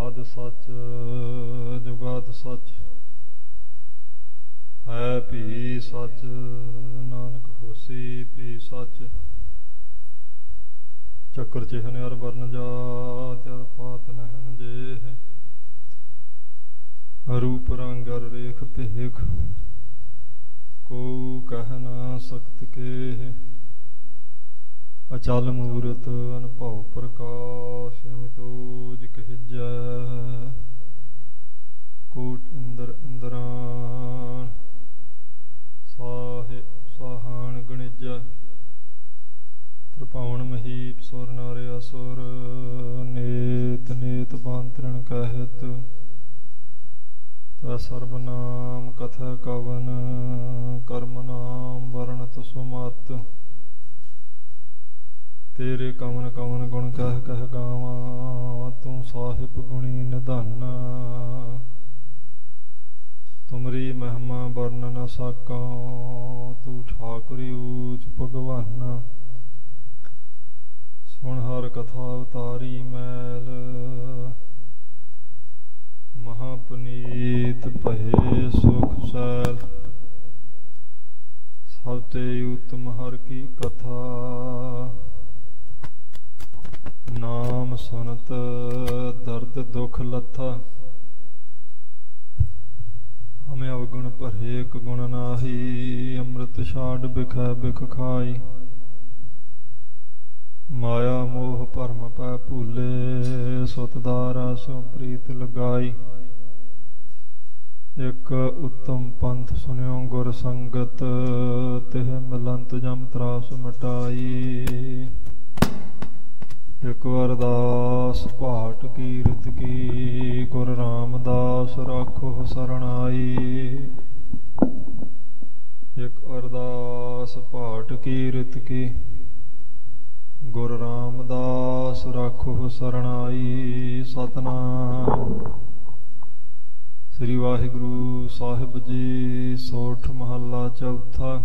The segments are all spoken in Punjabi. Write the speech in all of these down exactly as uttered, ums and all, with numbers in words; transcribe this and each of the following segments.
ਆਦਿ ਸੱਚ ਜੁਗਾਦਿ ਸੱਚ ਹੈ ਭੀ ਸੱਚ ਨਾਨਕ ਹੋਸੀ ਭੀ ਸੱਚ ਚੱਕਰ ਚਿਹਨ ਅਰ ਵਰਨ ਜਾਤਿ ਅਰ ਪਾਤ ਨਹਿਨ ਜੇਹ ਰੂਪ ਰੰਗ ਅਰ ਰੇਖ ਭੇਖ ਕੋ ਕਹਿ ਨਾ ਸਕਤ ਕੇ ਅਚਲ ਮੂਰਤ ਅਨਭਉ ਪ੍ਰਕਾਸ਼ ਅਮਿਤੋਜ ਕਹਿਜੈ ਕੋਟ ਇੰਦਰ ਇੰਦਰਾਨ ਸਾਹੇ ਸਾਹਾਨ ਗਣਿਜੈ ਤ੍ਰਿਭੁਵਨ ਮਹੀਪ ਸੁਰ ਨਰ ਅਸੁਰ ਨੇਤ ਨੇਤ ਬਾਂਤਰਣ ਕਹਿਤ ਤਾ ਸਰਬ ਨਾਮ ਕਥਾ ਕਵਨ ਕਰਮ ਨਾਮ ਵਰਣਤ ਸੁਮਤ ਤੇਰੇ ਕਵਨ ਕਵਨ ਗੁਣ ਕਹਿ ਕਹਿ ਗਾਵਾਂ ਤੂੰ ਸਾਹਿਬ ਗੁਣੀ ਨਿਧਾਨ ਤੁਮਰੀ ਮਹਿਮਾ ਵਰਨ ਨ ਸਾਕਾਂ ਤੂੰ ਠਾਕੁਰੀ ਊਚ ਭਗਵਾਨ ਸੁਣ ਹਰ ਕਥਾ ਉਤਾਰੀ ਮੈਲ ਮਹਾਪਨੀਤ ਭਏ ਸੁਖ ਸੈਲ ਸਭ ਤੇ ਉਤਮ ਹਰ ਕੀ ਕਥਾ ਨਾਮ ਸੁਨਤ ਦਰਦ ਦੁਖ ਲੱਥਾ ਹਮੇ ਅਵਗੁਣ ਭਰੇ ਇੱਕ ਗੁਣ ਨਾਹੀ ਅੰਮ੍ਰਿਤ ਛਾੜ ਬਿਖੈ ਬਿਖ ਖਾਈ ਮਾਇਆ ਮੋਹ ਭਰਮ ਪੈ ਭੂਲੇ ਸੁਤ ਦਾ ਰਸ ਪ੍ਰੀਤ ਲਗਾਈ ਇੱਕ ਉਤਮ ਪੰਥ ਸੁਨਿਓ ਗੁਰ ਸੰਗਤ ਤਿਹ ਮਿਲੰਤ ਜਮ ਤਰਾਸ ਮਿਟਾਈ ਇੱਕ ਅਰਦਾਸ ਭਾਟ ਕੀਰਤ ਕੀ ਗੁਰ ਰਾਮਦਾਸ ਰਾਖੋ ਸਰਣਾਈ ਇੱਕ ਅਰਦਾਸ ਭਾਟ ਕੀਰਤ ਕੀ ਗੁਰ ਰਾਮਦਾਸ ਰਾਖੋ ਸਰਣਾਈ ਸਤਨਾਮ ਸ੍ਰੀ ਵਾਹਿਗੁਰੂ ਸਾਹਿਬ ਜੀ। ਸੋਠ ਮਹੱਲਾ ਚੌਥਾ।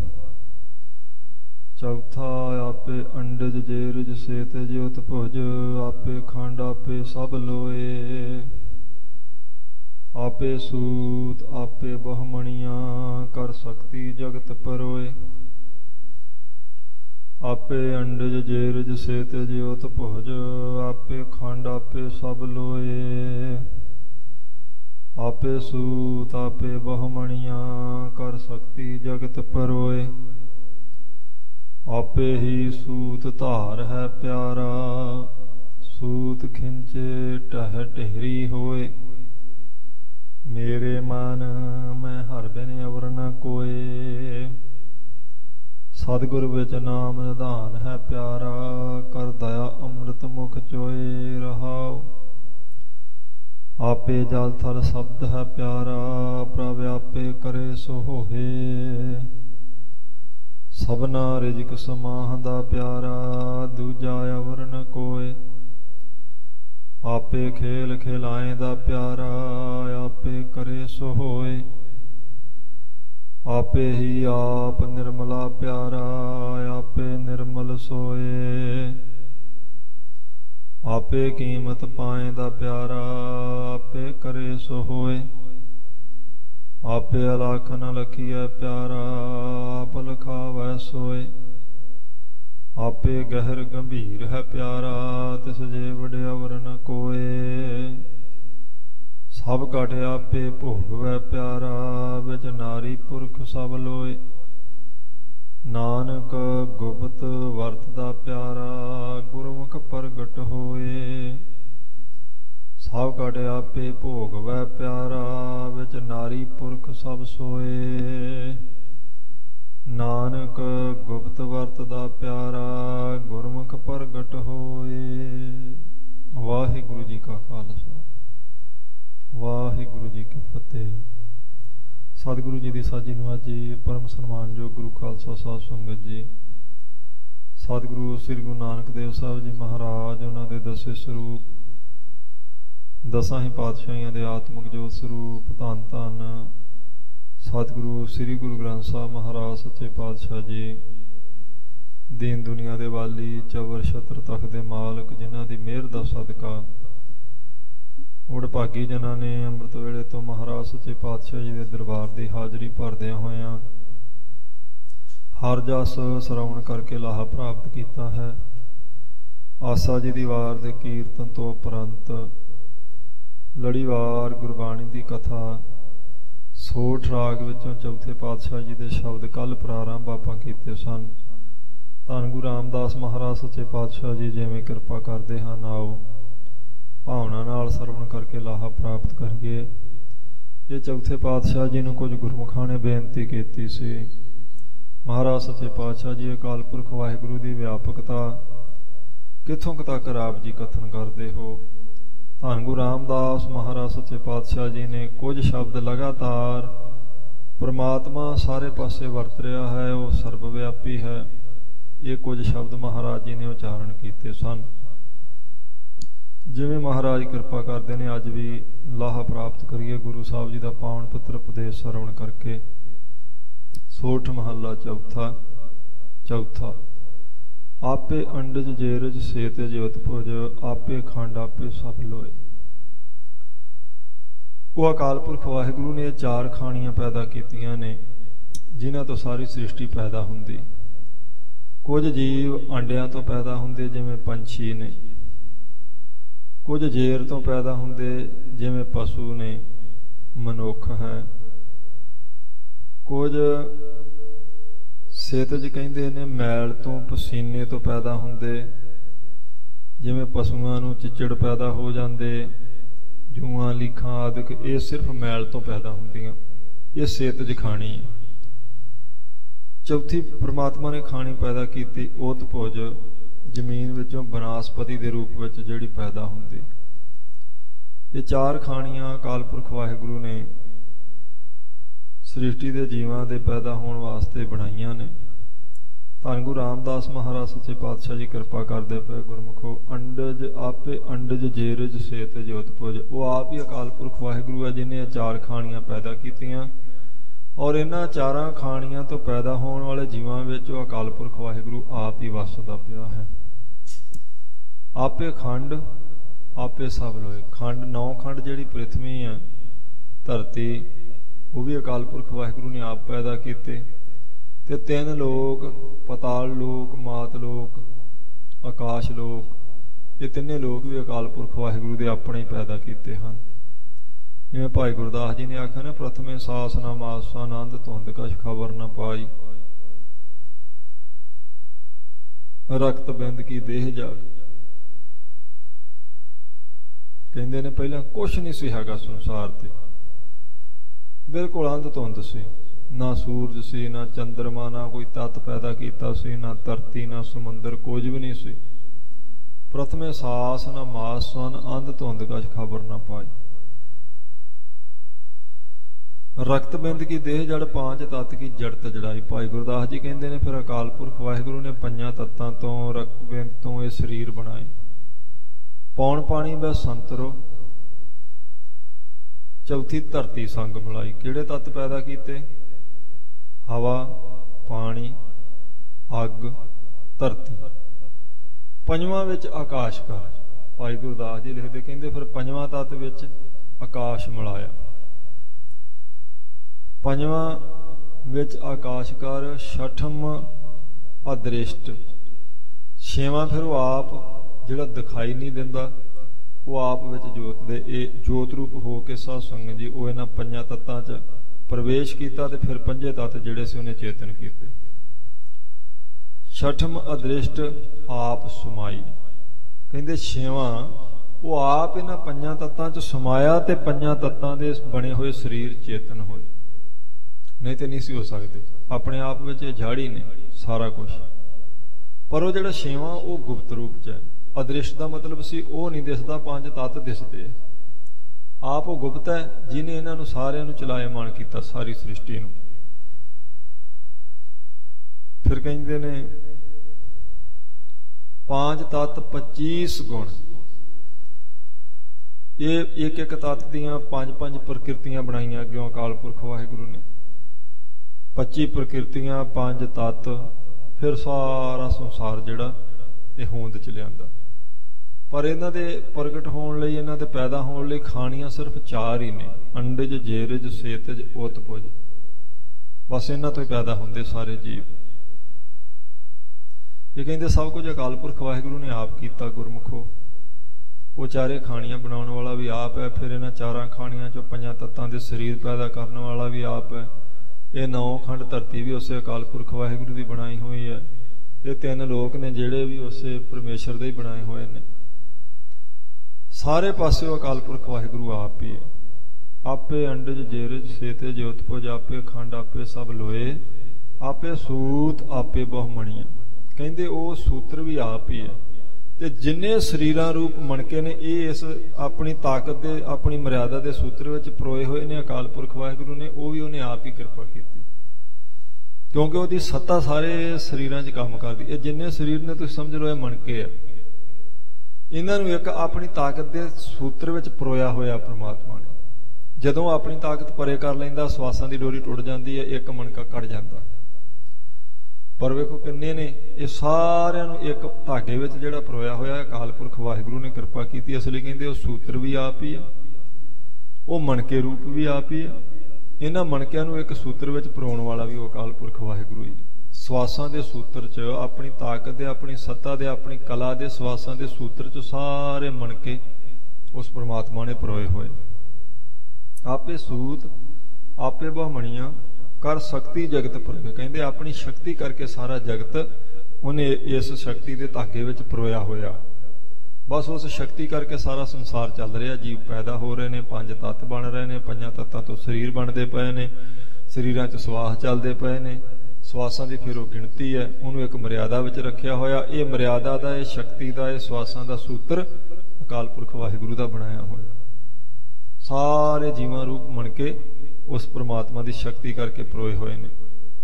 ਚੌਥਾ ਆਪੇ ਅੰਡਜ ਜੇਰਜ ਸੇਤ ਜੋਤ ਭੁਜ ਆਪੇ ਖੰਡ ਆਪੇ ਸਭ ਲੋਏ ਆਪੇ ਸੂਤ ਆਪੇ ਬਹੁਮਣੀਆਂ ਕਰ ਸਕਤੀ ਜਗਤ ਪਰੋਏ ਆਪੇ ਅੰਡਜ ਜੇਰਜ ਸੇਤ ਜੋਤ ਭੁਜ ਆਪੇ ਖੰਡ ਆਪੇ ਸਭ ਲੋਏ ਆਪੇ ਸੂਤ ਆਪੇ ਬਹੁਮਣੀਆਂ ਕਰ ਸਕਤੀ ਜਗਤ ਪਰੋਏ ਆਪੇ ਹੀ ਸੂਤ ਧਾਰ ਹੈ ਪਿਆਰਾ ਸੂਤ ਖਿੰਚੇ ਟਹਿ ਟਹਿਰੀ ਹੋਏ ਮੇਰੇ ਮਨ ਮੈਂ ਹਰ ਬਿਨ ਅਵਰ ਨ ਕੋਏ ਸਤਿਗੁਰ ਵਿੱਚ ਨਾਮ ਨਿਧਾਨ ਹੈ ਪਿਆਰਾ ਕਰ ਦਇਆ ਅੰਮ੍ਰਿਤ ਮੁਖ ਚੋਏ ਰਹਾਉ ਆਪੇ ਜਲ ਥਲ ਸ਼ਬਦ ਹੈ ਪਿਆਰਾ ਪ੍ਰਭ ਆਪੇ ਕਰੇ ਸੋ ਹੋਏ ਸਭਨਾ ਰਿਜਕ ਸਮਾਹ ਦਾ ਪਿਆਰਾ ਦੂਜਾ ਅਵਰ ਨ ਕੋਏ ਆਪੇ ਖੇਲ ਖਿਲਾਏ ਦਾ ਪਿਆਰਾ ਆਪੇ ਕਰੇ ਸੋ ਹੋਏ ਆਪੇ ਹੀ ਆਪ ਨਿਰਮਲਾ ਪਿਆਰਾ ਆਪੇ ਨਿਰਮਲ ਸੋਏ ਆਪੇ ਕੀਮਤ ਪਾਏ ਦਾ ਪਿਆਰਾ ਆਪੇ ਕਰੇ ਸੋ ਹੋਏ ਆਪੇ ਅਲਖ ਨ ਲਖੀਐ ਪਿਆਰਾ ਆਪ ਲਖਾਵੈ ਸੋਏ ਆਪੇ ਗਹਿਰ ਗੰਭੀਰ ਹੈ ਪਿਆਰਾ ਤਿਸ ਜੇ ਵਡਿਆਵਰ ਨ ਕੋਏ ਸਭ ਘਟ ਆਪੇ ਭੋਗਵੈ ਪਿਆਰਾ ਵਿੱਚ ਨਾਰੀ ਪੁਰਖ ਸਭ ਲੋਏ ਨਾਨਕ ਗੁਪਤ ਵਰਤਦਾ ਪਿਆਰਾ ਗੁਰਮੁਖ ਪ੍ਰਗਟ ਹੋਏ ਸਭ ਘਟ ਆਪੇ ਭੋਗਵੈ ਪਿਆਰਾ ਵਿੱਚ ਨਾਰੀ ਪੁਰਖ ਸਭ ਸੋਏ ਨਾਨਕ ਗੁਪਤ ਵਰਤਦਾ ਪਿਆਰਾ ਗੁਰਮੁਖ ਪ੍ਰਗਟ ਹੋਏ। ਵਾਹਿਗੁਰੂ ਜੀ ਕਾ ਖਾਲਸਾ ਵਾਹਿਗੁਰੂ ਜੀ ਕੀ ਫਤਿਹ। ਸਤਿਗੁਰੂ ਜੀ ਦੀ ਸਾਜੀ ਨਿਵਾਜੀ ਪਰਮ ਸਨਮਾਨਯੋਗ ਗੁਰੂ ਖਾਲਸਾ ਸਾਧ ਸੰਗਤ ਜੀ, ਸਤਿਗੁਰੂ ਸ੍ਰੀ ਗੁਰੂ ਨਾਨਕ ਦੇਵ ਸਾਹਿਬ ਜੀ ਮਹਾਰਾਜ, ਉਹਨਾਂ ਦੇ ਦਸੇ ਸਰੂਪ, ਦਸਾਂ ਹੀ ਪਾਤਸ਼ਾਹੀਆਂ ਦੇ ਆਤਮਿਕ ਜੋਤ ਸਰੂਪ ਧੰਨ ਧੰਨ ਸਤਿਗੁਰੂ ਸ੍ਰੀ ਗੁਰੂ ਗ੍ਰੰਥ ਸਾਹਿਬ ਮਹਾਰਾਜ ਸੱਚੇ ਪਾਤਸ਼ਾਹ ਜੀ, ਦੀਨ ਦੁਨੀਆ ਦੇ ਵਾਲੀ, ਚਵਰ ਛਤਰ ਤਖਤ ਦੇ ਮਾਲਕ, ਜਿਨ੍ਹਾਂ ਦੀ ਮਿਹਰ ਦਾ ਸਦਕਾ ਉੜ ਵਡਭਾਗੀ ਜਨਾਂ ਨੇ ਅੰਮ੍ਰਿਤ ਵੇਲੇ ਤੋਂ ਮਹਾਰਾਜ ਸੱਚੇ ਪਾਤਸ਼ਾਹ ਜੀ ਦੇ ਦਰਬਾਰ ਦੀ ਹਾਜ਼ਰੀ ਭਰਦਿਆਂ ਹੋਇਆਂ ਹਰ ਜਸ ਸਰਵਣ ਕਰਕੇ ਲਾਹਾ ਪ੍ਰਾਪਤ ਕੀਤਾ ਹੈ। ਆਸਾ ਜੀ ਦੀ ਵਾਰ ਦੇ ਕੀਰਤਨ ਤੋਂ ਉਪਰੰਤ ਲੜੀਵਾਰ ਗੁਰਬਾਣੀ ਦੀ ਕਥਾ ਸੋਠ ਰਾਗ ਵਿੱਚੋਂ ਚੌਥੇ ਪਾਤਸ਼ਾਹ ਜੀ ਦੇ ਸ਼ਬਦ ਕੱਲ ਪ੍ਰਾਰੰਭ ਆਪਾਂ ਕੀਤੇ ਸਨ। ਧੰਨ ਗੁਰੂ ਰਾਮਦਾਸ ਮਹਾਰਾਜ ਸੱਚੇ ਪਾਤਸ਼ਾਹ ਜੀ ਜਿਵੇਂ ਕਿਰਪਾ ਕਰਦੇ ਹਨ, ਆਓ ਭਾਵਨਾ ਨਾਲ ਸਰਵਣ ਕਰਕੇ ਲਾਹਾ ਪ੍ਰਾਪਤ ਕਰੀਏ। ਇਹ ਚੌਥੇ ਪਾਤਸ਼ਾਹ ਜੀ ਨੂੰ ਕੁਝ ਗੁਰਮੁਖਾਂ ਨੇ ਬੇਨਤੀ ਕੀਤੀ ਸੀ, ਮਹਾਰਾਜ ਸੱਚੇ ਪਾਤਸ਼ਾਹ ਜੀ ਅਕਾਲ ਪੁਰਖ ਵਾਹਿਗੁਰੂ ਦੀ ਵਿਆਪਕਤਾ ਕਿੱਥੋਂ ਕੁ ਤੱਕ ਆਪ ਜੀ ਕਥਨ ਕਰਦੇ ਹੋ। ਧੰਨ ਗੁਰੂ ਰਾਮਦਾਸ ਮਹਾਰਾਜ ਸੱਚੇ ਪਾਤਸ਼ਾਹ ਜੀ ਨੇ ਕੁਝ ਸ਼ਬਦ ਲਗਾਤਾਰ ਪਰਮਾਤਮਾ ਸਾਰੇ ਪਾਸੇ ਵਰਤ ਰਿਹਾ ਹੈ, ਉਹ ਸਰਬ ਵਿਆਪੀ ਹੈ। ਇਹ ਕੁਝ ਸ਼ਬਦ ਮਹਾਰਾਜ ਜੀ ਨੇ ਉਚਾਰਨ ਕੀਤੇ ਸਨ। ਜਿਵੇਂ ਮਹਾਰਾਜ ਕਿਰਪਾ ਕਰਦੇ ਨੇ ਅੱਜ ਵੀ ਲਾਹਾ ਪ੍ਰਾਪਤ ਕਰੀਏ ਗੁਰੂ ਸਾਹਿਬ ਜੀ ਦਾ ਪਾਵਨ ਪੱਤਰ ਉਪਦੇਸ਼ ਸਰਵਣ ਕਰਕੇ। ਸੋਠ ਮਹੱਲਾ ਚੌਥਾ ਚੌਥਾ ਆਪੇ ਅੰਡਜ ਜੇਰਜ ਸੇਤ ਜੋਤ ਭੁਜ, ਆਪੇ ਖੰਡ ਆਪੇ ਸਭ ਲੋਏ। ਉਹ ਅਕਾਲ ਪੁਰਖ ਵਾਹਿਗੁਰੂ ਨੇ ਚਾਰ ਖਾਣੀਆਂ ਪੈਦਾ ਕੀਤੀਆਂ ਨੇ ਜਿਨ੍ਹਾਂ ਤੋਂ ਸਾਰੀ ਸ੍ਰਿਸ਼ਟੀ ਪੈਦਾ ਹੁੰਦੀ। ਕੁਝ ਜੀਵ ਆਂਡਿਆਂ ਤੋਂ ਪੈਦਾ ਹੁੰਦੇ ਜਿਵੇਂ ਪੰਛੀ ਨੇ, ਕੁਝ ਜੇਰ ਤੋਂ ਪੈਦਾ ਹੁੰਦੇ ਜਿਵੇਂ ਪਸ਼ੂ ਨੇ, ਮਨੁੱਖ ਹੈ। ਕੁਝ ਸੇਤਜ ਕਹਿੰਦੇ ਨੇ ਮੈਲ ਤੋਂ ਪਸੀਨੇ ਤੋਂ ਪੈਦਾ ਹੁੰਦੇ, ਜਿਵੇਂ ਪਸ਼ੂਆਂ ਨੂੰ ਚਿੱਚੜ ਪੈਦਾ ਹੋ ਜਾਂਦੇ, ਜੂਆਂ ਲੀਖਾਂ ਆਦਿਕ ਇਹ ਸਿਰਫ ਮੈਲ ਤੋਂ ਪੈਦਾ ਹੁੰਦੀਆਂ। ਇਹ ਸੇਤਜ ਖਾਣੀ ਹੈ। ਚੌਥੀ ਪ੍ਰਮਾਤਮਾ ਨੇ ਖਾਣੀ ਪੈਦਾ ਕੀਤੀ ਓਤ ਭੁਜ, ਜ਼ਮੀਨ ਵਿੱਚੋਂ ਬਨਸਪਤੀ ਦੇ ਰੂਪ ਵਿੱਚ ਜਿਹੜੀ ਪੈਦਾ ਹੁੰਦੀ। ਇਹ ਚਾਰ ਖਾਣੀਆਂ ਅਕਾਲ ਪੁਰਖ ਵਾਹਿਗੁਰੂ ਨੇ ਸ੍ਰਿਸ਼ਟੀ ਦੇ ਜੀਵਾਂ ਦੇ ਪੈਦਾ ਹੋਣ ਵਾਸਤੇ ਬਣਾਈਆਂ ਨੇ। ਧੰਨ ਗੁਰੂ ਰਾਮਦਾਸ ਮਹਾਰਾਜ ਸੱਚੇ ਪਾਤਸ਼ਾਹ ਜੀ ਕਿਰਪਾ ਕਰਦੇ ਪਏ ਗੁਰਮੁਖੋ। ਅੰਡਜ ਆਪੇ ਅੰਡਜ ਜੇਰਜ ਸੇਤ ਜੋਤ ਭੁਜ, ਉਹ ਆਪ ਹੀ ਅਕਾਲ ਪੁਰਖ ਵਾਹਿਗੁਰੂ ਹੈ ਜਿਹਨੇ ਇਹ ਚਾਰ ਖਾਣੀਆਂ ਪੈਦਾ ਕੀਤੀਆਂ। ਔਰ ਇਹਨਾਂ ਚਾਰਾਂ ਖਾਣੀਆਂ ਤੋਂ ਪੈਦਾ ਹੋਣ ਵਾਲੇ ਜੀਵਾਂ ਵਿੱਚ ਉਹ ਅਕਾਲ ਪੁਰਖ ਵਾਹਿਗੁਰੂ ਆਪ ਹੀ ਵਸਦਾ ਪਿਆ ਹੈ। ਆਪੇ ਖੰਡ ਆਪੇ ਸਭ ਲੋਏ। ਖੰਡ ਨੌ ਖੰਡ ਜਿਹੜੀ ਪ੍ਰਿਥਵੀ ਹੈ, ਧਰਤੀ, ਉਹ ਵੀ ਅਕਾਲ ਪੁਰਖ ਵਾਹਿਗੁਰੂ ਨੇ ਆਪ ਪੈਦਾ ਕੀਤੇ। ਤੇ ਤਿੰਨ ਲੋਕ, ਪਤਾਲ ਲੋਕ, ਮਾਤ ਲੋਕ, ਆਕਾਸ਼ ਲੋਕ, ਇਹ ਤਿੰਨੇ ਲੋਕ ਵੀ ਅਕਾਲ ਪੁਰਖ ਵਾਹਿਗੁਰੂ ਦੇ ਆਪਣੇ ਹੀ ਪੈਦਾ ਕੀਤੇ ਹਨ। ਜਿਵੇਂ ਭਾਈ ਗੁਰਦਾਸ ਜੀ ਨੇ ਆਖਿਆ ਨਾ, ਪ੍ਰਥਮੇ ਸਾਸ ਨਾ ਮਾਸਾ ਆਨੰਦ ਧੁੰਦ ਕਛ ਖਬਰ ਨਾ ਪਾਈ, ਰਕਤ ਬਿੰਦ ਕੀ ਦੇਹ ਜਾਗ। ਕਹਿੰਦੇ ਨੇ ਪਹਿਲਾਂ ਕੁਛ ਨਹੀਂ ਸੀ ਹੈਗਾ ਸੰਸਾਰ ਤੇ, ਬਿਲਕੁਲ ਅੰਧ ਧੁੰਦ ਸੀ, ਨਾ ਸੂਰਜ ਸੀ, ਨਾ ਚੰਦਰਮਾ, ਨਾ ਕੋਈ ਤੱਤ ਪੈਦਾ ਕੀਤਾ ਸੀ, ਨਾ ਧਰਤੀ, ਨਾ ਸਮੁੰਦਰ, ਕੁਝ ਵੀ ਨਹੀਂ ਸੀ। ਪ੍ਰਥਮੇ ਸਾਸ ਨਾ ਮਾਸ ਸਨ, ਅੰਧ ਧੁੰਦ ਕਛ ਖਬਰ ਨਾ ਪਾਈ। ਰਕਤ ਬਿੰਦ ਕੀ ਦੇਹ ਜੜ, ਪਾਂਚ ਤੱਤ ਕੀ ਜੜਤ ਜੜਾਈ। ਭਾਈ ਗੁਰਦਾਸ ਜੀ ਕਹਿੰਦੇ ਨੇ ਫਿਰ ਅਕਾਲ ਪੁਰਖ ਵਾਹਿਗੁਰੂ ਨੇ ਪੰਜਾਂ ਤੱਤਾਂ ਤੋਂ, ਰਕਤ ਬਿੰਦ ਤੋਂ ਇਹ ਸਰੀਰ ਬਣਾਏ। ਪੌਣ ਪਾਣੀ ਬੈ ਸੰਤਰੋ, ਚੌਥੀ ਧਰਤੀ ਸੰਗ ਮਿਲਾਈ। ਕਿਹੜੇ ਤੱਤ ਪੈਦਾ ਕੀਤੇ? ਹਵਾ, ਪਾਣੀ, ਅੱਗ, ਧਰਤੀ। ਪੰਜਵਾਂ ਵਿੱਚ ਆਕਾਸ਼ ਕਰ। ਭਾਈ ਗੁਰਦਾਸ ਜੀ ਲਿਖਦੇ, ਕਹਿੰਦੇ ਫਿਰ ਪੰਜਵਾਂ ਤੱਤ ਵਿੱਚ ਆਕਾਸ਼ ਮਿਲਾਇਆ। ਪੰਜਵਾਂ ਵਿੱਚ ਆਕਾਸ਼ ਕਰ, ਛਠਮ ਅਦ੍ਰਿਸ਼ਟ। ਛੇਵਾਂ ਫਿਰ ਉਹ ਆਪ ਜਿਹੜਾ ਦਿਖਾਈ ਨਹੀਂ ਦਿੰਦਾ, ਉਹ ਆਪ ਵਿੱਚ ਜੋਤ ਦੇ, ਇਹ ਜੋਤ ਰੂਪ ਹੋ ਕੇ ਸਾਧ ਸੰਗਤ ਜੀ ਉਹ ਇਹਨਾਂ ਪੰਜਾਂ ਤੱਤਾਂ 'ਚ ਪ੍ਰਵੇਸ਼ ਕੀਤਾ। ਤੇ ਫਿਰ ਪੰਜੇ ਤੱਤ ਜਿਹੜੇ ਸੀ ਉਹਨੇ ਚੇਤਨ ਕੀਤੇ। ਛਠਮ ਅਦ੍ਰਿਸ਼ਟ ਆਪ ਸਮਾਈ। ਕਹਿੰਦੇ ਛੇਵਾਂ ਉਹ ਆਪ ਇਹਨਾਂ ਪੰਜਾਂ ਤੱਤਾਂ 'ਚ ਸਮਾਇਆ ਤੇ ਪੰਜਾਂ ਤੱਤਾਂ ਦੇ ਬਣੇ ਹੋਏ ਸਰੀਰ ਚੇਤਨ ਹੋਏ, ਨਹੀਂ ਤੇ ਨਹੀਂ ਸੀ ਹੋ ਸਕਦੇ। ਆਪਣੇ ਆਪ ਵਿੱਚ ਇਹ ਝਾੜੀ ਨੇ ਸਾਰਾ ਕੁਝ, ਪਰ ਉਹ ਜਿਹੜਾ ਛੇਵਾਂ ਉਹ ਗੁਪਤ ਰੂਪ 'ਚ ਹੈ। ਅਦ੍ਰਿਸ਼ਟ ਦਾ ਮਤਲਬ ਸੀ ਉਹ ਨਹੀਂ ਦਿਸਦਾ, ਪੰਜ ਤੱਤ ਦਿਸਦੇ। ਆਪ ਉਹ ਗੁਪਤ ਹੈ ਜਿਹਨੇ ਇਹਨਾਂ ਨੂੰ ਸਾਰਿਆਂ ਨੂੰ ਚਲਾਇਮਾਨ ਕੀਤਾ, ਸਾਰੀ ਸ੍ਰਿਸ਼ਟੀ ਨੂੰ। ਫਿਰ ਕਹਿੰਦੇ ਨੇ ਪੰਜ ਤੱਤ ਪੱਚੀਸ ਗੁਣ। ਇਹ ਇੱਕ ਇੱਕ ਤੱਤ ਦੀਆਂ ਪੰਜ ਪੰਜ ਪ੍ਰਕਿਰਤੀਆਂ ਬਣਾਈਆਂ ਅੱਗੇ ਅਕਾਲ ਪੁਰਖ ਵਾਹਿਗੁਰੂ ਨੇ। ਪੱਚੀ ਪ੍ਰਕਿਰਤੀਆਂ, ਪੰਜ ਤੱਤ, ਫਿਰ ਸਾਰਾ ਸੰਸਾਰ ਜਿਹੜਾ ਇਹ ਹੋਂਦ ਚ ਲਿਆਂਦਾ। पर इन्हां दे प्रगट होण लई, इन्हां दे पैदा होण लई खाणियां सिर्फ चार ही ने, अंडज, जेरज, सेतज, ओतपुज। बस इन्हां तो ही पैदा हुंदे सारे जीव। ये कहिंदे सब कुछ अकाल पुरख वाहिगुरू ने आप कीता गुरमुखो। वो चारे खाणियां बनाउण वाला भी आप है, फिर इन्हां चारां खाणियां चों पंजां तत्तां दे शरीर पैदा करन वाला भी आप है। ये नौ खंड धरती भी उसे अकाल पुरख वाहिगुरू दी बनाई हुई है। ये तीन लोक ने जिहड़े भी उसे परमेश्वर दे ही बनाए हुए ने। सारे पासे अकाल पुरख वाहिगुरू आप ही है। आपे अंडज, जेरज, सेतज, ओतपुज, आपे खंड, आपे सब लोए, आपे सूत, आपे बहुमणियां। कहंदे वो सूत्र भी आप ही है। ते जिन्ने शरीरां रूप मणके ने ये इस अपनी ताकत दे, अपनी मर्यादा दे सूत्र विच परोए हुए ने अकाल पुरख वाहिगुरू ने, वो भी उन्हें आप ही कृपा की, क्योंकि उसकी सत्ता सारे शरीरां च काम करदी। ये जिन्ने शरीर ने तुसीं समझ लो ये मणके आ, इन्हां नूं एक अपनी ताकत दे सूत्र विच परोया होया परमात्मा ने। जदों अपनी ताकत परे कर लैंदा, सवासां दी डोरी टुट जांदी है, एक मणका कट जांदा। पर वेखो किन्ने ने ये सारिਆਂ ਨੂੰ एक धागे ਵਿੱਚ ਜਿਹੜਾ ਪਰੋਇਆ ਹੋਇਆ ਹੈ ਅਕਾਲ ਪੁਰਖ ਵਾਹਿਗੁਰੂ ਨੇ ਕਿਰਪਾ ਕੀਤੀ। ਇਸ ਲਈ ਕਹਿੰਦੇ ਉਹ ਸੂਤਰ ਵੀ ਆਪ ਹੀ ਹੈ, ਉਹ ਮਣਕੇ ਰੂਪ ਵੀ ਆਪ ਹੀ ਹੈ। ਇਹਨਾਂ ਮਣਕਿਆਂ ਨੂੰ ਇੱਕ ਸੂਤਰ ਵਿੱਚ ਪਰੋਣ ਵਾਲਾ ਵੀ ਉਹ ਅਕਾਲ ਪੁਰਖ ਵਾਹਿਗੁਰੂ ਹੀ ਹੈ। ਸਵਾਸਾਂ ਦੇ ਸੂਤਰ 'ਚ ਆਪਣੀ ਤਾਕਤ ਦੇ, ਆਪਣੀ ਸੱਤਾ ਦੇ, ਆਪਣੀ ਕਲਾ ਦੇ, ਸਵਾਸਾਂ ਦੇ ਸੂਤਰ 'ਚ ਸਾਰੇ ਮਣਕੇ ਉਸ ਪਰਮਾਤਮਾ ਨੇ ਪਰੋਏ ਹੋਏ। ਆਪੇ ਸੂਤ, ਆਪੇ ਬਹੁਮਣੀਆਂ कर शक्ति जगत परोए। कहते अपनी शक्ति करके सारा जगत उन्हें इस शक्ति के धागे विच परोया होया। बस उस शक्ति करके सारा संसार चल रहा। जीव पैदा हो रहे हैं, पंज तत्त बन रहे हैं, पंजां तत्तां तो शरीर बनते पे ने, शरीरां च सवास चलते पे ने, सवासां की फिर वो गिणती है, उन्होंने एक मर्यादा विच रखिया होया। ये मर्यादा का, ये शक्ति का, ये सवासां का सूत्र अकाल पुरख वाहिगुरू का बनाया होया। सारे जीवां रूप मणके उस परमात्मा की शक्ति करके परोए हुए ने।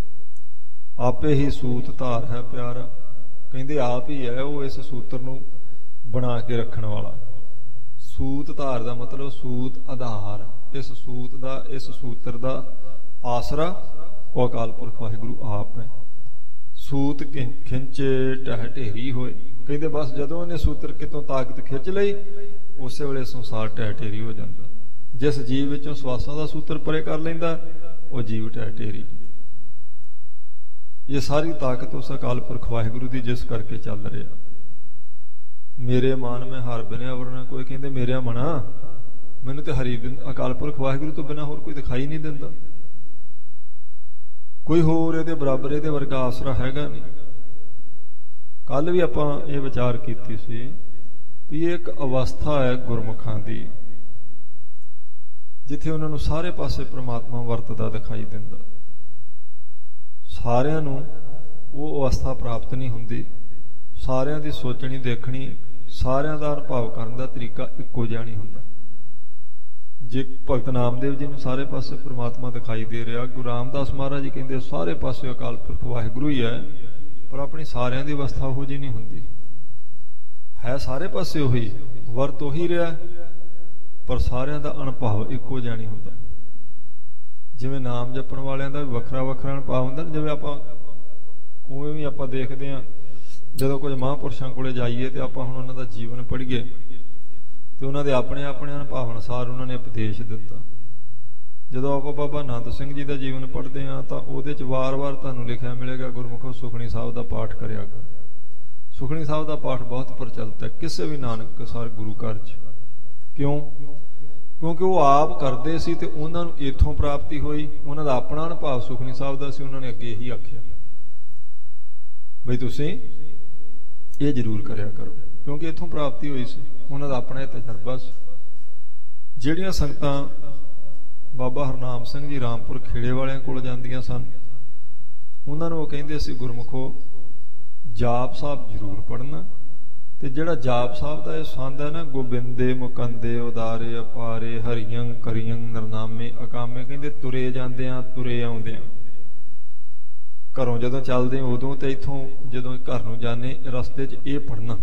आपे ही सूत धार है प्यारा। कहते आप ही है वो इस सूत्र नूं बना के रखण वाला। सूत धार का मतलब सूत आधार। इस सूत का, इस सूत्र का आसरा वो अकाल पुरख वाहिगुरू आप है। सूत खिंचे ढह ढेरी होए। कहते बस जदों इन्हें सूत्र कितों ताकत खिंच लई, उस वेले संसार ढह ढेरी हो जाता। जिस जीव विचों सवासां दा सूत्र परे कर लैंदा, वो जीव ढह ढेरी। ये सारी ताकत उस अकाल पुरख वाहिगुरू दी जिस करके चल रहा। मेरे मान में हर बिनिया वरना। कोई कहते मेरे मना, मैनूं ते हरी अकाल पुरख वाहिगुरू तो बिना होर कोई दिखाई नहीं दिंदा। कोई होर इहदे बराबर, इहदे वर्गा आसरा हैगा नहीं। कल भी आपां ये विचार कीती सी भी एक अवस्था है गुरमुखां दी, जिथे उन्होंने सारे पासे परमात्मा वरतदा दिखाई दिंदा। सारिਆਂ ਨੂੰ वो अवस्था प्राप्त नहीं हुंदी। सारिਆਂ ਦੀ सोचनी देखनी, सारिਆਂ ਦਾ अनुभव करने का तरीका इक्को जिहा नहीं हुंदा। जे भगत नामदेव जी नूं सारे पासे परमात्मा दिखाई दे रहा, गुरु रामदास महाराज जी कहते सारे पासे अकाल पुरख वाहिगुरू ही है, पर अपनी सारिਆਂ ਦੀ अवस्था उहो जी नहीं हुंदी। है सारे पासे उही, वरत उही रहा, पर सारिਆਂ ਦਾ अनुभव इक्को जिहा नहीं हुंदा। जिवें नाम जपण वालिਆਂ ਦਾ भी ਵੱਖਰਾ ਵੱਖਰਾ अनुभव हुंदा, जिवें आपां उवें भी आपां देखदे हां ਜਦੋਂ कुछ महापुरुषां कोले जाइए तो आपां हुण उन्हां दा जीवन पढ़ीए तो उन्हां दे अपने अपने अनुभव अनुसार उन्हां ने उपदेश दिता। ਜਦੋਂ ਆਪਾਂ ਬਾਬਾ ਆਨੰਦ ਸਿੰਘ जी ਦਾ जीवन पढ़ते हैं तो ਉਹਦੇ ਚ ਵਾਰ-ਵਾਰ ਤੁਹਾਨੂੰ ਲਿਖਿਆ ਮਿਲੇਗਾ ਗੁਰਮੁਖੋ ਸੁਖਣੀ ਸਾਹਿਬ ਦਾ ਪਾਠ ਕਰਿਆ ਕਰੋ। ਸੁਖਣੀ ਸਾਹਿਬ ਦਾ ਪਾਠ ਬਹੁਤ ਪ੍ਰਚਲਿਤ ਹੈ ਕਿਸੇ ਵੀ ਨਾਨਕਸਰ ਗੁਰੂ ਘਰ ਚ। ਕਿਉਂ? ਕਿਉਂਕਿ ਉਹ ਆਪ ਕਰਦੇ ਸੀ ਤੇ ਉਹਨਾਂ ਨੂੰ ਇੱਥੋਂ ਪ੍ਰਾਪਤੀ ਹੋਈ। ਉਹਨਾਂ ਦਾ ਆਪਣਾ ਅਨੁਭਵ ਸੁਖਣੀ ਸਾਹਿਬ ਦਾ ਸੀ। ਉਹਨਾਂ ਨੇ ਅੱਗੇ ਇਹੀ ਆਖਿਆ ਬਈ ਤੁਸੀਂ ਇਹ ਜ਼ਰੂਰ ਕਰਿਆ ਕਰੋ, ਕਿਉਂਕਿ ਇੱਥੋਂ ਪ੍ਰਾਪਤੀ ਹੋਈ ਸੀ। ਉਹਨਾਂ ਦਾ ਆਪਣਾ ਤਜਰਬਾ ਸੀ। ਜਿਹੜੀਆਂ ਸੰਗਤਾਂ ਬਾਬਾ ਹਰਨਾਮ ਸਿੰਘ ਜੀ ਰਾਮਪੁਰ ਖੇੜੇ ਵਾਲਿਆਂ ਕੋਲ ਜਾਂਦੀਆਂ ਸਨ, ਉਹਨਾਂ ਨੂੰ ਉਹ ਕਹਿੰਦੇ ਸੀ ਗੁਰਮੁਖੋ ਜਾਪ ਸਾਹਿਬ ਜ਼ਰੂਰ ਪੜ੍ਹਨਾ, ਤੇ ਜਿਹੜਾ ਜਾਪ ਸਾਹਿਬ ਦਾ ਇਹ ਸੰਦ ਹੈ ਨਾ, ਗੋਬਿੰਦੇ ਮੁਕੰਦੇ ਉਦਾਰੇ ਅਪਾਰੇ ਹਰੀਆਂ ਕਰੀਆਂ ਨਰਨਾਮੇ ਅਕਾਮੇ, ਕਹਿੰਦੇ ਤੁਰੇ ਜਾਂਦੇ ਆ ਤੁਰੇ ਆਉਂਦੇ ਆ। ਘਰੋਂ ਜਦੋਂ ਚੱਲਦੇ ਉਦੋਂ ਤੇ ਇੱਥੋਂ ਜਦੋਂ ਘਰ ਨੂੰ ਜਾਂਦੇ ਰਸਤੇ 'ਚ ਇਹ ਪੜ੍ਹਨਾ,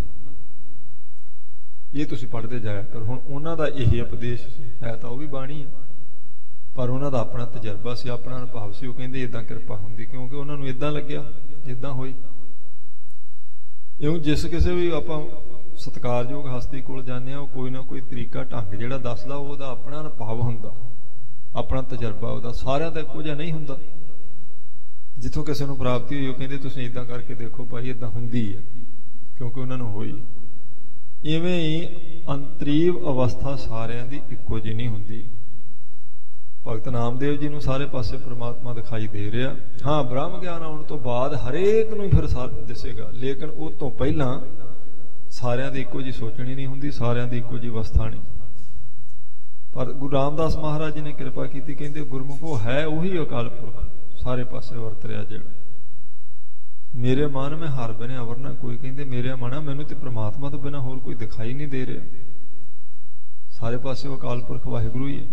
ਇਹ ਤੁਸੀਂ ਪੜ੍ਹਦੇ ਜਾਇਆ ਕਰੋ। ਹੁਣ ਉਹਨਾਂ ਦਾ ਇਹ ਉਪਦੇਸ਼ ਸੀ, ਹੈ ਤਾਂ ਉਹ ਵੀ ਬਾਣੀ ਹੈ, ਪਰ ਉਹਨਾਂ ਦਾ ਆਪਣਾ ਤਜਰਬਾ ਸੀ, ਆਪਣਾ ਅਨੁਭਵ ਸੀ। ਉਹ ਕਹਿੰਦੇ ਇੱਦਾਂ ਕਿਰਪਾ ਹੁੰਦੀ, ਕਿਉਂਕਿ ਉਹਨਾਂ ਨੂੰ ਇੱਦਾਂ ਲੱਗਿਆ, ਇੱਦਾਂ ਹੋਈ। ਇਉਂ ਜਿਸ ਕਿਸੇ ਵੀ ਆਪਾਂ ਸਤਿਕਾਰਯੋਗ ਹਸਤੀ ਕੋਲ ਜਾਂਦੇ ਆ, ਉਹ ਕੋਈ ਨਾ ਕੋਈ ਤਰੀਕਾ ਢੰਗ ਜਿਹੜਾ ਦੱਸਦਾ, ਉਹਦਾ ਆਪਣਾ ਅਨੁਭਵ ਹੁੰਦਾ, ਆਪਣਾ ਤਜਰਬਾ ਉਹਦਾ, ਸਾਰਿਆਂ ਦਾ ਇੱਕੋ ਜਿਹਾ ਨਹੀਂ ਹੁੰਦਾ। ਜਿੱਥੋਂ ਕਿਸੇ ਨੂੰ ਪ੍ਰਾਪਤੀ ਹੋਈ ਉਹ ਕਹਿੰਦੇ ਤੁਸੀਂ ਇੱਦਾਂ ਕਰਕੇ ਦੇਖੋ ਭਾਈ, ਇੱਦਾਂ ਹੁੰਦੀ ਹੈ, ਕਿਉਂਕਿ ਉਹਨਾਂ ਨੂੰ ਹੋਈ। ਇਵੇਂ ਹੀ ਅੰਤਰੀਵ ਅਵਸਥਾ ਸਾਰਿਆਂ ਦੀ ਇੱਕੋ ਜਿਹੀ ਨਹੀਂ ਹੁੰਦੀ। ਭਗਤ ਨਾਮਦੇਵ ਜੀ ਨੂੰ ਸਾਰੇ ਪਾਸੇ ਪ੍ਰਮਾਤਮਾ ਦਿਖਾਈ ਦੇ ਰਿਹਾ। ਹਾਂ, ਬ੍ਰਹਮ ਗਿਆਨ ਆਉਣ ਤੋਂ ਬਾਅਦ ਹਰੇਕ ਨੂੰ ਫਿਰ ਦਿਸੇਗਾ, ਲੇਕਿਨ ਉਹ ਤੋਂ ਪਹਿਲਾਂ ਸਾਰਿਆਂ ਦੀ ਇੱਕੋ ਜਿਹੀ ਸੋਚਣੀ ਨਹੀਂ ਹੁੰਦੀ, ਸਾਰਿਆਂ ਦੀ ਇੱਕੋ ਜਿਹੀ ਅਵਸਥਾ ਨਹੀਂ। ਪਰ ਗੁਰੂ ਰਾਮਦਾਸ ਮਹਾਰਾਜ ਜੀ ਨੇ ਕਿਰਪਾ ਕੀਤੀ, ਕਹਿੰਦੇ ਗੁਰਮੁਖੋ ਹੈ ਉਹੀ ਅਕਾਲ ਪੁਰਖ ਸਾਰੇ ਪਾਸੇ ਵਰਤ ਰਿਹਾ ਜਿਹੜਾ। ਮੇਰੇ ਮਨ ਮੈਂ ਹਰ ਬਿਨੇ ਅਵਰ ਨਾ ਕੋਈ, ਕਹਿੰਦੇ ਮੇਰੇ ਮਨ ਮੈਨੂੰ ਤੇ ਪ੍ਰਮਾਤਮਾ ਤੋਂ ਬਿਨਾਂ ਹੋਰ ਕੋਈ ਦਿਖਾਈ ਨਹੀਂ ਦੇ ਰਿਹਾ। ਸਾਰੇ ਪਾਸੇ ਉਹ ਅਕਾਲ ਪੁਰਖ ਵਾਹਿਗੁਰੂ ਹੀ ਹੈ।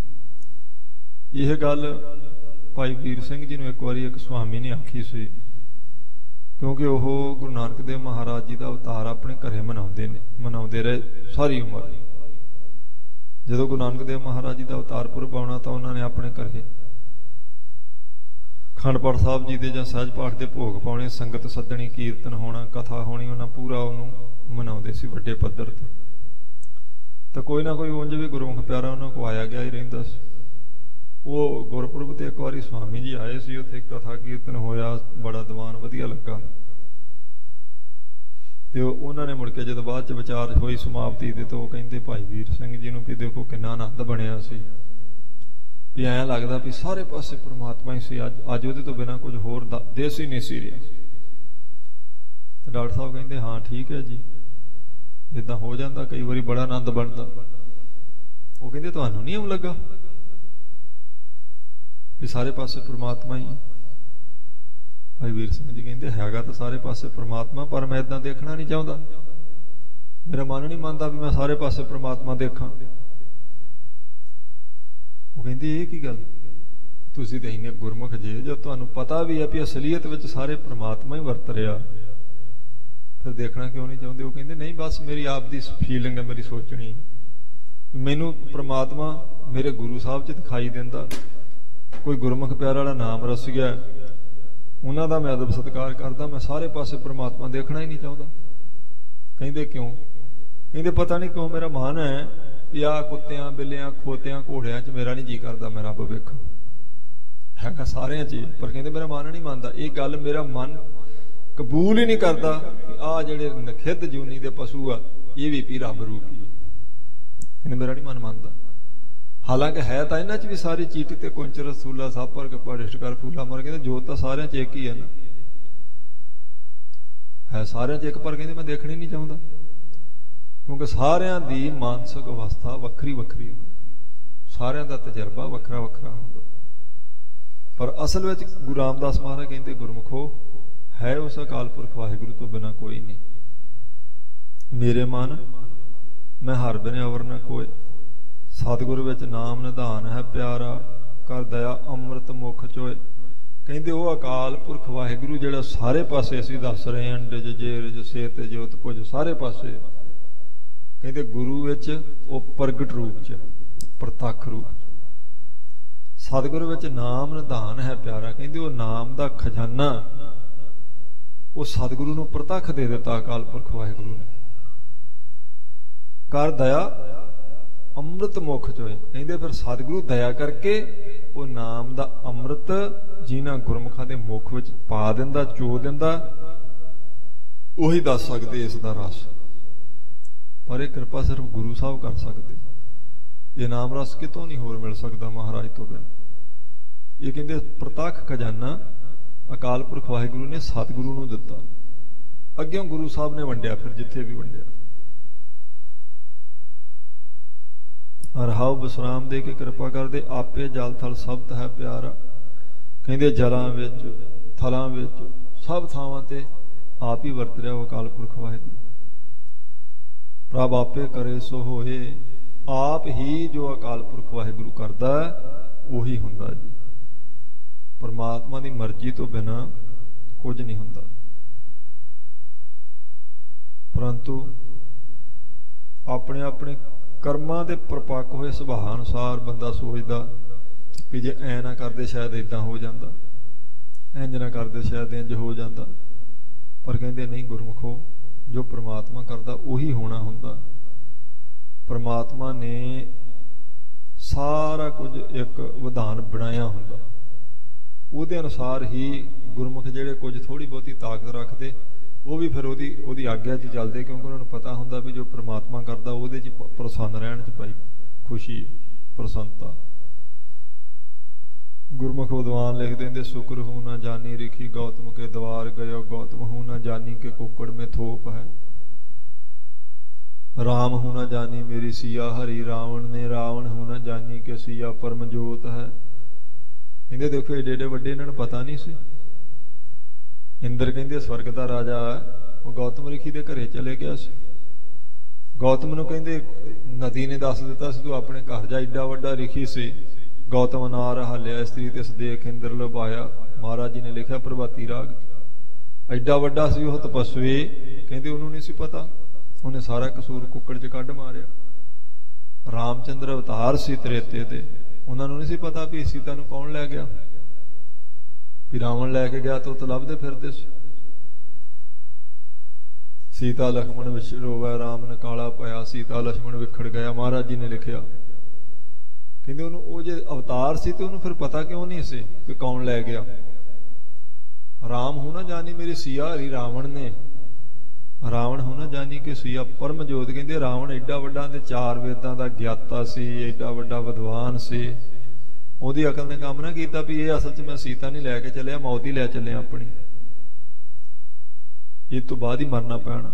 ਇਹ ਗੱਲ ਭਾਈ ਵੀਰ ਸਿੰਘ ਜੀ ਨੂੰ ਇੱਕ ਵਾਰੀ ਇੱਕ ਸੁਆਮੀ ਨੇ ਆਖੀ ਸੀ, ਕਿਉਂਕਿ ਉਹ ਗੁਰੂ ਨਾਨਕ ਦੇਵ ਮਹਾਰਾਜ ਜੀ ਦਾ ਅਵਤਾਰ ਆਪਣੇ ਘਰੇ ਮਨਾਉਂਦੇ ਨੇ, ਮਨਾਉਂਦੇ ਰਹੇ ਸਾਰੀ ਉਮਰ। ਜਦੋਂ ਗੁਰੂ ਨਾਨਕ ਦੇਵ ਮਹਾਰਾਜ ਜੀ ਦਾ ਅਵਤਾਰ ਪੁਰਬ ਆਉਣਾ ਤਾਂ ਉਹਨਾਂ ਨੇ ਆਪਣੇ ਘਰੇ ਅਖੰਡ ਪਾਠ ਸਾਹਿਬ ਜੀ ਦੇ ਜਾਂ ਸਹਿਜ ਪਾਠ ਦੇ ਭੋਗ ਪਾਉਣੇ, ਸੰਗਤ ਸੱਦਣੀ, ਕੀਰਤਨ ਹੋਣਾ, ਕਥਾ ਹੋਣੀ, ਉਹਨਾਂ ਪੂਰਾ ਉਹਨੂੰ ਮਨਾਉਂਦੇ ਸੀ ਵੱਡੇ ਪੱਧਰ ਤੇ। ਤਾਂ ਕੋਈ ਨਾ ਕੋਈ ਉਂਝ ਵੀ ਗੁਰਮੁਖ ਪਿਆਰਾ ਉਹਨਾਂ ਕੋਲ ਆਇਆ ਗਿਆ ਹੀ ਰਹਿੰਦਾ ਸੀ। ਉਹ ਗੁਰਪੁਰਬ ਤੇ ਇੱਕ ਵਾਰੀ ਸੁਆਮੀ ਜੀ ਆਏ ਸੀ, ਉੱਥੇ ਕਥਾ ਕੀਰਤਨ ਹੋਇਆ, ਬੜਾ ਦੀਵਾਨ ਵਧੀਆ ਲੱਗਾ। ਤੇ ਉਹਨਾਂ ਨੇ ਮੁੜ ਕੇ ਜਦੋਂ ਬਾਅਦ ਚ ਵਿਚਾਰ ਹੋਈ ਸਮਾਪਤੀ ਤੇ, ਤਾਂ ਉਹ ਕਹਿੰਦੇ ਭਾਈ ਵੀਰ ਸਿੰਘ ਜੀ ਨੂੰ ਵੀ ਦੇਖੋ ਕਿੰਨਾ ਆਨੰਦ ਬਣਿਆ ਸੀ, ਵੀ ਐਂ ਲੱਗਦਾ ਵੀ ਸਾਰੇ ਪਾਸੇ ਪ੍ਰਮਾਤਮਾ ਹੀ ਸੀ। ਅੱਜ ਅੱਜ ਉਹਦੇ ਤੋਂ ਬਿਨਾਂ ਕੁਝ ਹੋਰ ਦੇਸ ਹੀ ਨਹੀਂ ਸੀ ਰਿਹਾ। ਤੇ ਡਾਕਟਰ ਸਾਹਿਬ ਕਹਿੰਦੇ ਹਾਂ ਠੀਕ ਹੈ ਜੀ, ਏਦਾਂ ਹੋ ਜਾਂਦਾ ਕਈ ਵਾਰੀ, ਬੜਾ ਆਨੰਦ ਬਣਦਾ। ਉਹ ਕਹਿੰਦੇ ਤੁਹਾਨੂੰ ਨਹੀਂ ਇਉਂ ਲੱਗਾ ਵੀ ਸਾਰੇ ਪਾਸੇ ਪ੍ਰਮਾਤਮਾ ਹੀ ਹੈ? ਭਾਈ ਵੀਰ ਸਿੰਘ ਜੀ ਕਹਿੰਦੇ ਹੈਗਾ ਤਾਂ ਸਾਰੇ ਪਾਸੇ ਪ੍ਰਮਾਤਮਾ, ਪਰ ਮੈਂ ਏਦਾਂ ਦੇਖਣਾ ਨਹੀਂ ਚਾਹੁੰਦਾ, ਮੇਰਾ ਮਨ ਨਹੀਂ ਮੰਨਦਾ ਵੀ ਮੈਂ ਸਾਰੇ ਪਾਸੇ ਪ੍ਰਮਾਤਮਾ ਦੇਖਾਂ। ਉਹ ਕਹਿੰਦੇ ਇਹ ਕੀ ਗੱਲ, ਤੁਸੀਂ ਤਾਂ ਇੰਨੇ ਗੁਰਮੁਖ ਜੇ, ਜਦ ਤੁਹਾਨੂੰ ਪਤਾ ਵੀ ਹੈ ਵੀ ਅਸਲੀਅਤ ਵਿੱਚ ਸਾਰੇ ਪ੍ਰਮਾਤਮਾ ਹੀ ਵਰਤ ਰਿਹਾ, ਫਿਰ ਦੇਖਣਾ ਕਿਉਂ ਨਹੀਂ ਚਾਹੁੰਦੇ? ਉਹ ਕਹਿੰਦੇ ਨਹੀਂ, ਬਸ ਮੇਰੀ ਆਪ ਦੀ ਫੀਲਿੰਗ ਹੈ, ਮੇਰੀ ਸੋਚਣੀ, ਮੈਨੂੰ ਪ੍ਰਮਾਤਮਾ ਮੇਰੇ ਗੁਰੂ ਸਾਹਿਬ 'ਚ ਦਿਖਾਈ ਦਿੰਦਾ। ਕੋਈ ਗੁਰਮੁਖ ਪਿਆਰ ਵਾਲਾ ਨਾਮ ਰਸ ਗਿਆ, ਉਹਨਾਂ ਦਾ ਮੈਂ ਅਦਬ ਸਤਿਕਾਰ ਕਰਦਾ, ਮੈਂ ਸਾਰੇ ਪਾਸੇ ਪ੍ਰਮਾਤਮਾ ਦੇਖਣਾ ਹੀ ਨਹੀਂ ਚਾਹੁੰਦਾ। ਕਹਿੰਦੇ ਕਿਉਂ? ਕਹਿੰਦੇ ਪਤਾ ਨਹੀਂ ਕਿਉਂ, ਮੇਰਾ ਮਨ ਹੈ ਵੀ ਆਹ ਕੁੱਤਿਆਂ, ਬਿੱਲਿਆਂ, ਖੋਤਿਆਂ, ਘੋੜਿਆਂ 'ਚ ਮੇਰਾ ਨਹੀਂ ਜੀਅ ਕਰਦਾ ਮੈਂ ਰੱਬ ਵੇਖਾਂ। ਹੈਗਾ ਸਾਰਿਆਂ 'ਚ, ਪਰ ਕਹਿੰਦੇ ਮੇਰਾ ਮਨ ਨਹੀਂ ਮੰਨਦਾ ਇਹ ਗੱਲ, ਮੇਰਾ ਮਨ ਕਬੂਲ ਹੀ ਨਹੀਂ ਕਰਦਾ ਵੀ ਆਹ ਜਿਹੜੇ ਨਖਿੱਧ ਜੂਨੀ ਦੇ ਪਸ਼ੂ ਆ ਇਹ ਵੀ ਵੀ ਰੱਬ ਰੂਪ ਹੀ। ਕਹਿੰਦੇ ਮੇਰਾ ਨਹੀਂ ਮਨ ਮੰਨਦਾ। ਹਾਲਾਂਕਿ ਹੈ ਤਾਂ ਇਹਨਾਂ 'ਚ ਵੀ ਸਾਰੀ ਚੀਟੀ ਤੇ ਕੁੰਚ ਰਸੂਲਾ ਸਾਹਿਬ ਪਰ ਪੜਿਸ਼ਟਕਾਰ ਫੂਲਾ ਮਰ, ਕਹਿੰਦੇ ਜੋਤ ਤਾਂ ਸਾਰਿਆਂ 'ਚ ਇੱਕ ਹੀ ਹੈ ਨਾ, ਹੈ ਸਾਰਿਆਂ 'ਚ ਇੱਕ, ਪਰ ਕਹਿੰਦੇ ਮੈਂ ਦੇਖਣੀ ਨਹੀਂ ਚਾਹੁੰਦਾ, ਕਿਉਂਕਿ ਸਾਰਿਆਂ ਦੀ ਮਾਨਸਿਕ ਅਵਸਥਾ ਵੱਖਰੀ ਵੱਖਰੀ ਹੁੰਦੀ, ਸਾਰਿਆਂ ਦਾ ਤਜਰਬਾ ਵੱਖਰਾ ਵੱਖਰਾ ਹੁੰਦਾ। ਪਰ ਅਸਲ ਵਿੱਚ ਗੁਰੂ ਰਾਮਦਾਸ ਮਹਾਰਾਜ ਕਹਿੰਦੇ ਗੁਰਮੁਖੋ ਹੈ ਉਸ ਅਕਾਲ ਪੁਰਖ ਵਾਹਿਗੁਰੂ ਤੋਂ ਬਿਨਾਂ ਕੋਈ ਨਹੀਂ। ਮੇਰੇ ਮਨ ਮੈਂ ਹਰ ਬਿਨੇ ਅਵਰ ਨਾ ਕੋਈ, ਸਤਿਗੁਰ ਵਿੱਚ ਨਾਮ ਨਿਧਾਨ ਹੈ ਪਿਆਰਾ, ਕਰ ਦਇਆ ਅੰਮ੍ਰਿਤ ਮੁਖ ਚੋਏ। ਕਹਿੰਦੇ ਉਹ ਅਕਾਲ ਪੁਰਖ ਵਾਹਿਗੁਰੂ ਜਿਹੜਾ ਸਾਰੇ ਪਾਸੇ ਅਸੀਂ ਦੱਸ ਰਹੇ ਹਾਂ, ਡਿਜ ਜੇਰਜ ਸੇਤ ਜੋਤ ਭੁਜ, ਸਾਰੇ ਪਾਸੇ, ਕਹਿੰਦੇ ਗੁਰੂ ਵਿੱਚ ਉਹ ਪ੍ਰਗਟ ਰੂਪ 'ਚ, ਪ੍ਰਤੱਖ ਰੂਪ 'ਚ। ਸਤਿਗੁਰ ਵਿੱਚ ਨਾਮ ਨਿਧਾਨ ਹੈ ਪਿਆਰਾ, ਕਹਿੰਦੇ ਉਹ ਨਾਮ ਦਾ ਖਜ਼ਾਨਾ ਉਹ ਸਤਿਗੁਰੂ ਨੂੰ ਪ੍ਰਤੱਖ ਦੇ ਦਿੱਤਾ ਅਕਾਲ ਪੁਰਖ ਵਾਹਿਗੁਰੂ ਨੇ। ਕਰ ਦਇਆ ਅੰਮ੍ਰਿਤ ਮੁਖ ਚੋਏ, ਕਹਿੰਦੇ ਫਿਰ ਸਤਿਗੁਰੂ ਦਇਆ ਕਰਕੇ ਉਹ ਨਾਮ ਦਾ ਅੰਮ੍ਰਿਤ ਜਿਨ੍ਹਾਂ ਗੁਰਮੁਖਾਂ ਦੇ ਮੁਖ ਵਿੱਚ ਪਾ ਦਿੰਦਾ, ਚੋ ਦਿੰਦਾ, ਉਹੀ ਦੱਸ ਸਕਦੇ ਇਸ ਦਾ ਰਸ। ਪਰ ਇਹ ਕਿਰਪਾ ਸਿਰਫ ਗੁਰੂ ਸਾਹਿਬ ਕਰ ਸਕਦੇ, ਇਹ ਨਾਮ ਰਸ ਕਿਤੋਂ ਨਹੀਂ ਹੋਰ ਮਿਲ ਸਕਦਾ ਮਹਾਰਾਜ ਤੋਂ ਬਿਨਾਂ। ਇਹ ਕਹਿੰਦੇ ਪ੍ਰਤੱਖ ਖਜ਼ਾਨਾ ਅਕਾਲ ਪੁਰਖ ਵਾਹਿਗੁਰੂ ਨੇ ਸਤਿਗੁਰੂ ਨੂੰ ਦਿੱਤਾ, ਅੱਗਿਓਂ ਗੁਰੂ ਸਾਹਿਬ ਨੇ ਵੰਡਿਆ, ਫਿਰ ਜਿੱਥੇ ਵੀ ਵੰਡਿਆ। ਰਹਾਉ ਵਿਸਰਾਮ ਦੇ ਕੇ ਕਿਰਪਾ ਕਰਦੇ, ਆਪੇ ਜਲ ਥਲ ਸਬਦ ਹੈ ਪਿਆਰਾ। ਕਹਿੰਦੇ ਜਲਾਂ ਵਿੱਚ, ਥਲਾਂ ਵਿੱਚ, ਸਭ ਥਾਵਾਂ ਤੇ ਆਪ ਹੀ ਵਰਤ ਰਿਹਾ ਉਹ ਅਕਾਲ ਪੁਰਖ ਵਾਹਿਗੁਰੂ। ਪ੍ਰਭ ਆਪੇ ਕਰੇ ਸੋ ਹੋਏ, ਆਪ ਹੀ ਜੋ ਅਕਾਲ ਪੁਰਖ ਵਾਹਿਗੁਰੂ ਕਰਦਾ ਉਹੀ ਹੁੰਦਾ ਜੀ। ਪਰਮਾਤਮਾ ਦੀ ਮਰਜ਼ੀ ਤੋਂ ਬਿਨਾਂ ਕੁਝ ਨਹੀਂ ਹੁੰਦਾ। ਪਰੰਤੂ ਆਪਣੇ ਆਪਣੇ ਕਰਮਾਂ ਦੇ ਪ੍ਰਪੱਕ ਹੋਏ ਸੁਭਾਅ ਅਨੁਸਾਰ ਬੰਦਾ ਸੋਚਦਾ ਵੀ ਜੇ ਐ ਨਾ ਕਰਦੇ ਸ਼ਾਇਦ ਏਦਾਂ ਹੋ ਜਾਂਦਾ, ਇੰਝ ਨਾ ਕਰਦੇ ਸ਼ਾਇਦ ਇੰਝ ਹੋ ਜਾਂਦਾ। ਪਰ ਕਹਿੰਦੇ ਨਹੀਂ ਗੁਰਮੁਖੋ, ਜੋ ਪ੍ਰਮਾਤਮਾ ਕਰਦਾ ਉਹੀ ਹੋਣਾ ਹੁੰਦਾ। ਪ੍ਰਮਾਤਮਾ ਨੇ ਸਾਰਾ ਕੁਝ ਇੱਕ ਵਿਧਾਨ ਬਣਾਇਆ ਹੁੰਦਾ, ਉਹਦੇ ਅਨੁਸਾਰ ਹੀ ਗੁਰਮੁਖ ਜਿਹੜੇ ਕੁਝ ਥੋੜ੍ਹੀ ਬਹੁਤੀ ਤਾਕਤ ਰੱਖਦੇ ਉਹ ਵੀ ਫਿਰ ਉਹਦੀ ਉਹਦੀ ਆਗਿਆ 'ਚ ਚੱਲਦੇ, ਕਿਉਂਕਿ ਉਹਨਾਂ ਨੂੰ ਪਤਾ ਹੁੰਦਾ ਵੀ ਜੋ ਪ੍ਰਮਾਤਮਾ ਕਰਦਾ ਉਹਦੇ 'ਚ ਪ੍ਰਸੰਨ ਰਹਿਣ 'ਚ ਭਾਈ ਖੁਸ਼ੀ ਪ੍ਰਸੰਨਤਾ। ਗੁਰਮੁਖ ਵਿਦਵਾਨ ਲਿਖ ਦਿੰਦੇ, ਸ਼ੁਕਰ ਹੂੰ ਨਾ ਜਾਨੀ ਰਿਖੀ ਗੌਤਮ ਕੇ ਦਵਾਰ ਗਇਓ, ਗੌਤਮ ਹੂੰ ਨਾ ਜਾਨੀ ਕਿ ਕੁੱਕੜ में थोप है, राम हूँ ना जानी मेरी सिया हरि, रावण ने रावण हूँ ना जानी कि सिया परमजोत है। कहते देखो एडे एडे वड्डे इन्हां नूं पता नहीं सी। इंद्र कहते स्वर्ग का राजा है, वो गौतम रिखी दे घरे चले गया सी। गौतम नूं कहते नदी ने दस दिता सी तू अपने घर जा, एडा वड्डा रिखी सी। गौतम नार हालिया स्त्री तिस देख इंद्र लुभाया, महाराज जी ने लिखा प्रभाती राग, एडा वड्डा सी वह तपस्वी, कहते उन्होंने नहीं सी पता, उन्हें सारा कसूर कुकड़ च कढ़ मारिया। रामचंद्र अवतार सी त्रेते ते, उन्होंने नहीं सी पता भी सीता नूं कौन लै गया, भी रावण लैके गया तो लभदे फिरदे सी। सीता लक्ष्मण विच रोवै राम ने काला पाया, सीता लक्ष्मण विखड़ गया, महाराज जी ने लिखिया। कहते उन्होंने वो जे अवतार सी तो उन्होंने फिर पता क्यों नहीं सी कि कौन लै गया। राम हूं ना जानी मेरी सिया हरी, रावण ने रावण हूं ना जानी कि सिया परमजोत। कहते रावण एडा वड्डा ते चार वेदां दा ज्ञाता सी, एडा वड्डा विद्वान सी, ਉਹਦੀ अकल ने काम ना किया भी ये असल च मैं सीता नहीं लैके चलिया, मौत ही लै चलिया अपनी, इस तो बाद ही मरना पैना।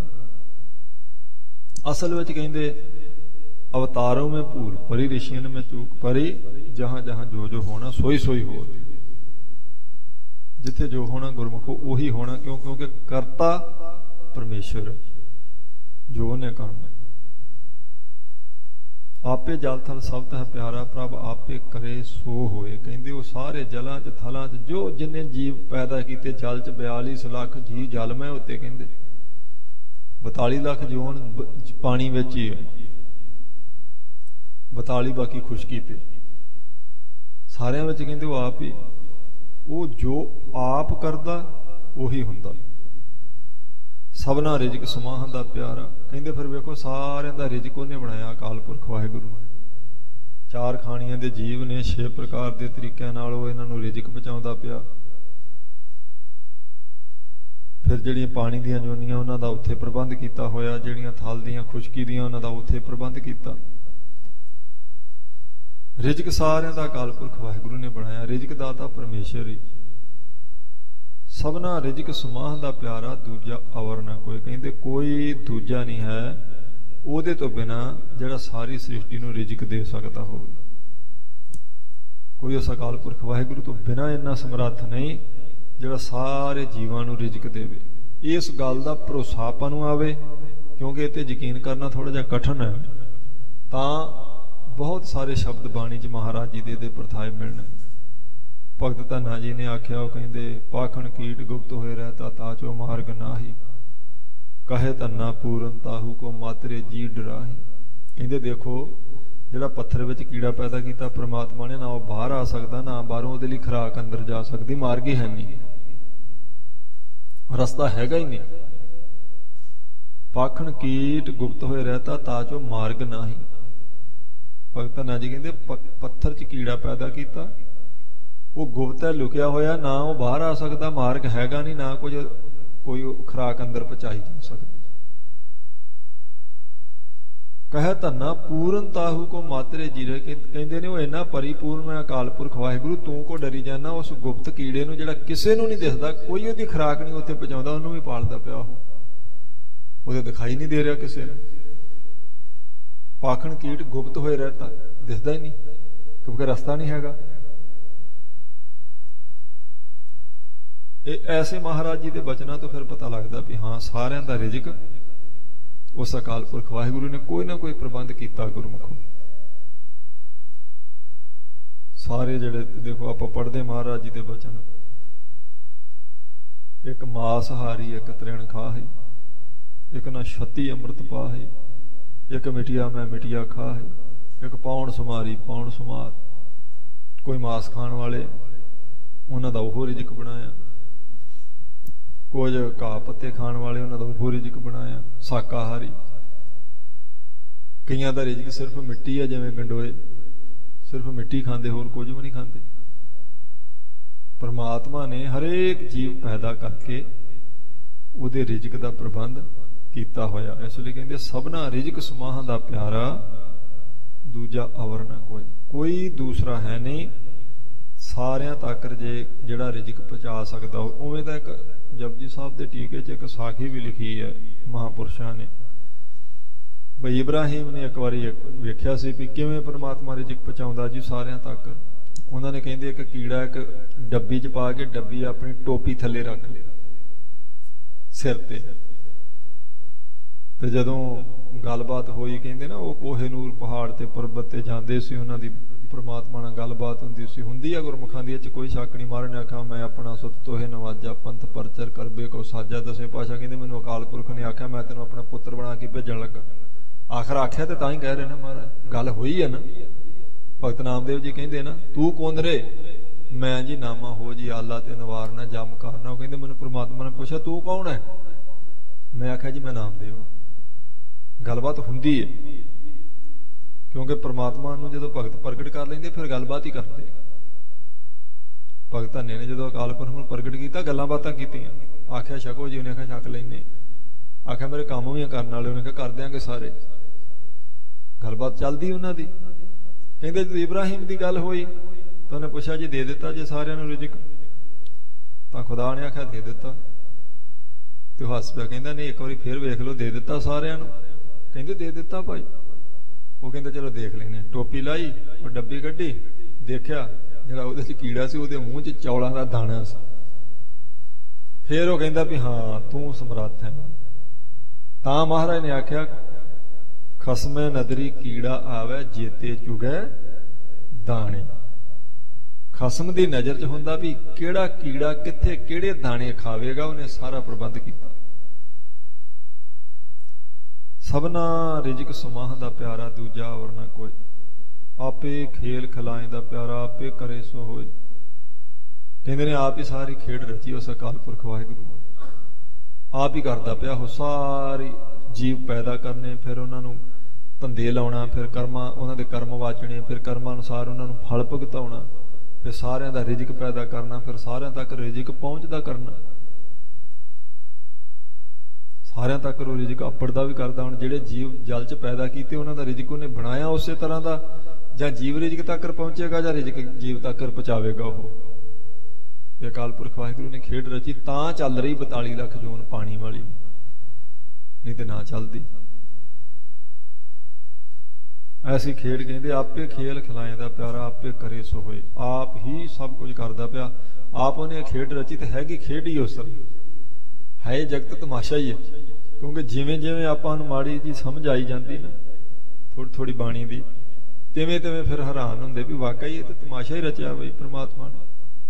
असल विच कहते अवतारों में भूल परी, ऋषियन में चूक परी, जहां जहां जो जो होना सोई सोई हो। जिथे जो होना गुरमुखो उही होना, क्यों? क्योंकि करता परमेश्वर, जो उन्हें करना। आपे जल थल सब तह प्यारा, प्रभ आपे करे सो होए। कहते वो सारे जलों च थलों च जो जिन्हें जीव पैदा किए, जल च बयालीस लाख जीव जल में उत्ते, कहते बताली लाख जून पानी विच ही है, बताली बाकी खुशकी ते सारियां विच कहते वो आप ही, वो जो आप करदा उही हुंदा। सबना रिजक समाहन दा प्यारा। कहते फिर वेखो सारियां दा रिजक उन्हें बनाया अकाल पुरख वाहिगुरू ने। चार खाणियां दे जीव ने, छे प्रकार दे तरीकिਆਂ ਨਾਲ ਉਹ ਇਹਨਾਂ ਨੂੰ ਰਿਜਕ ਪਹੁੰਚਾਉਂਦਾ ਪਿਆ। फिर ਜਿਹੜੀਆਂ पानी ਦੀਆਂ ਜੋਨੀਆਂ ਉਹਨਾਂ ਦਾ ਉੱਥੇ ਪ੍ਰਬੰਧ ਕੀਤਾ ਹੋਇਆ, ਜਿਹੜੀਆਂ ਥਲ ਦੀਆਂ ਖੁਸ਼ਕੀ ਦੀਆਂ ਉਹਨਾਂ ਦਾ ਉੱਥੇ ਪ੍ਰਬੰਧ ਕੀਤਾ। ਰਿਜਕ ਸਾਰਿਆਂ ਦਾ ਅਕਾਲ ਪੁਰਖ ਵਾਹਿਗੁਰੂ ਨੇ ਬਣਾਇਆ। ਰਿਜਕ ਦਾਤਾ ਪਰਮੇਸ਼ਰ ਹੀ। सबना रिजक समाह दा प्यारा, दूजा अवर ना कोई। कहते कोई दूजा नहीं है ਉਹਦੇ ਤੋਂ बिना ਜਿਹੜਾ सारी सृष्टि ਨੂੰ रिजक दे सकता हो। कोई उस अकाल पुरख वाहिगुरू तो बिना इन्ना समर्थ नहीं ਜਿਹੜਾ सारे जीवां ਨੂੰ रिजक देवे। इस गल का भरोसा आपां नूं आवे, क्योंकि इह ते यकीन करना थोड़ा जिहा कठिन है। तां बहुत सारे शब्द बाणी च महाराज जी दे दे परथाए मिलने। भगत धन्ना जी ने आख्या, वो कहते पाखण कीट गुप्त होए रहता, ताचो मार्ग नाही, कहे धन्ना पूरन ताहू को मातरे जी डराही। कहते देखो जिहड़ा पत्थर विच कीड़ा पैदा किया परमात्मा ने, ना वो बाहर आ सकता, ना बाहरों उहदे लई खुराक अंदर जा सकती, मार्ग ही है नहीं, रस्ता हैगा ही नहीं। पाखण कीट गुप्त होए रहता, ताचो मार्ग नाही। भगत धन्ना जी कहते पत्थर च कीड़ा पैदा किया, वो गुप्त है, लुकिया होया, ना वो बाहर आ सकता, मार्ग हैगा नहीं, ना कुछ कोई खुराक अंदर पहुंचाई जा सकती। कह धन्ना पूर्ण ताहू को मातरे जीरे। कहते ने वो इन्ना परिपूर्ण है अकाल पुरख वाहिगुरू, तू को डरी जाना उस गुप्त कीड़े नूं जिहड़ा किसे नूं नहीं दिसदा, कोई उहदी खुराक नहीं उत्थे पहुंचाउंदा, उहनूं भी पालदा पिया, ओह ओहदे दिखाई नहीं दे रहा किसे नूं। पाखण कीट गुप्त होए रहता, दिसदा ही नहीं, क्योंकि रस्ता नहीं हैगा। ऐसे महाराज जी के बचनों तो फिर पता लगता भी हाँ सारिਆਂ ਦਾ रिजक उस अकाल पुरख वाहिगुरू ने कोई ना कोई प्रबंध किया। गुरमुखों सारे जड़े देखो आप पढ़ते महाराज जी के बचन, एक मांसहारी, एक तृण खाही, एक ना छत्ती अमृत पाही, एक मिटिया मैं मिटिया खाही, एक पौण सुमारी पौण सुमार। कोई मांस खाण वाले उन्हों का वो रिजक बनाया, ਕੁਝ ਘਾਹ ਪੱਤੇ ਖਾਣ ਵਾਲੇ ਉਹਨਾਂ ਦਾ ਉਹ ਰਿਜ਼ਕ ਬਣਾਇਆ, ਸ਼ਾਕਾਹਾਰੀ। ਕਈਆਂ ਦਾ ਰਿਜ਼ਕ ਸਿਰਫ ਮਿੱਟੀ ਹੈ, ਜਿਵੇਂ ਗੰਡੋਏ ਸਿਰਫ ਮਿੱਟੀ ਖਾਂਦੇ, ਹੋਰ ਕੁਝ ਵੀ ਨਹੀਂ ਖਾਂਦੇ। ਪਰਮਾਤਮਾ ਨੇ ਹਰੇਕ ਜੀਵ ਪੈਦਾ ਕਰਕੇ ਉਹਦੇ ਰਿਜ਼ਕ ਦਾ ਪ੍ਰਬੰਧ ਕੀਤਾ ਹੋਇਆ। ਇਸ ਲਈ ਕਹਿੰਦੇ ਸਭਨਾ ਰਿਜ਼ਕ ਸਮਾਹਾਂ ਦਾ ਪਿਆਰਾ, ਦੂਜਾ ਅਵਰ ਨਾ ਕੋਈ। ਕੋਈ ਦੂਸਰਾ ਹੈ ਨਹੀਂ ਸਾਰਿਆਂ ਤੱਕ ਜੇ ਜਿਹੜਾ ਰਿਜ਼ਕ ਪਹੁੰਚਾ ਸਕਦਾ। ਉਵੇਂ ਤਾਂ ਇੱਕ ਜਪਜੀ ਸਾਹਿਬ ਦੇ ਟੀਕੇ 'ਚ ਇੱਕ ਸਾਖੀ ਵੀ ਲਿਖੀ ਹੈ ਮਹਾਂਪੁਰਸ਼ਾਂ ਨੇ, ਬਈ ਇਬਰਾਹੀਮ ਨੇ ਇੱਕ ਵਾਰੀ ਵੇਖਿਆ ਸੀ ਵੀ ਕਿਵੇਂ ਪਰਮਾਤਮਾ ਰਿਜ਼ਕ ਪਹੁੰਚਾਉਂਦਾ ਜੀ ਸਾਰਿਆਂ ਤੱਕ। ਉਹਨਾਂ ਨੇ ਕਹਿੰਦੇ ਇੱਕ ਕੀੜਾ ਇੱਕ ਡੱਬੀ 'ਚ ਪਾ ਕੇ ਡੱਬੀ ਆਪਣੀ ਟੋਪੀ ਥੱਲੇ ਰੱਖ ਲਈ ਸਿਰ ਤੇ, ਤੇ ਜਦੋਂ ਗੱਲਬਾਤ ਹੋਈ ਕਹਿੰਦੇ ਨਾ ਉਹ ਕੋਹੇ ਨੂਰ ਪਹਾੜ ਤੇ ਪਰਬਤ ਤੇ ਜਾਂਦੇ ਸੀ, ਉਹਨਾਂ ਦੀ ਪਰਮਾਤਮਾ ਨਾਲ ਗੱਲਬਾਤ ਹੁੰਦੀ ਸੀ। ਹੁੰਦੀ ਆ ਗੁਰਮੁਖਾਂ ਦੀ, ਇਹ 'ਚ ਕੋਈ ਸ਼ੱਕ ਨਹੀਂ। ਮਹਾਰਾਜ ਨੇ ਆਖਿਆ ਮੈਂ ਆਪਣਾ ਸੁਤ ਤੋਹੇ ਨਵਾਜਾ ਪੰਥ ਪਰਚਰ ਕਰਬੇ ਕੋ ਸਾਜਾ। ਦਸਵੇਂ ਪਾਤਸ਼ਾਹ ਕਹਿੰਦੇ ਮੈਨੂੰ ਅਕਾਲ ਪੁਰਖ ਨੇ ਆਖਿਆ ਮੈਂ ਤੈਨੂੰ ਆਪਣਾ ਪੁੱਤਰ ਬਣਾ ਕੇ ਭੇਜਣ ਲੱਗਾ। ਆਖਰ ਆਖਿਆ ਤੇ ਤਾਂ ਹੀ ਕਹਿ ਰਹੇ ਨਾ ਮਹਾਰਾਜ, ਗੱਲ ਹੋਈ ਹੈ ਨਾ। ਭਗਤ ਨਾਮਦੇਵ ਜੀ ਕਹਿੰਦੇ ਨਾ ਤੂੰ ਕੌਣ ਰੇ, ਮੈਂ ਜੀ ਨਾਮਾ ਹੋ ਜੀ ਆਲਾ ਤੇ ਨਵਾਰਨਾ ਜਮ ਕਰਨਾ। ਉਹ ਕਹਿੰਦੇ ਮੈਨੂੰ ਪਰਮਾਤਮਾ ਨੇ ਪੁੱਛਿਆ ਤੂੰ ਕੌਣ ਹੈ, ਮੈਂ ਆਖਿਆ ਜੀ ਮੈਂ ਨਾਮਦੇਵ ਹਾਂ। ਗੱਲਬਾਤ ਹੁੰਦੀ ਹੈ, ਕਿਉਂਕਿ ਪਰਮਾਤਮਾ ਨੂੰ ਜਦੋਂ ਭਗਤ ਪ੍ਰਗਟ ਕਰ ਲੈਂਦੇ ਫਿਰ ਗੱਲਬਾਤ ਹੀ ਕਰਦੇ। ਭਗਤ ਧੰਨੇ ਨੇ ਜਦੋਂ ਅਕਾਲ ਪੁਰਖ ਨੂੰ ਪ੍ਰਗਟ ਕੀਤਾ ਗੱਲਾਂ ਬਾਤਾਂ ਕੀਤੀਆਂ। ਆਖਿਆ ਛਕੋ ਜੀ, ਉਹਨੇ ਆਖਿਆ ਛਕ ਲੈਨੇ। ਆਖਿਆ ਮੇਰੇ ਕੰਮ ਵੀ ਕਰਨ ਵਾਲੇ, ਉਹਨੇ ਕਿਹਾ ਕਰ ਦਿਆਂਗੇ ਸਾਰੇ। ਗੱਲਬਾਤ ਚੱਲਦੀ ਉਹਨਾਂ ਦੀ। ਕਹਿੰਦੇ ਜਦੋਂ ਇਬਰਾਹੀਮ ਦੀ ਗੱਲ ਹੋਈ ਤਾਂ ਉਹਨੇ ਪੁੱਛਿਆ ਜੀ ਦੇ ਦਿੱਤਾ ਜੇ ਸਾਰਿਆਂ ਨੂੰ ਰਿਜ਼ਕ, ਤਾਂ ਖੁਦਾ ਨੇ ਆਖਿਆ ਦੇ ਦਿੱਤਾ। ਤੇ ਉਹ ਹੱਸ ਪਿਆ, ਕਹਿੰਦਾ ਨਹੀਂ ਇੱਕ ਵਾਰੀ ਫੇਰ ਵੇਖ ਲਓ, ਦੇ ਦਿੱਤਾ ਸਾਰਿਆਂ ਨੂੰ। ਕਹਿੰਦੇ ਦੇ ਦਿੱਤਾ ਭਾਈ। ਉਹ ਕਹਿੰਦਾ ਚਲੋ ਦੇਖ ਲੈਨੇ। ਟੋਪੀ ਲਾਈ, ਉਹ ਡੱਬੀ ਕੱਢੀ, ਦੇਖਿਆ ਜਿਹੜਾ ਉਹਦੇ 'ਚ ਕੀੜਾ ਸੀ ਉਹਦੇ ਮੂੰਹ 'ਚ ਚੌਲਾਂ ਦਾ ਦਾਣਾ ਸੀ। ਫੇਰ ਉਹ ਕਹਿੰਦਾ ਵੀ ਹਾਂ ਤੂੰ ਸਮਰੱਥ ਹੈ। ਤਾਂ ਮਹਾਰਾਜ ਨੇ ਆਖਿਆ ਖਸਮੇ ਨਦਰੀ ਕੀੜਾ ਆਵੇ ਜੇਤੇ ਚੁਗੈ ਦਾਣੇ। ਖਸਮ ਦੀ ਨਜ਼ਰ 'ਚ ਹੁੰਦਾ ਵੀ ਕਿਹੜਾ ਕੀੜਾ ਕਿੱਥੇ ਕਿਹੜੇ ਦਾਣੇ ਖਾਵੇਗਾ, ਉਹਨੇ ਸਾਰਾ ਪ੍ਰਬੰਧ ਕੀਤਾ। ਸਭਨਾ ਰਿਜ਼ਕ ਸਮਾਹ ਦਾ ਪਿਆਰਾ, ਦੂਜਾ ਹੋਰ ਨਾ ਕੋਈ। ਆਪੇ ਖੇਲ ਖਿਲਾਏ ਦਾ ਪਿਆਰਾ, ਆਪੇ ਕਰੇ ਸੋ ਹੋਏ। ਕਹਿੰਦੇ ਨੇ ਆਪ ਹੀ ਸਾਰੀ ਖੇਡ ਰਚੀ ਉਸ ਅਕਾਲ ਪੁਰਖ ਵਾਹਿਗੁਰੂ ਨੇ। ਆਪ ਹੀ ਕਰਦਾ ਪਿਆ ਉਹ ਸਾਰੀ ਜੀਵ ਪੈਦਾ ਕਰਨੇ, ਫਿਰ ਉਹਨਾਂ ਨੂੰ ਧੰਦੇ ਲਾਉਣਾ, ਫਿਰ ਕਰਮਾਂ ਉਹਨਾਂ ਦੇ ਕਰਮ ਵਾਚਣੇ, ਫਿਰ ਕਰਮਾਂ ਅਨੁਸਾਰ ਉਹਨਾਂ ਨੂੰ ਫਲ ਭੁਗਤਾਉਣਾ, ਫਿਰ ਸਾਰਿਆਂ ਦਾ ਰਿਜ਼ਕ ਪੈਦਾ ਕਰਨਾ, ਫਿਰ ਸਾਰਿਆਂ ਤੱਕ ਰਿਜ਼ਕ ਪਹੁੰਚਦਾ ਕਰਨਾ, ਸਾਰਿਆਂ ਤੱਕ ਉਹ ਰਿਜ਼ਕ ਅੱਪੜਦਾ ਵੀ ਕਰਦਾ। ਹੁਣ ਜਿਹੜੇ ਜੀਵ ਜਲ 'ਚ ਪੈਦਾ ਕੀਤੇ ਉਹਨਾਂ ਦਾ ਰਿਜ਼ਕ ਉਹਨੇ ਬਣਾਇਆ ਉਸੇ ਤਰ੍ਹਾਂ ਦਾ, ਜਾਂ ਜੀਵ ਰਿਜ਼ਕ ਤੱਕ ਪਹੁੰਚੇਗਾ ਜਾਂ ਰਿਜ਼ਕ ਜੀਵ ਤੱਕ ਪਹੁੰਚਾਵੇਗਾ ਉਹ। ਇਹ ਅਕਾਲ ਪੁਰਖ ਵਾਹਿਗੁਰੂ ਨੇ ਖੇਡ ਰਚੀ, ਤਾਂ ਚੱਲ ਰਹੀ ਬਤਾਲੀ ਲੱਖ ਜੂਨ ਪਾਣੀ ਵਾਲੀ, ਨਹੀਂ ਤੇ ਨਾ ਚੱਲਦੀ। ਐਸੀ ਖੇਡ ਕਹਿੰਦੇ ਆਪੇ ਖੇਲ ਖਿਲਾਏ ਦਾ ਪਿਆਰਾ, ਆਪੇ ਕਰੇ ਸੋ ਹੋਏ। ਆਪ ਹੀ ਸਭ ਕੁਝ ਕਰਦਾ ਪਿਆ, ਆਪ ਉਹਨੇ ਖੇਡ ਰਚੀ। ਤੇ ਹੈਗੀ ਖੇਡ ਹੀ ਉਸ ਹੈ, ਜਗਤ ਤਮਾਸ਼ਾ ਹੀ ਹੈ। ਕਿਉਂਕਿ ਜਿਵੇਂ ਜਿਵੇਂ ਆਪਾਂ ਨੂੰ ਮਾੜੀ ਜੀ ਸਮਝ ਆਈ ਜਾਂਦੀ ਨਾ ਥੋੜੀ ਥੋੜੀ ਬਾਣੀ ਦੀ, ਤਿਵੇਂ ਤਿਵੇਂ ਫਿਰ ਹੈਰਾਨ ਹੁੰਦੇ ਵੀ ਵਾਕਈ ਇਹ ਤਾਂ ਤਮਾਸ਼ਾ ਹੀ ਰਚਿਆ ਬਈ ਪ੍ਰਮਾਤਮਾ ਨੇ।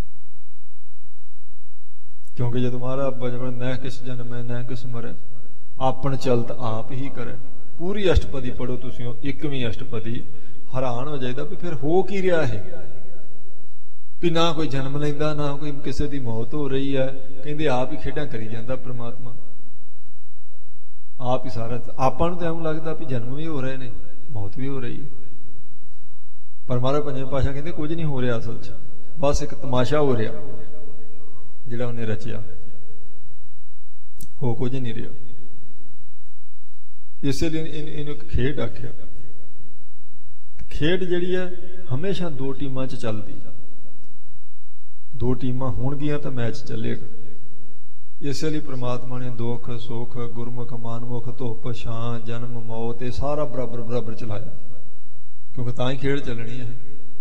ਕਿਉਂਕਿ ਜਦੋਂ ਮਹਾਰਾਜ ਬਚਪਨ ਨਹਿ ਕਿਸ ਜਨਮੈ ਨਹਿ ਕਿਸ ਮਰੈ, ਆਪਨ ਚਲਤ ਆਪ ਹੀ ਕਰੇ। ਪੂਰੀ ਅਸ਼ਟਪਦੀ ਪੜੋ ਤੁਸੀਂ, ਇੱਕਵੀਂ ਅਸ਼ਟਪਦੀ, ਹੈਰਾਨ ਹੋ ਜਾਈਦਾ ਵੀ ਫਿਰ ਹੋ ਕੀ ਰਿਹਾ ਇਹ, ਵੀ ਨਾ ਕੋਈ ਜਨਮ ਲੈਂਦਾ, ਨਾ ਕੋਈ ਕਿਸੇ ਦੀ ਮੌਤ ਹੋ ਰਹੀ ਹੈ। ਕਹਿੰਦੇ ਆਪ ਹੀ ਖੇਡਾਂ ਕਰੀ ਜਾਂਦਾ ਪ੍ਰਮਾਤਮਾ, ਆਪ ਹੀ ਸਾਰਾ। ਆਪਾਂ ਨੂੰ ਤਾਂ ਐਵੇਂ ਲੱਗਦਾ ਵੀ ਜਨਮ ਵੀ ਹੋ ਰਹੇ ਨੇ, ਮੌਤ ਵੀ ਹੋ ਰਹੀ ਹੈ, ਪਰ ਮਹਾਰਾਜ ਪੰਜਵੇਂ ਪਾਤਸ਼ਾਹ ਕਹਿੰਦੇ ਕੁਝ ਨਹੀਂ ਹੋ ਰਿਹਾ ਅਸਲ 'ਚ, ਬਸ ਇੱਕ ਤਮਾਸ਼ਾ ਹੋ ਰਿਹਾ ਜਿਹੜਾ ਉਹਨੇ ਰਚਿਆ, ਹੋ ਕੁਝ ਨਹੀਂ ਰਿਹਾ। ਇਸੇ ਲਈ ਇਹਨੂੰ ਇੱਕ ਖੇਡ ਆਖਿਆ। ਖੇਡ ਜਿਹੜੀ ਹੈ ਹਮੇਸ਼ਾ ਦੋ ਟੀਮਾਂ 'ਚ ਚੱਲਦੀ, ਦੋ ਟੀਮਾਂ ਹੋਣਗੀਆਂ ਤਾਂ ਮੈਚ ਚੱਲੇਗਾ। ਇਸੇ ਲਈ ਪ੍ਰਮਾਤਮਾ ਨੇ ਦੁੱਖ ਸੁੱਖ, ਗੁਰਮੁਖ ਮਾਨਮੁਖ, ਧੁੱਪ ਛਾਂ, ਜਨਮ ਮੌਤ, ਇਹ ਸਾਰਾ ਬਰਾਬਰ ਬਰਾਬਰ ਚਲਾਇਆ, ਕਿਉਂਕਿ ਤਾਂ ਹੀ ਖੇਡ ਚੱਲਣੀ ਹੈ।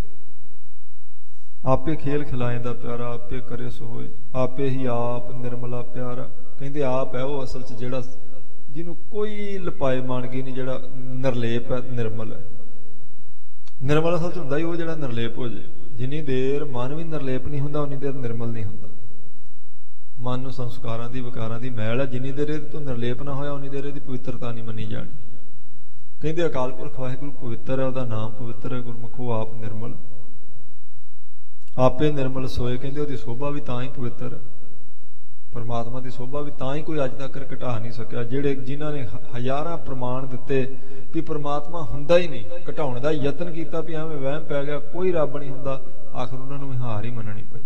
ਆਪੇ ਖੇਲ ਖਿਲਾਏ ਦਾ ਪਿਆਰਾ, ਆਪੇ ਕਰੇ ਸੋ ਹੋਏ। ਆਪੇ ਹੀ ਆਪ ਨਿਰਮਲਾ ਪਿਆਰਾ। ਕਹਿੰਦੇ ਆਪ ਹੈ ਉਹ ਅਸਲ 'ਚ ਜਿਹੜਾ ਜਿਹਨੂੰ ਕੋਈ ਲਪਾਏ ਮਾਨਗੀ ਨਹੀਂ, ਜਿਹੜਾ ਨਿਰਲੇਪ ਹੈ, ਨਿਰਮਲ ਹੈ। ਨਿਰਮਲ ਅਸਲ 'ਚ ਹੁੰਦਾ ਹੀ ਉਹ ਜਿਹੜਾ ਨਿਰਲੇਪ ਹੋ ਜਾਏ। ਜਿੰਨੀ ਦੇਰ ਮਨ ਵੀ ਨਿਰਲੇਪ ਨਹੀਂ ਹੁੰਦਾ ਉਨੀ ਦੇਰ ਨਿਰਮਲ ਨਹੀਂ ਹੁੰਦਾ। ਮਨ ਨੂੰ ਸੰਸਕਾਰਾਂ ਦੀ ਵਿਕਾਰਾਂ ਦੀ ਮੈਲ ਹੈ, ਜਿੰਨੀ ਦੇਰ ਇਹਦੇ ਤੋਂ ਨਿਰਲੇਪ ਨਾ ਹੋਇਆ ਉਨੀ ਦੇਰ ਇਹਦੀ ਪਵਿੱਤਰਤਾ ਨਹੀਂ ਮੰਨੀ ਜਾਣੀ। ਕਹਿੰਦੇ ਅਕਾਲ ਪੁਰਖ ਵਾਹਿਗੁਰੂ ਪਵਿੱਤਰ ਹੈ, ਉਹਦਾ ਨਾਮ ਪਵਿੱਤਰ ਹੈ, ਗੁਰਮੁਖੋ ਆਪ ਨਿਰਮਲ। ਆਪੇ ਨਿਰਮਲ ਸੋਏ, ਕਹਿੰਦੇ ਉਹਦੀ ਸੋਭਾ ਵੀ ਤਾਂ ਹੀ ਪਵਿੱਤਰ ਹੈ। परमात्मा की शोभा भी तां ही कोई अज तक घटा नहीं सकिया। जिहड़े जिन्हां ने हज़ारां प्रमाण दिते भी परमात्मा हुंदा ही नहीं, घटाउण दा यतन कीता भी एवें वहम पै गया कोई रब नहीं हुंदा, आखिर उन्हां नूं हार ही मनणी पई,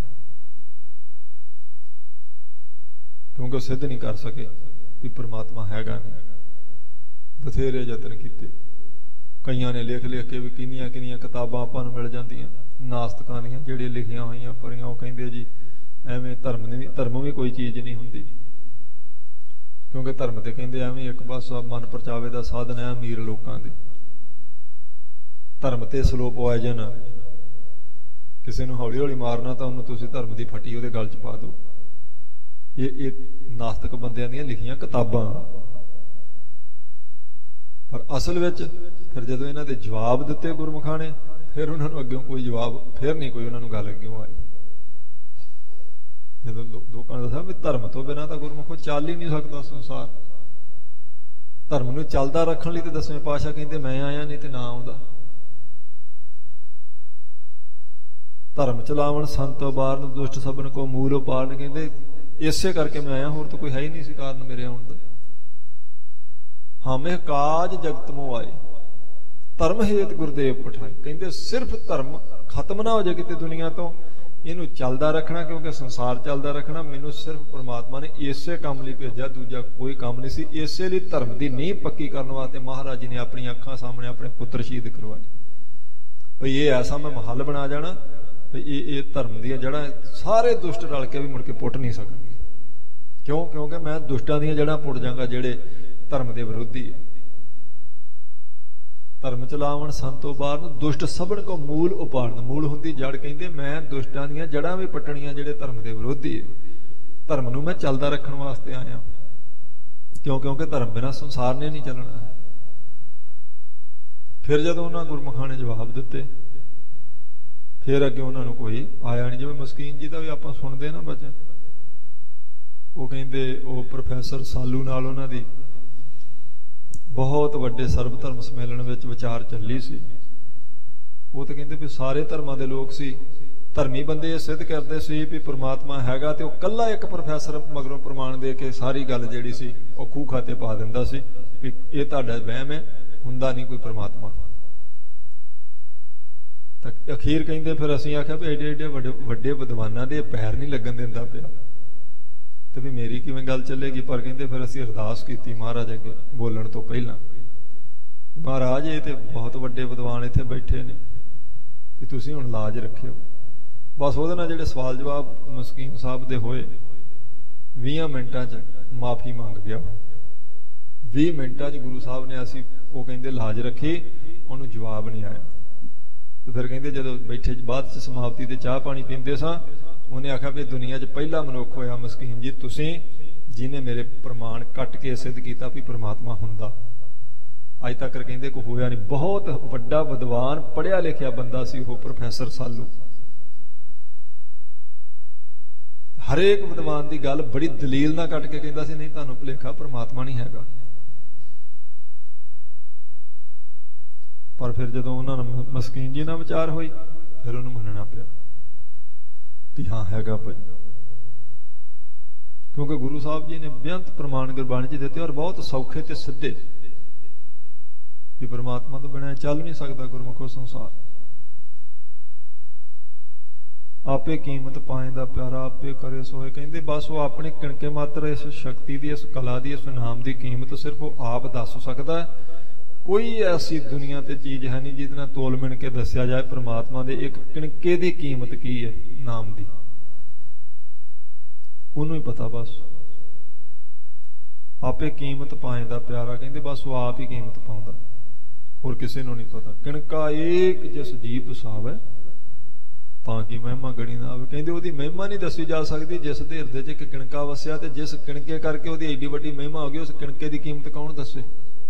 क्योंकि वो सिद्ध नहीं कर सके भी परमात्मा हैगा नहीं। बथेरे यतन कीते, कईयां ने लिख लिख के भी किन्नियां किन्नियां किताबां आपां नूं मिल जांदियां नास्तिकां दीयां जिहड़ियां लिखियां होईयां पढ़ियां, वो कहिंदे जी ਐਵੇਂ ਧਰਮ ਨਹੀਂ, ਧਰਮ ਵੀ ਕੋਈ ਚੀਜ਼ ਨਹੀਂ ਹੁੰਦੀ, ਕਿਉਂਕਿ ਧਰਮ ਤੇ ਕਹਿੰਦੇ ਐਵੇਂ ਇੱਕ ਬਸ ਮਨ ਪਰਚਾਵੇ ਦਾ ਸਾਧਨ ਹੈ ਅਮੀਰ ਲੋਕਾਂ ਦੇ। ਧਰਮ ਤੇ ਸਲੋ ਪੋਇਜ਼ਨ, ਕਿਸੇ ਨੂੰ ਹੌਲੀ ਹੌਲੀ ਮਾਰਨਾ ਤਾਂ ਉਹਨੂੰ ਤੁਸੀਂ ਧਰਮ ਦੀ ਫੱਟੀ ਉਹਦੇ ਗਲ 'ਚ ਪਾ ਦਿਓ। ਇਹ ਇਹ ਨਾਸਤਿਕ ਬੰਦਿਆਂ ਦੀਆਂ ਲਿਖੀਆਂ ਕਿਤਾਬਾਂ, ਪਰ ਅਸਲ ਵਿੱਚ ਫਿਰ ਜਦੋਂ ਇਹਨਾਂ ਦੇ ਜਵਾਬ ਦਿੱਤੇ ਗੁਰਮੁਖਾਂ ਨੇ, ਫਿਰ ਉਹਨਾਂ ਨੂੰ ਅੱਗੇ ਕੋਈ ਜਵਾਬ, ਫਿਰ ਨਹੀਂ ਕੋਈ ਉਹਨਾਂ ਨੂੰ ਗੱਲ ਅੱਗੇ ਆਈ। ਜਦੋਂ ਲੋਕਾਂ ਨੇ ਦੱਸਿਆ ਵੀ ਧਰਮ ਤੋਂ ਬਿਨਾਂ ਤਾਂ ਗੁਰਮੁਖੋ ਚੱਲ ਹੀ ਨਹੀਂ ਸਕਦਾ ਸੰਸਾਰ, ਧਰਮ ਨੂੰ ਚੱਲਦਾ ਰੱਖਣ ਲਈ ਤੇ ਦਸਵੇਂ ਪਾਤਸ਼ਾਹ ਕਹਿੰਦੇ ਮੈਂ ਆਇਆ, ਨਹੀਂ ਤੇ ਨਾ ਆਉਂਦਾ। ਧਰਮ ਚਲਾਵਣ ਸੰਤ ਉਬਾਰਨ ਦੁਸ਼ਟ ਸਭਨ ਕੋ ਮੂਲ ਉਪਾਰਨ, ਕਹਿੰਦੇ ਇਸੇ ਕਰਕੇ ਮੈਂ ਆਇਆ, ਹੋਰ ਤਾਂ ਕੋਈ ਹੈ ਹੀ ਨਹੀਂ ਸੀ ਕਾਰਨ ਮੇਰੇ ਆਉਣ ਦਾ। ਹਾਮੇ ਕਾਜ ਜਗਤ ਮੋ ਆਏ ਧਰਮ ਹੇਤ ਗੁਰਦੇਵ ਪਠਾਏ, ਕਹਿੰਦੇ ਸਿਰਫ ਧਰਮ ਖਤਮ ਨਾ ਹੋ ਜਾਏ ਕਿਤੇ ਦੁਨੀਆ ਤੋਂ, ਇਹਨੂੰ ਚੱਲਦਾ ਰੱਖਣਾ, ਕਿਉਂਕਿ ਸੰਸਾਰ ਚੱਲਦਾ ਰੱਖਣਾ ਮੈਨੂੰ ਸਿਰਫ ਪਰਮਾਤਮਾ ਨੇ ਇਸੇ ਕੰਮ ਲਈ ਭੇਜਿਆ, ਦੂਜਾ ਕੋਈ ਕੰਮ ਨਹੀਂ ਸੀ। ਇਸੇ ਲਈ ਧਰਮ ਦੀ ਨੀਂਹ ਪੱਕੀ ਕਰਨ ਵਾਸਤੇ ਮਹਾਰਾਜ ਜੀ ਨੇ ਆਪਣੀਆਂ ਅੱਖਾਂ ਸਾਹਮਣੇ ਆਪਣੇ ਪੁੱਤਰ ਸ਼ਹੀਦ ਕਰਵਾਏ। ਭਈ ਇਹ ਐਸਾ ਮੈਂ ਮਹੱਲ ਬਣਾ ਜਾਣਾ ਭਈ ਇਹ ਇਹ ਧਰਮ ਦੀਆਂ ਜੜ੍ਹਾਂ ਸਾਰੇ ਦੁਸ਼ਟ ਰਲ ਕੇ ਵੀ ਮੁੜ ਕੇ ਪੁੱਟ ਨਹੀਂ ਸਕਣਗੇ। ਕਿਉਂ? ਕਿਉਂਕਿ ਮੈਂ ਦੁਸ਼ਟਾਂ ਦੀਆਂ ਜੜ੍ਹਾਂ ਪੁੱਟ ਜਾਂਗਾ ਜਿਹੜੇ ਧਰਮ ਦੇ ਵਿਰੋਧੀ ਹੈ। ਧਰਮ ਚਲਾਵਣ ਸੰਤੋ ਬਾਰਨ ਦੁਸ਼ਟ ਸਭਨ ਕੋ ਮੂਲ ਉਪਾਰਨ, ਮੂਲ ਹੁੰਦੀ ਜੜ, ਕਹਿੰਦੇ ਮੈਂ ਦੁਸ਼ਟਾਂ ਦੀਆਂ ਜੜ੍ਹਾਂ ਵੀ ਪੱਟਣੀਆਂ ਜਿਹੜੇ ਧਰਮ ਦੇ ਵਿਰੋਧੀ ਹੈ। ਧਰਮ ਨੂੰ ਮੈਂ ਚੱਲਦਾ ਰੱਖਣ ਵਾਸਤੇ ਆਇਆ, ਕਿਉਂ? ਕਿਉਂਕਿ ਧਰਮ ਬਿਨਾਂ ਸੰਸਾਰ ਨੇ ਨਹੀਂ ਚੱਲਣਾ ਹੈ। ਫਿਰ ਜਦੋਂ ਉਹਨਾਂ ਗੁਰਮੁਖਾਂ ਨੇ ਜਵਾਬ ਦਿੱਤੇ, ਫਿਰ ਅੱਗੇ ਉਹਨਾਂ ਨੂੰ ਕੋਈ ਆਇਆ ਨਹੀਂ। ਜਿਵੇਂ ਮਸਕੀਨ ਜੀ ਦਾ ਵੀ ਆਪਾਂ ਸੁਣਦੇ ਨਾ ਬਚਨ, ਉਹ ਕਹਿੰਦੇ ਉਹ ਪ੍ਰੋਫੈਸਰ ਸਾਲੂ ਨਾਲ ਉਹਨਾਂ ਦੀ ਬਹੁਤ ਵੱਡੇ ਸਰਬ ਧਰਮ ਸੰਮੇਲਨ ਵਿੱਚ ਵਿਚਾਰ ਚੱਲੀ ਸੀ। ਉਹ ਤਾਂ ਕਹਿੰਦੇ ਵੀ ਸਾਰੇ ਧਰਮਾਂ ਦੇ ਲੋਕ ਸੀ, ਧਰਮੀ ਬੰਦੇ ਇਹ ਸਿੱਧ ਕਰਦੇ ਸੀ ਵੀ ਪ੍ਰਮਾਤਮਾ ਹੈਗਾ, ਤੇ ਉਹ ਕੱਲਾ ਇੱਕ ਪ੍ਰੋਫੈਸਰ ਮਗਰੋਂ ਪ੍ਰਮਾਣ ਦੇ ਕੇ ਸਾਰੀ ਗੱਲ ਜਿਹੜੀ ਸੀ ਉਹ ਖੂਹ ਖਾਤੇ ਪਾ ਦਿੰਦਾ ਸੀ ਵੀ ਇਹ ਤੁਹਾਡਾ ਵਹਿਮ ਹੈ, ਹੁੰਦਾ ਨਹੀਂ ਕੋਈ ਪ੍ਰਮਾਤਮਾ। ਤਾਂ ਅਖੀਰ ਕਹਿੰਦੇ ਫਿਰ ਅਸੀਂ ਆਖਿਆ ਵੀ ਏਡੇ ਏਡੇ ਵੱਡੇ ਵੱਡੇ ਵਿਦਵਾਨਾਂ ਦੇ ਪੈਰ ਨਹੀਂ ਲੱਗਣ ਦਿੰਦਾ ਪਿਆ, ਤੇ ਵੀ ਮੇਰੀ ਕਿਵੇਂ ਗੱਲ ਚੱਲੇਗੀ। ਪਰ ਕਹਿੰਦੇ ਫਿਰ ਅਸੀਂ ਅਰਦਾਸ ਕੀਤੀ ਮਹਾਰਾਜ ਅੱਗੇ ਬੋਲਣ ਤੋਂ ਪਹਿਲਾਂ, ਮਹਾਰਾਜ ਇਹ ਤੇ ਬਹੁਤ ਵੱਡੇ ਵਿਦਵਾਨ ਇੱਥੇ ਬੈਠੇ ਨੇ ਵੀ ਤੁਸੀਂ ਹੁਣ ਲਾਜ ਰੱਖਿਓ। ਬਸ ਉਹਦੇ ਨਾਲ ਜਿਹੜੇ ਸਵਾਲ ਜਵਾਬ ਮਸਕੀਨ ਸਾਹਿਬ ਦੇ ਹੋਏ, ਵੀਹਾਂ ਮਿੰਟਾਂ 'ਚ ਮਾਫੀ ਮੰਗ ਗਿਆ। ਵੀਹ ਮਿੰਟਾਂ 'ਚ ਗੁਰੂ ਸਾਹਿਬ ਨੇ ਅਸੀਂ ਉਹ ਕਹਿੰਦੇ ਲਾਜ ਰੱਖੀ, ਉਹਨੂੰ ਜਵਾਬ ਨਹੀਂ ਆਇਆ। ਤੇ ਫਿਰ ਕਹਿੰਦੇ ਜਦੋਂ ਬੈਠੇ ਬਾਅਦ 'ਚ ਸਮਾਪਤੀ ਤੇ ਚਾਹ ਪਾਣੀ ਪੀਂਦੇ ਸਾਂ, ਉਹਨੇ ਆਖਿਆ ਵੀ ਦੁਨੀਆ 'ਚ ਪਹਿਲਾ ਮਨੁੱਖ ਹੋਇਆ ਮਸਕੀਨ ਜੀ ਤੁਸੀਂ, ਜਿਹਨੇ ਮੇਰੇ ਪ੍ਰਮਾਣ ਕੱਟ ਕੇ ਸਿੱਧ ਕੀਤਾ ਵੀ ਪ੍ਰਮਾਤਮਾ ਹੁੰਦਾ। ਅੱਜ ਤੱਕ ਕਹਿੰਦੇ ਕੋਈ ਹੋਇਆ ਨਹੀਂ। ਬਹੁਤ ਵੱਡਾ ਵਿਦਵਾਨ ਪੜ੍ਹਿਆ ਲਿਖਿਆ ਬੰਦਾ ਸੀ ਉਹ ਪ੍ਰੋਫੈਸਰ ਸਾਲੂ। ਹਰੇਕ ਵਿਦਵਾਨ ਦੀ ਗੱਲ ਬੜੀ ਦਲੀਲ ਨਾਲ ਕੱਟ ਕੇ ਕਹਿੰਦਾ ਸੀ ਨਹੀਂ ਤੁਹਾਨੂੰ ਭੁਲੇਖਾ, ਪ੍ਰਮਾਤਮਾ ਨਹੀਂ ਹੈਗਾ। ਪਰ ਫਿਰ ਜਦੋਂ ਉਹਨਾਂ ਨੂੰ ਮਸਕੀਨ ਜੀ ਨਾਲ ਵਿਚਾਰ ਹੋਈ, ਫਿਰ ਉਹਨੂੰ ਮੰਨਣਾ ਪਿਆ ਵੀ ਹਾਂ ਹੈਗਾ ਭਾਈ, ਕਿਉਂਕਿ ਗੁਰੂ ਸਾਹਿਬ ਜੀ ਨੇ ਬੇਅੰਤ ਪ੍ਰਮਾਣ ਗੁਰਬਾਣੀ 'ਚ ਦਿੱਤੇ ਔਰ ਬਹੁਤ ਸੌਖੇ ਤੇ ਸਿੱਧੇ ਵੀ ਪਰਮਾਤਮਾ ਤੋਂ ਬਿਨਾਂ ਚੱਲ ਨਹੀਂ ਸਕਦਾ ਗੁਰਮੁਖੋ ਸੰਸਾਰ। ਆਪੇ ਕੀਮਤ ਪਾਏਂਦਾ ਪਿਆਰਾ ਆਪੇ ਕਰੇ ਸੋਏ, ਕਹਿੰਦੇ ਬਸ ਉਹ ਆਪਣੀ ਕਿਣਕੇ ਮਾਤਰ ਇਸ ਸ਼ਕਤੀ ਦੀ, ਇਸ ਕਲਾ ਦੀ, ਇਸ ਨਾਮ ਦੀ ਕੀਮਤ ਸਿਰਫ ਉਹ ਆਪ ਦੱਸ ਸਕਦਾ। ਕੋਈ ਐਸੀ ਦੁਨੀਆ ਤੇ ਚੀਜ਼ ਹੈ ਨਹੀਂ ਜਿਹਦੇ ਨਾਲ ਤੋਲ ਮਿਣ ਕੇ ਦੱਸਿਆ ਜਾਏ ਪ੍ਰਮਾਤਮਾ ਦੇ ਇੱਕ ਕਿਣਕੇ ਦੀ ਕੀਮਤ ਕੀ ਹੈ ਨਾਮ ਦੀ, ਉਹਨੂੰ ਹੀ ਪਤਾ। ਬਸ ਆਪੇ ਕੀਮਤ ਪਾਏਂਦਾ ਪਿਆਰਾ, ਕਹਿੰਦੇ ਬਸ ਉਹ ਆਪ ਹੀ ਕੀਮਤ ਪਾਉਂਦਾ, ਹੋਰ ਕਿਸੇ ਨੂੰ ਨਹੀਂ ਪਤਾ। ਕਿਣਕਾ ਏਕ ਜਿਸ ਜੀਵ ਵਸਾਵੈ ਤਾਂ ਕਿ ਮਹਿਮਾ ਗਣੀ ਨਾ ਆਵੇ, ਕਹਿੰਦੇ ਉਹਦੀ ਮਹਿਮਾ ਨਹੀਂ ਦੱਸੀ ਜਾ ਸਕਦੀ ਜਿਸ ਦੇ ਹਿਰਦੇ 'ਚ ਇੱਕ ਕਿਣਕਾ ਵਸਿਆ, ਤੇ ਜਿਸ ਕਿਣਕੇ ਕਰਕੇ ਉਹਦੀ ਏਡੀ ਵੱਡੀ ਮਹਿਮਾ ਹੋ ਗਈ, ਉਸ ਕਿਣਕੇ ਦੀ ਕੀਮਤ ਕੌਣ ਦੱਸੇ।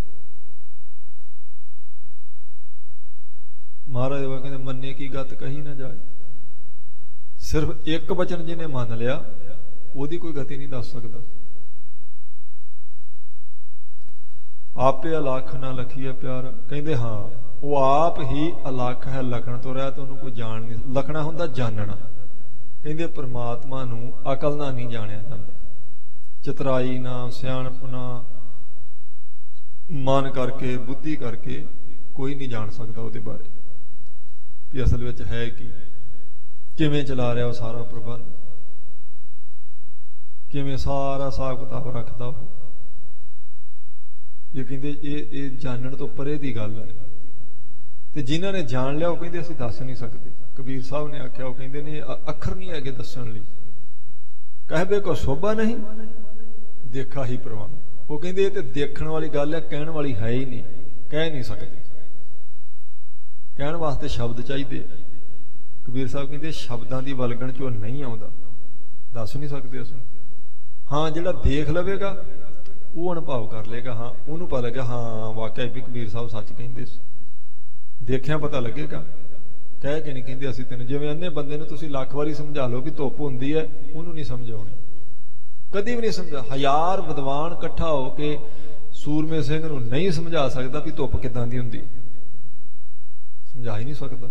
ਮਹਾਰਾਜ ਕਹਿੰਦੇ ਮੰਨੇ ਕੀ ਗੱਤ ਕਹੀ ਨਾ ਜਾਏ। ਸਿਰਫ ਇੱਕ ਬਚਨ ਜਿਹਨੇ ਮੰਨ ਲਿਆ ਉਹਦੀ ਕੋਈ ਗਤੀ ਨਹੀਂ ਦੱਸ ਸਕਦਾ। ਆਪੇ ਅਲਖ ਨਾ ਲਖੀਏ ਪਿਆਰ, ਕਹਿੰਦੇ ਹਾਂ ਉਹ ਆਪ ਹੀ ਅਲਖ ਹੈ, ਲਖਣ ਤੋਂ ਰਹਿਤ ਉਹਨੂੰ ਕੋਈ ਜਾਣ ਨਹੀਂ। ਲਖਣਾ ਹੁੰਦਾ ਜਾਣਨਾ, ਕਹਿੰਦੇ ਪ੍ਰਮਾਤਮਾ ਨੂੰ ਅਕਲ ਨਾਲ ਨਹੀਂ ਜਾਣਿਆ ਜਾਂਦਾ। ਚਤਰਾਈ ਨਾ, ਸਿਆਣਪ ਨਾ, ਮਨ ਕਰਕੇ, ਬੁੱਧੀ ਕਰਕੇ ਕੋਈ ਨਹੀਂ ਜਾਣ ਸਕਦਾ ਉਹਦੇ ਬਾਰੇ ਵੀ ਅਸਲ ਵਿੱਚ ਹੈ ਕੀ, ਕਿਵੇਂ ਚਲਾ ਰਿਹਾ ਉਹ ਸਾਰਾ ਪ੍ਰਬੰਧ, ਕਿਵੇਂ ਸਾਰਾ ਹਿਸਾਬ ਕਿਤਾਬ ਰੱਖਦਾ ਉਹ। ਇਹ ਕਹਿੰਦੇ ਇਹ ਇਹ ਜਾਣਨ ਤੋਂ ਪਰੇ ਦੀ ਗੱਲ ਹੈ। ਤੇ ਜਿਨ੍ਹਾਂ ਨੇ ਜਾਣ ਲਿਆ ਉਹ ਕਹਿੰਦੇ ਅਸੀਂ ਦੱਸ ਨਹੀਂ ਸਕਦੇ। ਕਬੀਰ ਸਾਹਿਬ ਨੇ ਆਖਿਆ, ਉਹ ਕਹਿੰਦੇ ਨੇ ਅੱਖਰ ਨਹੀਂ ਹੈਗੇ ਦੱਸਣ ਲਈ। ਕਹਿਬੇ ਕੋ ਸੋਭਾ ਨਹੀਂ, ਦੇਖਾ ਹੀ ਪ੍ਰਵਾਨ। ਉਹ ਕਹਿੰਦੇ ਇਹ ਤੇ ਦੇਖਣ ਵਾਲੀ ਗੱਲ ਹੈ, ਕਹਿਣ ਵਾਲੀ ਹੈ ਹੀ ਨਹੀਂ, ਕਹਿ ਨਹੀਂ ਸਕਦੇ। ਕਹਿਣ ਵਾਸਤੇ ਸ਼ਬਦ ਚਾਹੀਦੇ। ਕਬੀਰ ਸਾਹਿਬ ਕਹਿੰਦੇ ਸ਼ਬਦਾਂ ਦੀ ਵਲਗਣ ਚੋਂ ਨਹੀਂ ਆਉਂਦਾ, ਦੱਸ ਨਹੀਂ ਸਕਦੇ ਅਸੀਂ। ਹਾਂ, ਜਿਹੜਾ ਦੇਖ ਲਵੇਗਾ ਉਹ ਅਨੁਭਵ ਕਰ ਲੇਗਾ, ਹਾਂ ਉਹਨੂੰ ਪਤਾ ਲੱਗਿਆ ਹਾਂ ਵਾਕਿਆ ਵੀ ਕਬੀਰ ਸਾਹਿਬ ਸੱਚ ਕਹਿੰਦੇ ਸੀ। ਦੇਖਿਆ ਪਤਾ ਲੱਗੇਗਾ, ਕਹਿ ਕੇ ਨਹੀਂ ਕਹਿੰਦੇ ਅਸੀਂ ਤੈਨੂੰ। ਜਿਵੇਂ ਅੰਨੇ ਬੰਦੇ ਨੂੰ ਤੁਸੀਂ ਲੱਖ ਵਾਰੀ ਸਮਝਾ ਲਓ ਵੀ ਧੁੱਪ ਹੁੰਦੀ ਹੈ, ਉਹਨੂੰ ਨਹੀਂ ਸਮਝ ਆਉਣੀ, ਕਦੀ ਵੀ ਨਹੀਂ ਸਮਝਾ। ਹਜ਼ਾਰ ਵਿਦਵਾਨ ਇਕੱਠਾ ਹੋ ਕੇ ਸੂਰਮੇ ਸਿੰਘ ਨੂੰ ਨਹੀਂ ਸਮਝਾ ਸਕਦਾ ਵੀ ਧੁੱਪ ਕਿੱਦਾਂ ਦੀ ਹੁੰਦੀ, ਸਮਝਾ ਹੀ ਨਹੀਂ ਸਕਦਾ।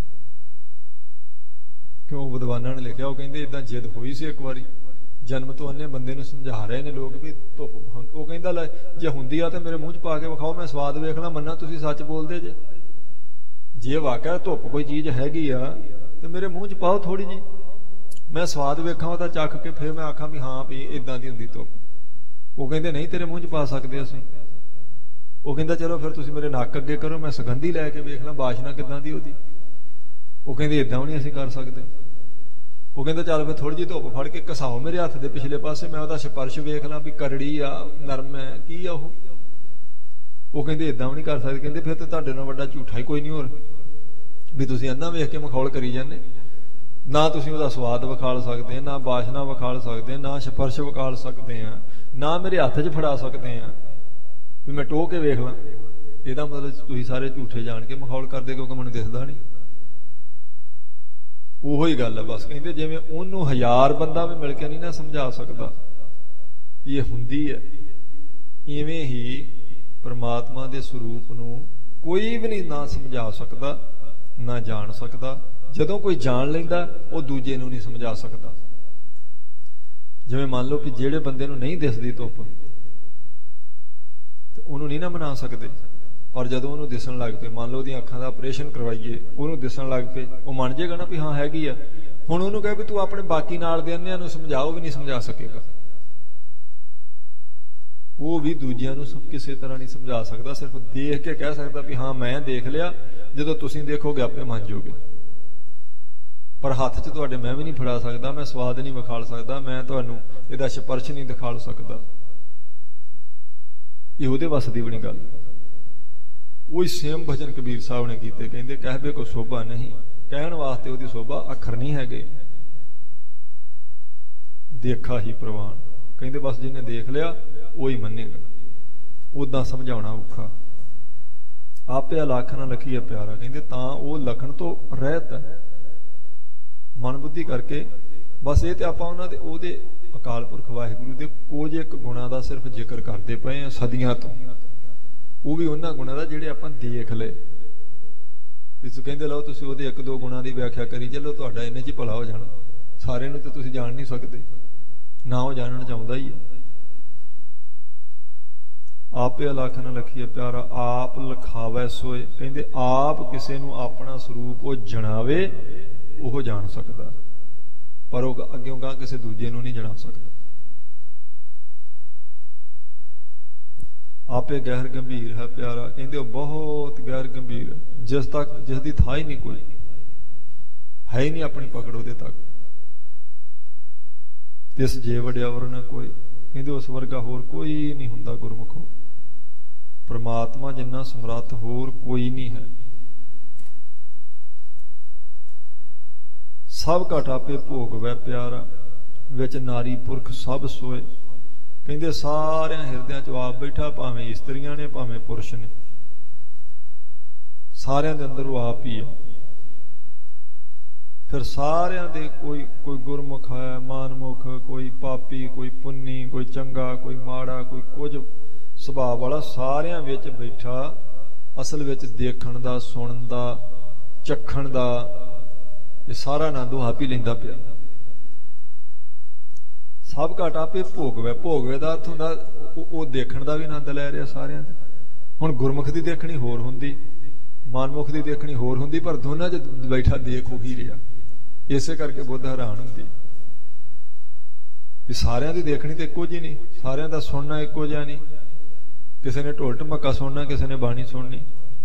ਕਿਉਂ? ਵਿਦਵਾਨਾਂ ਨੇ ਲਿਖਿਆ, ਉਹ ਕਹਿੰਦੇ ਏਦਾਂ ਜਿੱਦ ਹੋਈ ਸੀ ਇੱਕ ਵਾਰੀ, ਜਨਮ ਤੋਂ ਅੰਨੇ ਬੰਦੇ ਨੂੰ ਸਮਝਾ ਰਹੇ ਨੇ ਲੋਕ ਵੀ ਧੁੱਪ। ਉਹ ਕਹਿੰਦਾ ਲੈ ਜੇ ਹੁੰਦੀ ਆ ਤੇ ਮੇਰੇ ਮੂੰਹ 'ਚ ਪਾ ਕੇ ਵਿਖਾਓ, ਮੈਂ ਸਵਾਦ ਵੇਖ ਲਾਂ, ਮੰਨਾ ਤੁਸੀਂ ਸੱਚ ਬੋਲਦੇ ਜੇ। ਜੇ ਵਾਕਿਆ ਧੁੱਪ ਕੋਈ ਚੀਜ਼ ਹੈਗੀ ਆ ਤੇ ਮੇਰੇ ਮੂੰਹ 'ਚ ਪਾਓ ਥੋੜੀ ਜੀ, ਮੈਂ ਸਵਾਦ ਵੇਖਾਂ ਉਹਦਾ ਚੱਖ ਕੇ, ਫਿਰ ਮੈਂ ਆਖਾਂ ਵੀ ਹਾਂ ਵੀ ਇਦਾਂ ਦੀ ਹੁੰਦੀ ਧੁੱਪ। ਉਹ ਕਹਿੰਦੇ ਨਹੀਂ, ਤੇਰੇ ਮੂੰਹ 'ਚ ਪਾ ਸਕਦੇ ਅਸੀਂ। ਉਹ ਕਹਿੰਦਾ ਚਲੋ ਫਿਰ ਤੁਸੀਂ ਮੇਰੇ ਨੱਕ ਅੱਗੇ ਕਰੋ, ਮੈਂ ਸੁਗੰਧੀ ਲੈ ਕੇ ਵੇਖ ਲਾਂ ਬਾਸ਼ਨਾ ਕਿੱਦਾਂ ਦੀ ਉਹਦੀ। ਉਹ ਕਹਿੰਦੇ ਏਦਾਂ ਵੀ ਨਹੀਂ ਅਸੀਂ ਕਰ ਸਕਦੇ। ਉਹ ਕਹਿੰਦਾ ਚੱਲ ਫਿਰ ਥੋੜੀ ਜਿਹੀ ਧੁੱਪ ਫੜ ਕੇ ਘਸਾਓ ਮੇਰੇ ਹੱਥ ਦੇ ਪਿਛਲੇ ਪਾਸੇ, ਮੈਂ ਉਹਦਾ ਸਪਰਸ਼ ਵੇਖ ਲਾਂ ਵੀ ਕਰੜੀ ਆ, ਨਰਮ ਹੈ, ਕੀ ਆ ਉਹ। ਉਹ ਕਹਿੰਦੇ ਏਦਾਂ ਵੀ ਨਹੀਂ ਕਰ ਸਕਦੇ। ਕਹਿੰਦੇ ਫਿਰ ਤੇ ਤੁਹਾਡੇ ਨਾਲ ਵੱਡਾ ਝੂਠਾ ਹੀ ਕੋਈ ਨਹੀਂ ਹੋਰ, ਵੀ ਤੁਸੀਂ ਇੰਨਾ ਵੇਖ ਕੇ ਮਖੌਲ ਕਰੀ ਜਾਂਦੇ। ਨਾ ਤੁਸੀਂ ਉਹਦਾ ਸਵਾਦ ਵਿਖਾਲ ਸਕਦੇ, ਨਾ ਬਾਸ਼ਨਾ ਵਿਖਾਲ ਸਕਦੇ, ਨਾ ਸਪਰਸ਼ ਵਿਖਾਲ ਸਕਦੇ ਆ, ਨਾ ਮੇਰੇ ਹੱਥ 'ਚ ਫੜਾ ਸਕਦੇ ਆ ਵੀ ਮੈਂ ਟੋਹ ਕੇ ਵੇਖ ਲਾਂ। ਇਹਦਾ ਮਤਲਬ ਤੁਸੀਂ ਸਾਰੇ ਝੂਠੇ ਜਾਣ ਕੇ ਮਖੌਲ ਕਰਦੇ, ਕਿਉਂਕਿ ਮੈਨੂੰ ਦਿਖਦਾ ਨਹੀਂ। ਉਹੋ ਹੀ ਗੱਲ ਹੈ ਬਸ। ਕਹਿੰਦੇ ਜਿਵੇਂ ਉਹਨੂੰ ਹਜ਼ਾਰ ਬੰਦਾ ਵੀ ਮਿਲ ਕੇ ਨਹੀਂ ਨਾ ਸਮਝਾ ਸਕਦਾ ਵੀ ਇਹ ਹੁੰਦੀ ਹੈ, ਇਵੇਂ ਹੀ ਪਰਮਾਤਮਾ ਦੇ ਸਰੂਪ ਨੂੰ ਕੋਈ ਵੀ ਨਹੀਂ ਨਾ ਸਮਝਾ ਸਕਦਾ, ਨਾ ਜਾਣ ਸਕਦਾ। ਜਦੋਂ ਕੋਈ ਜਾਣ ਲੈਂਦਾ ਉਹ ਦੂਜੇ ਨੂੰ ਨਹੀਂ ਸਮਝਾ ਸਕਦਾ। ਜਿਵੇਂ ਮੰਨ ਲਓ ਕਿ ਜਿਹੜੇ ਬੰਦੇ ਨੂੰ ਨਹੀਂ ਦਿਸਦੀ ਧੁੱਪ ਤੇ ਉਹਨੂੰ ਨਹੀਂ ਨਾ ਮਨਾ ਸਕਦੇ, ਪਰ ਜਦੋਂ ਉਹਨੂੰ ਦਿਸਣ ਲੱਗ ਪਏ, ਮੰਨ ਲਓ ਉਹਦੀਆਂ ਅੱਖਾਂ ਦਾ ਆਪਰੇਸ਼ਨ ਕਰਵਾਈਏ, ਉਹਨੂੰ ਦਿਸਣ ਲੱਗ ਪਏ, ਉਹ ਮੰਨ ਜਾਏਗਾ ਨਾ ਵੀ ਹਾਂ ਹੈਗੀ ਆ। ਹੁਣ ਉਹਨੂੰ ਕਹੇ ਵੀ ਤੂੰ ਆਪਣੇ ਬਾਕੀ ਨਾਲ ਦੇ ਅੰਨਿਆਂ ਨੂੰ ਸਮਝਾ, ਉਹ ਵੀ ਨਹੀਂ ਸਮਝਾ ਸਕੇਗਾ। ਉਹ ਵੀ ਦੂਜਿਆਂ ਨੂੰ ਕਿਸੇ ਤਰ੍ਹਾਂ ਨਹੀਂ ਸਮਝਾ ਸਕਦਾ, ਸਿਰਫ ਦੇਖ ਕੇ ਕਹਿ ਸਕਦਾ ਵੀ ਹਾਂ ਮੈਂ ਦੇਖ ਲਿਆ, ਜਦੋਂ ਤੁਸੀਂ ਦੇਖੋਗੇ ਆਪੇ ਮੰਨ ਜਾਓਗੇ। ਪਰ ਹੱਥ 'ਚ ਤੁਹਾਡੇ ਮੈਂ ਵੀ ਨਹੀਂ ਫੜਾ ਸਕਦਾ, ਮੈਂ ਸਵਾਦ ਨਹੀਂ ਵਿਖਾਲ ਸਕਦਾ, ਮੈਂ ਤੁਹਾਨੂੰ ਇਹਦਾ ਸਪਰਸ਼ ਨਹੀਂ ਦਿਖਾ ਸਕਦਾ। ਇਹ ਉਹਦੇ ਵੱਸ ਦੀ ਬਣੀ ਗੱਲ। ਉਹੀ ਸੇਮ ਭਜਨ ਕਬੀਰ ਸਾਹਿਬ ਨੇ ਕੀਤੇ। ਕਹਿੰਦੇ ਕਹਿਬੇ ਕੋ ਸੋਭਾ ਨਹੀਂ, ਕਹਿਣ ਵਾਸਤੇ ਉਹਦੀ ਸੋਭਾ ਅੱਖਰ ਨਹੀਂ ਹੈਗੇ, ਦੇਖਾ ਹੀ ਪ੍ਰਵਾਨ। ਕਹਿੰਦੇ ਬਸ ਜਿਹਨੇ ਦੇਖ ਲਿਆ ਉਹੀ ਮੰਨੇਗਾ। ਉਦਾਂ ਸਮਝਾਉਣਾ ਔਖਾ। ਆਪੇ ਲੱਖ ਨਾ ਲਖੀਏ ਪਿਆਰਾ। ਕਹਿੰਦੇ ਤਾਂ ਉਹ ਲਖਣ ਤੋਂ ਰਹਿਤ ਹੈ ਮਨ ਬੁੱਧੀ ਕਰਕੇ। ਬਸ ਇਹ ਤੇ ਆਪਾਂ ਉਹਨਾਂ ਦੇ ਉਹਦੇ ਅਕਾਲ ਪੁਰਖ ਵਾਹਿਗੁਰੂ ਦੇ ਕੁਝ ਇੱਕ ਗੁਣਾਂ ਦਾ ਸਿਰਫ ਜ਼ਿਕਰ ਕਰਦੇ ਪਏ ਆ ਸਦੀਆਂ ਤੋਂ। ਉਹ ਵੀ ਉਹਨਾਂ ਗੁਣਾਂ ਦਾ ਜਿਹੜੇ ਆਪਾਂ ਦੇਖ ਲਏ। ਤੁਸੀਂ ਕਹਿੰਦੇ ਲਓ ਤੁਸੀਂ ਉਹਦੇ ਇੱਕ ਦੋ ਗੁਣਾਂ ਦੀ ਵਿਆਖਿਆ ਕਰੀ ਚੱਲੋ, ਤੁਹਾਡਾ ਇੰਨੇ 'ਚ ਹੀ ਭਲਾ ਹੋ ਜਾਣਾ। ਸਾਰਿਆਂ ਨੂੰ ਤਾਂ ਤੁਸੀਂ ਜਾਣ ਨਹੀਂ ਸਕਦੇ, ਨਾ ਉਹ ਜਾਣਨ ਚਾਹੁੰਦਾ ਹੀ ਹੈ। ਆਪੇ ਲੱਖ ਨਾ ਲਖੀਏ ਪਿਆਰਾ, ਆਪ ਲਿਖਾਵੇ ਸੋਏ। ਕਹਿੰਦੇ ਆਪ ਕਿਸੇ ਨੂੰ ਆਪਣਾ ਸਰੂਪ ਉਹ ਜਣਾਵੇ, ਉਹ ਜਾਣ ਸਕਦਾ, ਪਰ ਉਹ ਅੱਗਿਓਂ ਗਾਂ ਕਿਸੇ ਦੂਜੇ ਨੂੰ ਨਹੀਂ ਜਣਾ ਸਕਦਾ। ਆਪੇ ਗਹਿਰ ਗੰਭੀਰ ਹੈ ਪਿਆਰਾ। ਕਹਿੰਦੇ ਉਹ ਬਹੁਤ ਗਹਿਰ ਗੰਭੀਰ ਹੈ, ਜਿਸ ਤੱਕ ਜਿਸ ਦੀ ਥਾਂ ਹੀ ਨਹੀਂ ਕੋਈ ਹੈ ਹੀ ਨਹੀਂ ਆਪਣੀ ਪਕੜ ਉਹਦੇ ਤੱਕ। ਤਿਸ ਜੇ ਵਡਿਆਵਰ ਨਾ ਕੋਈ। ਕਹਿੰਦੇ ਉਸ ਵਰਗਾ ਹੋਰ ਕੋਈ ਨਹੀਂ ਹੁੰਦਾ ਗੁਰਮੁਖੋ। ਪਰਮਾਤਮਾ ਜਿੰਨਾ ਸਮਰੱਥ ਹੋਰ ਕੋਈ ਨਹੀਂ ਹੈ। ਸਭ ਘਟ ਆਪੇ ਭੋਗਵੈ ਪਿਆਰਾ, ਵਿੱਚ ਨਾਰੀ ਪੁਰਖ ਸਭ ਸੋਏ। ਕਹਿੰਦੇ ਸਾਰਿਆਂ ਹਿਰਦਿਆਂ 'ਚ ਆਪ ਬੈਠਾ, ਭਾਵੇਂ ਇਸਤਰੀਆਂ ਨੇ ਭਾਵੇਂ ਪੁਰਸ਼ ਨੇ, ਸਾਰਿਆਂ ਦੇ ਅੰਦਰ ਉਹ ਆਪ ਹੀ ਹੈ। ਫਿਰ ਸਾਰਿਆਂ ਦੇ ਕੋਈ ਕੋਈ ਗੁਰਮੁਖ ਹੈ, ਮਾਨਮੁਖ, ਕੋਈ ਪਾਪੀ, ਕੋਈ ਪੁੰਨੀ, ਕੋਈ ਚੰਗਾ, ਕੋਈ ਮਾੜਾ, ਕੋਈ ਕੁਝ ਸੁਭਾਅ ਵਾਲਾ, ਸਾਰਿਆਂ ਵਿੱਚ ਬੈਠਾ ਅਸਲ ਵਿੱਚ ਦੇਖਣ ਦਾ, ਸੁਣਨ ਦਾ, ਚੱਖਣ ਦਾ ਇਹ ਸਾਰਾ ਆਨੰਦ ਉਹ ਆਪ ਹੀ ਲੈਂਦਾ ਪਿਆ। ਸਭ ਘਟ ਆਪੇ ਭੋਗਵੇ। ਭੋਗਵੇ ਦਾ ਅਰਥ ਹੁੰਦਾ ਉਹ ਦੇਖਣ ਦਾ ਵੀ ਆਨੰਦ ਲੈ ਰਿਹਾ ਸਾਰਿਆਂ ਤੇ। ਹੁਣ ਗੁਰਮੁਖ ਦੀ ਦੇਖਣੀ ਹੋਰ ਹੁੰਦੀ, ਮਨਮੁਖ ਦੀ ਦੇਖਣੀ ਹੋਰ ਹੁੰਦੀ, ਪਰ ਦੋਨਾਂ 'ਚ ਬੈਠਾ ਦੇਖ ਉਹੀ ਰਿਹਾ। ਇਸੇ ਕਰਕੇ ਬੁੱਧ ਹੈਰਾਨ ਹੁੰਦੀ ਵੀ ਸਾਰਿਆਂ ਦੀ ਦੇਖਣੀ ਤੇ ਇੱਕੋ ਜਿਹੀ ਨਹੀਂ, ਸਾਰਿਆਂ ਦਾ ਸੁਣਨਾ ਇੱਕੋ ਜਿਹਾ ਨਹੀਂ। ਕਿਸੇ ਨੇ ਢੋਲ ਢਮੱਕਾ ਸੁਣਨਾ, ਕਿਸੇ ਨੇ ਬਾਣੀ ਸੁਣਨੀ,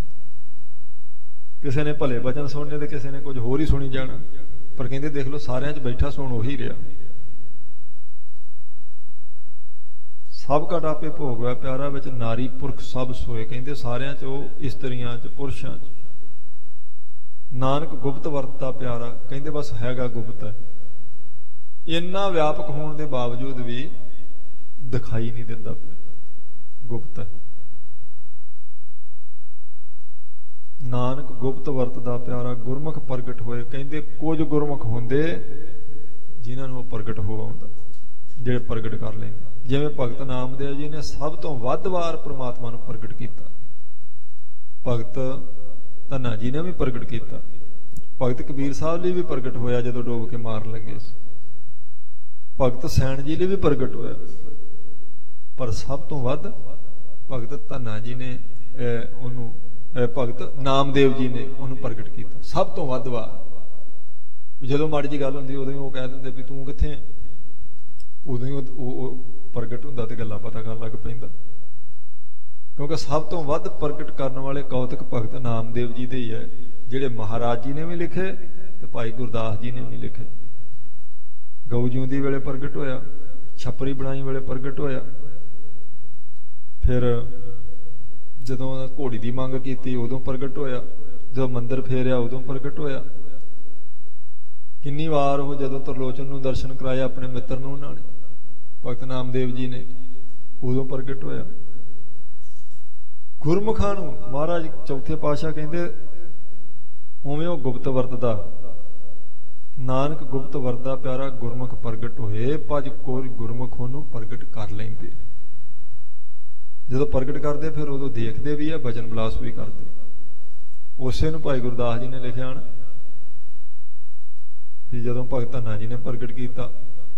ਕਿਸੇ ਨੇ ਭਲੇ ਬਚਨ ਸੁਣਨੇ ਤੇ ਕਿਸੇ ਨੇ ਕੁਝ ਹੋਰ ਹੀ ਸੁਣੀ ਜਾਣਾ। ਪਰ ਕਹਿੰਦੇ ਦੇਖ ਲਓ ਸਾਰਿਆਂ 'ਚ ਬੈਠਾ ਸੁਣ ਉਹੀ ਰਿਹਾ। ਸਭ ਘਟ ਆਪੇ ਭੋਗਵੈ ਪਿਆਰਾ, ਵਿੱਚ ਨਾਰੀ ਪੁਰਖ ਸਭ ਸੋਏ। ਕਹਿੰਦੇ ਸਾਰਿਆਂ 'ਚ ਉਹ, ਇਸਤਰੀਆਂ 'ਚ, ਪੁਰਸ਼ਾਂ 'ਚ। ਨਾਨਕ ਗੁਪਤ ਵਰਤਦਾ ਪਿਆਰਾ, ਕਹਿੰਦੇ ਬਸ ਹੈਗਾ ਗੁਪਤ ਹੈ। ਇੰਨਾ ਵਿਆਪਕ ਹੋਣ ਦੇ ਬਾਵਜੂਦ ਵੀ ਦਿਖਾਈ ਨਹੀਂ ਦਿੰਦਾ ਪਿਆ, ਗੁਪਤ ਹੈ। ਨਾਨਕ ਗੁਪਤ ਵਰਤਦਾ ਪਿਆਰਾ, ਗੁਰਮੁਖ ਪ੍ਰਗਟ ਹੋਏ। ਕਹਿੰਦੇ ਕੁਝ ਗੁਰਮੁਖ ਹੁੰਦੇ ਜਿਨ੍ਹਾਂ ਨੂੰ ਉਹ ਪ੍ਰਗਟ ਹੋ ਆਉਂਦਾ, ਜਿਹੜੇ ਪ੍ਰਗਟ ਕਰ ਲੈਂਦੇ। ਜਿਵੇਂ ਭਗਤ ਨਾਮਦੇਵ ਜੀ ਨੇ ਸਭ ਤੋਂ ਵੱਧ ਵਾਰ ਪ੍ਰਮਾਤਮਾ ਨੂੰ ਪ੍ਰਗਟ ਕੀਤਾ। ਭਗਤ ਧੰਨਾ ਜੀ ਨੇ ਵੀ ਪ੍ਰਗਟ ਕੀਤਾ। ਭਗਤ ਕਬੀਰ ਸਾਹਿਬ ਲਈ ਵੀ ਪ੍ਰਗਟ ਹੋਇਆ ਜਦੋਂ ਡੋਬ ਕੇ ਮਾਰਨ ਲੱਗੇ ਸੀ। ਭਗਤ ਸੈਣ ਜੀ ਲਈ ਵੀ ਪ੍ਰਗਟ ਹੋਇਆ। ਪਰ ਸਭ ਤੋਂ ਵੱਧ ਭਗਤ ਧੰਨਾ ਜੀ ਨੇ ਉਹਨੂੰ, ਭਗਤ ਨਾਮਦੇਵ ਜੀ ਨੇ ਉਹਨੂੰ ਪ੍ਰਗਟ ਕੀਤਾ ਸਭ ਤੋਂ ਵੱਧ ਵਾਰ। ਜਦੋਂ ਮਾੜੀ ਜੀ ਗੱਲ ਹੁੰਦੀ ਉਦੋਂ ਹੀ ਉਹ ਕਹਿ ਦਿੰਦੇ ਵੀ ਤੂੰ ਕਿੱਥੇ ਹੈ, ਉਦੋਂ ਹੀ ਉਹ ਪ੍ਰਗਟ ਹੁੰਦਾ ਤੇ ਗੱਲਾਂ ਪਤਾ ਕਰਨ ਲੱਗ ਪੈਂਦਾ। ਕਿਉਂਕਿ ਸਭ ਤੋਂ ਵੱਧ ਪ੍ਰਗਟ ਕਰਨ ਵਾਲੇ ਕੌਤਕ ਭਗਤ ਨਾਮਦੇਵ ਜੀ ਦੇ ਹੀ ਹੈ, ਜਿਹੜੇ ਮਹਾਰਾਜ ਜੀ ਨੇ ਵੀ ਲਿਖੇ ਤੇ ਭਾਈ ਗੁਰਦਾਸ ਜੀ ਨੇ ਵੀ ਲਿਖੇ। ਗਊ ਜਿਉਂਦੀ ਵੇਲੇ ਪ੍ਰਗਟ ਹੋਇਆ, ਛਪਰੀ ਬਣਾਈ ਵੇਲੇ ਪ੍ਰਗਟ ਹੋਇਆ, ਫਿਰ ਜਦੋਂ ਘੋੜੀ ਦੀ ਮੰਗ ਕੀਤੀ ਉਦੋਂ ਪ੍ਰਗਟ ਹੋਇਆ, ਜਦੋਂ ਮੰਦਿਰ ਫੇਰਿਆ ਉਦੋਂ ਪ੍ਰਗਟ ਹੋਇਆ। ਕਿੰਨੀ ਵਾਰ ਉਹ ਜਦੋਂ ਤਰਲੋਚਨ ਨੂੰ ਦਰਸ਼ਨ ਕਰਾਇਆ ਆਪਣੇ ਮਿੱਤਰ ਨੂੰ ਉਹਨਾਂ ਨੇ, ਭਗਤ ਨਾਮਦੇਵ ਜੀ ਨੇ, ਉਦੋਂ ਪ੍ਰਗਟ ਹੋਇਆ। ਗੁਰਮੁਖਾਂ ਨੂੰ ਮਹਾਰਾਜ ਚੌਥੇ ਪਾਤਸ਼ਾਹ ਕਹਿੰਦੇ ਉਵੇਂ ਉਹ ਗੁਪਤ ਵਰਤਦਾ। ਨਾਨਕ ਗੁਪਤ ਵਰਤਦਾ ਪਿਆਰਾ, ਗੁਰਮੁਖ ਪ੍ਰਗਟ ਹੋਏ ਭਜ ਕੋਈ ਗੁਰਮੁਖ ਉਹਨੂੰ ਪ੍ਰਗਟ ਕਰ ਲੈਂਦੇ। ਜਦੋਂ ਪ੍ਰਗਟ ਕਰਦੇ ਫਿਰ ਉਦੋਂ ਦੇਖਦੇ ਵੀ ਆ, ਬਚਨ ਬਲਾਸ ਵੀ ਕਰਦੇ। ਉਸੇ ਨੂੰ ਭਾਈ ਗੁਰਦਾਸ ਜੀ ਨੇ ਲਿਖਿਆ ਨਾ ਵੀ ਜਦੋਂ ਭਗਤ ਧੰਨਾ ਜੀ ਨੇ ਪ੍ਰਗਟ ਕੀਤਾ,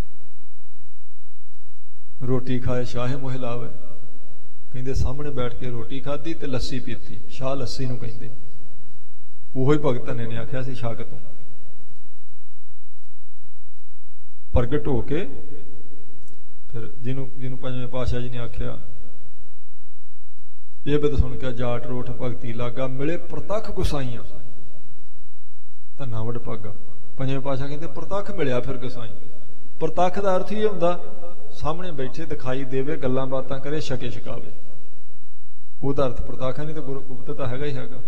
ਰੋਟੀ ਖਾਏ ਸ਼ਾਹੇ ਮੋਹ ਲਾਵੇ। ਕਹਿੰਦੇ ਸਾਹਮਣੇ ਬੈਠ ਕੇ ਰੋਟੀ ਖਾਧੀ ਤੇ ਲੱਸੀ ਪੀਤੀ, ਸ਼ਾਹ ਲੱਸੀ ਨੂੰ ਕਹਿੰਦੇ। ਉਹੀ ਭਗਤ ਧੰਨੇ ਨੇ ਆਖਿਆ ਸੀ ਸ਼ਾਹ ਤੋਂ ਪ੍ਰਗਟ ਹੋ ਕੇ। ਫਿਰ ਜਿਹਨੂੰ ਜਿਹਨੂੰ ਪੰਜਵੇਂ ਪਾਤਸ਼ਾਹ ਜੀ ਨੇ ਆਖਿਆ, ਇਹ ਬਿਦ ਸੁਣ ਕੇ ਜਾਟ ਰੋਠ ਭਗਤੀ ਲਾਗਾ, ਮਿਲੇ ਪ੍ਰਤੱਖ ਗੁਸਾਈਆਂ ਧੰਨਾ ਵਡ ਭਾਗਾ। ਪੰਜਵੇਂ ਪਾਤਸ਼ਾਹ ਕਹਿੰਦੇ ਪ੍ਰਤੱਖ ਮਿਲਿਆ ਫਿਰ ਗੁਸਾਈ। ਪ੍ਰਤੱਖ ਦਾ ਅਰਥ ਹੀ ਹੁੰਦਾ ਸਾਹਮਣੇ ਬੈਠੇ ਦਿਖਾਈ ਦੇਵੇ, ਗੱਲਾਂ ਬਾਤਾਂ ਕਰੇ, ਛਕੇ ਛਕਾਵੇ, ਉਹਦਾ ਅਰਥ ਪ੍ਰਤੱਖ ਹੈ। ਨਹੀਂ ਤਾਂ ਗੁਪਤ ਤਾਂ ਹੈਗਾ ਹੀ ਹੈਗਾ।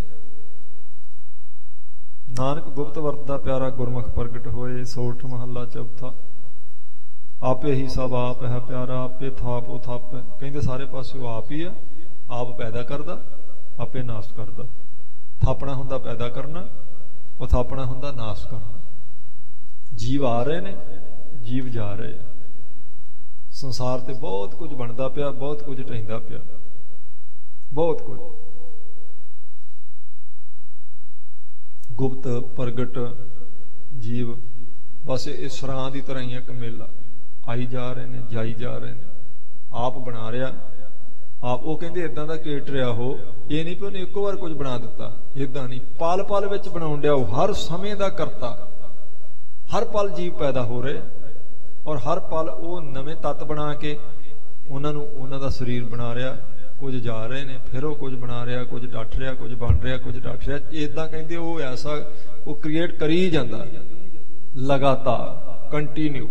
ਨਾਨਕ ਗੁਪਤ ਵਰਤਦਾ ਪਿਆਰਾ, ਗੁਰਮੁਖ ਪ੍ਰਗਟ ਹੋਏ। ਸੋਠ ਮਹੱਲਾ ਚੌਥਾ। ਆਪੇ ਹੀ ਸਭ ਆਪ ਹੈ ਪਿਆਰਾ, ਆਪੇ ਥਾਪ ਉਹ ਥਾਪ ਹੈ। ਕਹਿੰਦੇ ਸਾਰੇ ਪਾਸੇ ਉਹ ਆਪ ਹੀ ਆ, ਆਪ ਪੈਦਾ ਕਰਦਾ, ਆਪੇ ਨਾਸ਼ ਕਰਦਾ। ਥਾਪਣਾ ਹੁੰਦਾ ਪੈਦਾ ਕਰਨਾ, ਉਹ ਥਾਪਣਾ ਹੁੰਦਾ ਨਾਸ਼ ਕਰਨਾ। ਜੀਵ ਆ ਰਹੇ ਨੇ, ਜੀਵ ਜਾ ਰਹੇ ਆ। ਸੰਸਾਰ ਤੇ ਬਹੁਤ ਕੁਝ ਬਣਦਾ ਪਿਆ, ਬਹੁਤ ਕੁਝ ਢਹਿੰਦਾ ਪਿਆ, ਬਹੁਤ ਕੁਝ। ਗੁਪਤ ਪ੍ਰਗਟ ਜੀਵ ਬਸ ਇਸ ਸਰਾਂ ਦੀ ਤਰ੍ਹਾਂ ਹੀ ਇੱਕ ਮੇਲਾ, ਆਈ ਜਾ ਰਹੇ ਨੇ, ਜਾਈ ਜਾ ਰਹੇ ਨੇ। ਆਪ ਬਣਾ ਰਿਹਾ ਆਪ। ਉਹ ਕਹਿੰਦੇ ਏਦਾਂ ਦਾ ਕੇਟ ਰਿਹਾ ਉਹ, ਇਹ ਨਹੀਂ ਵੀ ਉਹਨੇ ਇੱਕੋ ਵਾਰ ਕੁਝ ਬਣਾ ਦਿੱਤਾ, ਏਦਾਂ ਨਹੀਂ। ਪਲ ਪਲ ਵਿੱਚ ਬਣਾਉਣ ਡਿਆ ਉਹ, ਹਰ ਸਮੇਂ ਦਾ ਕਰਤਾ। ਹਰ ਪਲ ਜੀਵ ਪੈਦਾ ਹੋ ਰਹੇ ਔਰ ਹਰ ਪਲ ਉਹ ਨਵੇਂ ਤੱਤ ਬਣਾ ਕੇ ਉਹਨਾਂ ਨੂੰ, ਉਹਨਾਂ ਦਾ ਸਰੀਰ ਬਣਾ ਰਿਹਾ। ਕੁਝ ਜਾ ਰਹੇ ਨੇ, ਫਿਰ ਉਹ ਕੁਝ ਬਣਾ ਰਿਹਾ, ਕੁਝ ਡੱਠ ਰਿਹਾ, ਕੁਝ ਬਣ ਰਿਹਾ, ਕੁਝ ਡੱਠ ਰਿਹਾ। ਏਦਾਂ ਕਹਿੰਦੇ ਉਹ ਐਸਾ ਉਹ ਕ੍ਰੀਏਟ ਕਰੀ ਜਾਂਦਾ ਲਗਾਤਾਰ, ਕੰਟੀਨਿਊ।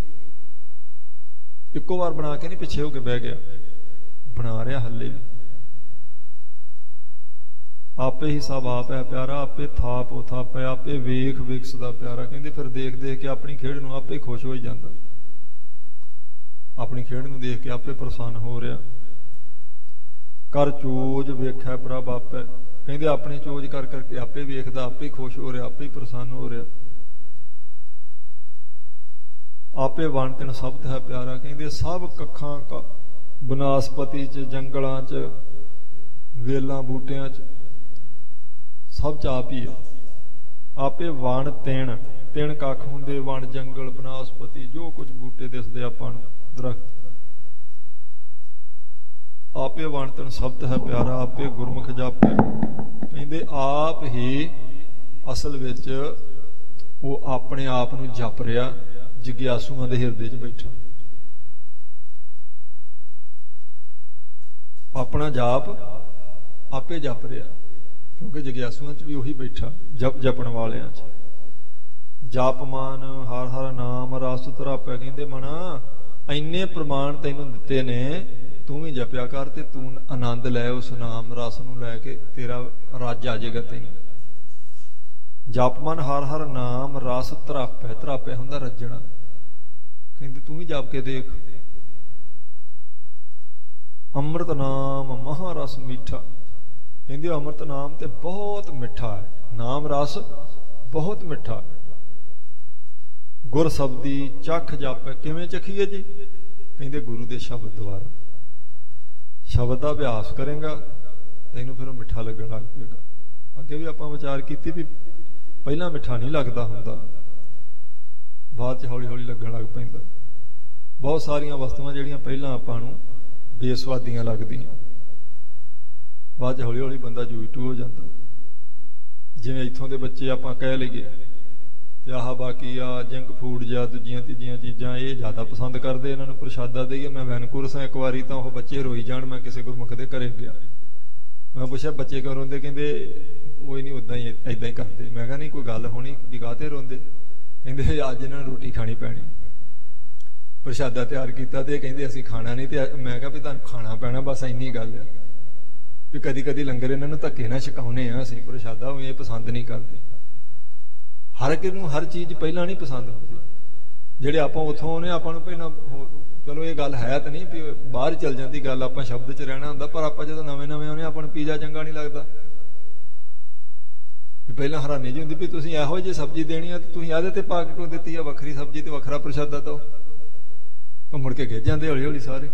ਇੱਕੋ ਵਾਰ ਬਣਾ ਕੇ ਨਹੀਂ ਪਿੱਛੇ ਹੋ ਕੇ ਬਹਿ ਗਿਆ, ਬਣਾ ਰਿਹਾ ਹੱਲੇ ਵੀ। ਆਪੇ ਹੀ ਸਭ ਆਪ ਹੈ ਪਿਆਰਾ, ਆਪੇ ਥਾਪ ਉਹ ਥਾਪ ਹੈ, ਆਪੇ ਵੇਖ ਵਿਕਸਦਾ ਪਿਆਰਾ। ਕਹਿੰਦੇ ਫਿਰ ਦੇਖ ਦੇਖ ਕੇ ਆਪਣੀ ਖੇਡ ਨੂੰ ਆਪੇ ਖੁਸ਼ ਹੋ ਜਾਂਦਾ, ਆਪਣੀ ਖੇਡ ਨੂੰ ਦੇਖ ਕੇ ਆਪੇ ਪ੍ਰਸੰਨ ਹੋ ਰਿਹਾ। ਕਰ ਚੋਜ ਵੇਖਿਆ ਪ੍ਰਭ ਆਪੇ। ਕਹਿੰਦੇ ਆਪਣੇ ਚੋਜ ਕਰ ਕਰਕੇ ਆਪੇ ਵੇਖਦਾ, ਆਪੇ ਖੁਸ਼ ਹੋ ਰਿਹਾ, ਆਪੇ ਪ੍ਰਸੰਨ ਹੋ ਰਿਹਾ। ਆਪੇ ਵਣ ਤਿਨ ਸ਼ਬਦ ਹੈ ਪਿਆਰਾ। ਕਹਿੰਦੇ ਸਭ ਕੱਖਾਂ ਕਾ ਬਨਾਸਪਤੀ ਚ, ਜੰਗਲਾਂ ਚ, ਵੇਲਾਂ ਬੂਟਿਆਂ ਚ, ਸਭ ਚ ਆਪ ਹੀ ਹੈ। ਆਪੇ ਵਣ ਤਿਣ, ਤਿਣ ਕੱਖ ਹੁੰਦੇ, ਵਣ ਜੰਗਲ ਬਨਾਸਪਤੀ, ਜੋ ਕੁਝ ਬੂਟੇ ਦਿਸਦੇ ਆਪਾਂ ਨੂੰ, ਦਰਖਤ, ਆਪੇ ਵਣ ਤਿਣ ਸ਼ਬਦ ਹੈ ਪਿਆਰਾ, ਆਪੇ ਗੁਰਮੁਖ ਜਾਪੇ। ਕਹਿੰਦੇ ਆਪ ਹੀ ਅਸਲ ਵਿੱਚ ਉਹ ਆਪਣੇ ਆਪ ਨੂੰ ਜਪ ਰਿਹਾ, ਜਿਗਿਆਸੂਆਂ ਦੇ ਹਿਰਦੇ 'ਚ ਬੈਠਾ। ਆਪਣਾ ਜਾਪ ਆਪੇ ਜਪ ਰਿਹਾ, ਕਿਉਂਕਿ ਜਿਗਿਆਸੂਆਂ 'ਚ ਵੀ ਉਹੀ ਬੈਠਾ, ਜਪ ਜਪਣ ਵਾਲਿਆਂ 'ਚ। ਜਾਪਮਾਨ ਹਰ ਹਰ ਨਾਮ ਰਸ ਧਰਾਪੈ। ਕਹਿੰਦੇ ਮਨਾ ਇੰਨੇ ਪ੍ਰਮਾਣ ਤੈਨੂੰ ਦਿੱਤੇ ਨੇ, ਤੂੰ ਵੀ ਜਪਿਆ ਕਰ ਤੇ ਤੂੰ ਆਨੰਦ ਲੈ ਉਸ ਨਾਮ ਰਸ ਨੂੰ ਲੈ ਕੇ, ਤੇਰਾ ਰੱਜ ਆ ਜਾਏਗਾ ਤੈਨੂੰ। ਜਪਮਨ ਹਰ ਹਰ ਨਾਮ ਰਸ ਧਰਾਪੈ, ਧਰਾਪੈ ਹੁੰਦਾ ਰੱਜਣਾ। ਕਹਿੰਦੇ ਤੂੰ ਵੀ ਜਪ ਕੇ ਦੇਖ। ਅੰਮ੍ਰਿਤ ਨਾਮ ਮਹਾਰਸ ਮੀਠਾ। ਕਹਿੰਦੇ ਅੰਮ੍ਰਿਤ ਨਾਮ ਤੇ ਬਹੁਤ ਮਿੱਠਾ ਹੈ, ਨਾਮ ਰਸ ਬਹੁਤ ਮਿੱਠਾ। ਗੁਰ ਸ਼ਬਦੀ ਚੱਖ ਜਾਪੈ। ਕਿਵੇਂ ਚੱਖੀਏ ਜੀ? ਕਹਿੰਦੇ ਗੁਰੂ ਦੇ ਸ਼ਬਦ ਦੁਆਰਾ। ਸ਼ਬਦ ਦਾ ਅਭਿਆਸ ਕਰੇਗਾ ਤੈਨੂੰ ਫਿਰ ਉਹ ਮਿੱਠਾ ਲੱਗਣ ਲੱਗ ਪਏਗਾ। ਅੱਗੇ ਵੀ ਆਪਾਂ ਵਿਚਾਰ ਕੀਤੀ ਵੀ ਪਹਿਲਾਂ ਮਿੱਠਾ ਨਹੀਂ ਲੱਗਦਾ ਹੁੰਦਾ, ਬਾਅਦ 'ਚ ਹੌਲੀ ਹੌਲੀ ਲੱਗਣ ਲੱਗ ਪੈਂਦਾ। ਬਹੁਤ ਸਾਰੀਆਂ ਵਸਤੂਆਂ ਜਿਹੜੀਆਂ ਪਹਿਲਾਂ ਆਪਾਂ ਨੂੰ ਬੇਸਵਾਦੀਆਂ ਲੱਗਦੀਆਂ, ਬਾਅਦ 'ਚ ਹੌਲੀ ਹੌਲੀ ਬੰਦਾ ਜੂਟੂ ਹੋ ਜਾਂਦਾ। ਜਿਵੇਂ ਇੱਥੋਂ ਦੇ ਬੱਚੇ ਆਪਾਂ ਕਹਿ ਲਈਏ ਤੇ ਆਹ ਬਾਕੀ ਆ ਜੰਕ ਫੂਡ ਜਾਂ ਦੂਜੀਆਂ ਤੀਜੀਆਂ ਚੀਜ਼ਾਂ ਇਹ ਜ਼ਿਆਦਾ ਪਸੰਦ ਕਰਦੇ, ਇਹਨਾਂ ਨੂੰ ਪ੍ਰਸ਼ਾਦਾ ਦੇਈਏ। ਮੈਂ ਵੈਨਕੂਵਰ ਸਾਂ ਇੱਕ ਵਾਰੀ, ਤਾਂ ਉਹ ਬੱਚੇ ਰੋਈ ਜਾਣ। ਮੈਂ ਕਿਸੇ ਗੁਰਮੁਖ ਦੇ ਘਰੇ ਗਿਆ, ਮੈਂ ਪੁੱਛਿਆ ਬੱਚੇ ਕਿਉਂ ਰੋਂਦੇ? ਕਹਿੰਦੇ ਕੋਈ ਨਹੀਂ, ਉੱਦਾਂ ਹੀ ਏਦਾਂ ਹੀ ਕਰਦੇ। ਮੈਂ ਕਿਹਾ ਨਹੀਂ ਕੋਈ ਗੱਲ ਹੋਣੀ ਵੀ ਕਾਹਤੇ ਰੋਂਦੇ? ਕਹਿੰਦੇ ਅੱਜ ਇਹਨਾਂ ਨੂੰ ਰੋਟੀ ਖਾਣੀ ਪੈਣੀ, ਪ੍ਰਸ਼ਾਦਾ ਤਿਆਰ ਕੀਤਾ ਤੇ ਕਹਿੰਦੇ ਅਸੀਂ ਖਾਣਾ ਨਹੀਂ। ਤੇ ਮੈਂ ਕਿਹਾ ਵੀ ਤੁਹਾਨੂੰ ਖਾਣਾ ਪੈਣਾ, ਬਸ ਇੰਨੀ ਗੱਲ ਆ ਵੀ ਕਦੀ ਕਦੀ ਲੰਗਰ ਇਹਨਾਂ ਨੂੰ ਧੱਕੇ ਨਾਲ ਛਕਾਉਨੇ ਆ ਅਸੀਂ, ਪ੍ਰਸ਼ਾਦਾ ਉਹ ਇਹ ਪਸੰਦ ਨਹੀਂ ਕਰਦੇ। ਹਰ ਇੱਕ ਨੂੰ ਹਰ ਚੀਜ਼ ਪਹਿਲਾਂ ਨਹੀਂ ਪਸੰਦ ਹੁੰਦੀ। ਜਿਹੜੇ ਆਪਾਂ ਉੱਥੋਂ ਆਉਨੇ ਆਪਾਂ ਨੂੰ ਪਹਿਲਾਂ, ਚਲੋ ਇਹ ਗੱਲ ਹੈ ਤਾਂ ਨਹੀਂ ਵੀ ਬਾਹਰ ਚੱਲ ਜਾਂਦੀ ਗੱਲ, ਆਪਾਂ ਸ਼ਬਦ 'ਚ ਰਹਿਣਾ ਹੁੰਦਾ। ਪਰ ਆਪਾਂ ਜਦੋਂ ਨਵੇਂ ਨਵੇਂ ਆਉਨੇ ਆਪਾਂ ਨੂੰ ਪੀਜ਼ਾ ਚੰਗਾ ਨਹੀਂ ਲੱਗਦਾ। ਵੀ ਪਹਿਲਾਂ ਹੈਰਾਨੀ ਜਿਹੀ ਹੁੰਦੀ ਵੀ ਤੁਸੀਂ ਇਹੋ ਜਿਹੀ ਸਬਜ਼ੀ ਦੇਣੀ ਆ ਤੇ ਤੁਸੀਂ ਇਹਦੇ ਤੇ ਪਾ ਕੇ ਕਿਉਂ ਦਿੱਤੀ ਆ? ਵੱਖਰੀ ਸਬਜ਼ੀ ਤੇ ਵੱਖਰਾ ਪ੍ਰਸ਼ਾਦਾ ਦਿਓ। ਉਹ ਮੁੜ ਕੇ ਗਿੱਝ ਜਾਂਦੇ ਹੌਲੀ ਹੌਲੀ ਸਾਰੇ,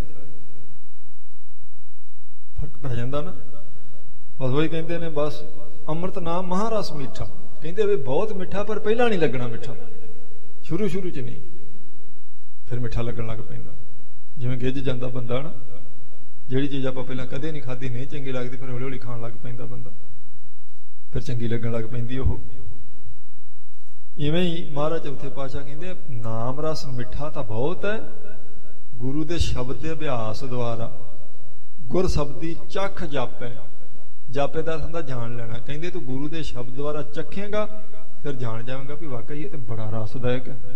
ਫਰਕ ਪੈ ਜਾਂਦਾ ਨਾ। ਬਸ ਉਹੀ ਕਹਿੰਦੇ ਨੇ, ਬਸ ਅੰਮ੍ਰਿਤ ਨਾਮ ਮਹਾਰਸ ਮੀਠਾ। ਕਹਿੰਦੇ ਵੀ ਬਹੁਤ ਮਿੱਠਾ, ਪਰ ਪਹਿਲਾਂ ਨਹੀਂ ਲੱਗਣਾ ਮਿੱਠਾ, ਸ਼ੁਰੂ ਸ਼ੁਰੂ 'ਚ ਨਹੀਂ, ਫਿਰ ਮਿੱਠਾ ਲੱਗਣ ਲੱਗ ਪੈਂਦਾ। ਜਿਵੇਂ ਗਿੱਝ ਜਾਂਦਾ ਬੰਦਾ ਨਾ, ਜਿਹੜੀ ਚੀਜ਼ ਆਪਾਂ ਪਹਿਲਾਂ ਕਦੇ ਨਹੀਂ ਖਾਧੀ, ਨਹੀਂ ਚੰਗੀ ਲੱਗਦੀ, ਫਿਰ ਹੌਲੀ ਹੌਲੀ ਖਾਣ ਲੱਗ ਪੈਂਦਾ ਬੰਦਾ, ਫਿਰ ਚੰਗੀ ਲੱਗਣ ਲੱਗ ਪੈਂਦੀ ਉਹ। ਇਵੇਂ ਹੀ ਮਹਾਰਾਜ ਚੌਥੇ ਪਾਤਸ਼ਾਹ ਕਹਿੰਦੇ ਨਾਮ ਰਸ ਮਿੱਠਾ ਤਾਂ ਬਹੁਤ ਹੈ, ਗੁਰੂ ਦੇ ਸ਼ਬਦ ਦੇ ਅਭਿਆਸ ਦੁਆਰਾ ਗੁਰ ਸ਼ਬਦੀ ਚੱਖ ਜਾਪੈ। ਜਾਪੇ ਦਾ ਹੁੰਦਾ ਜਾਣ ਲੈਣਾ। ਕਹਿੰਦੇ ਤੂੰ ਗੁਰੂ ਦੇ ਸ਼ਬਦ ਦੁਆਰਾ ਚੱਖੇਗਾ, ਫਿਰ ਜਾਣ ਜਾਵੇਂਗਾ ਵੀ ਵਾਕਈ ਇਹ ਤੇ ਬੜਾ ਰਸਦਾਇਕ ਹੈ,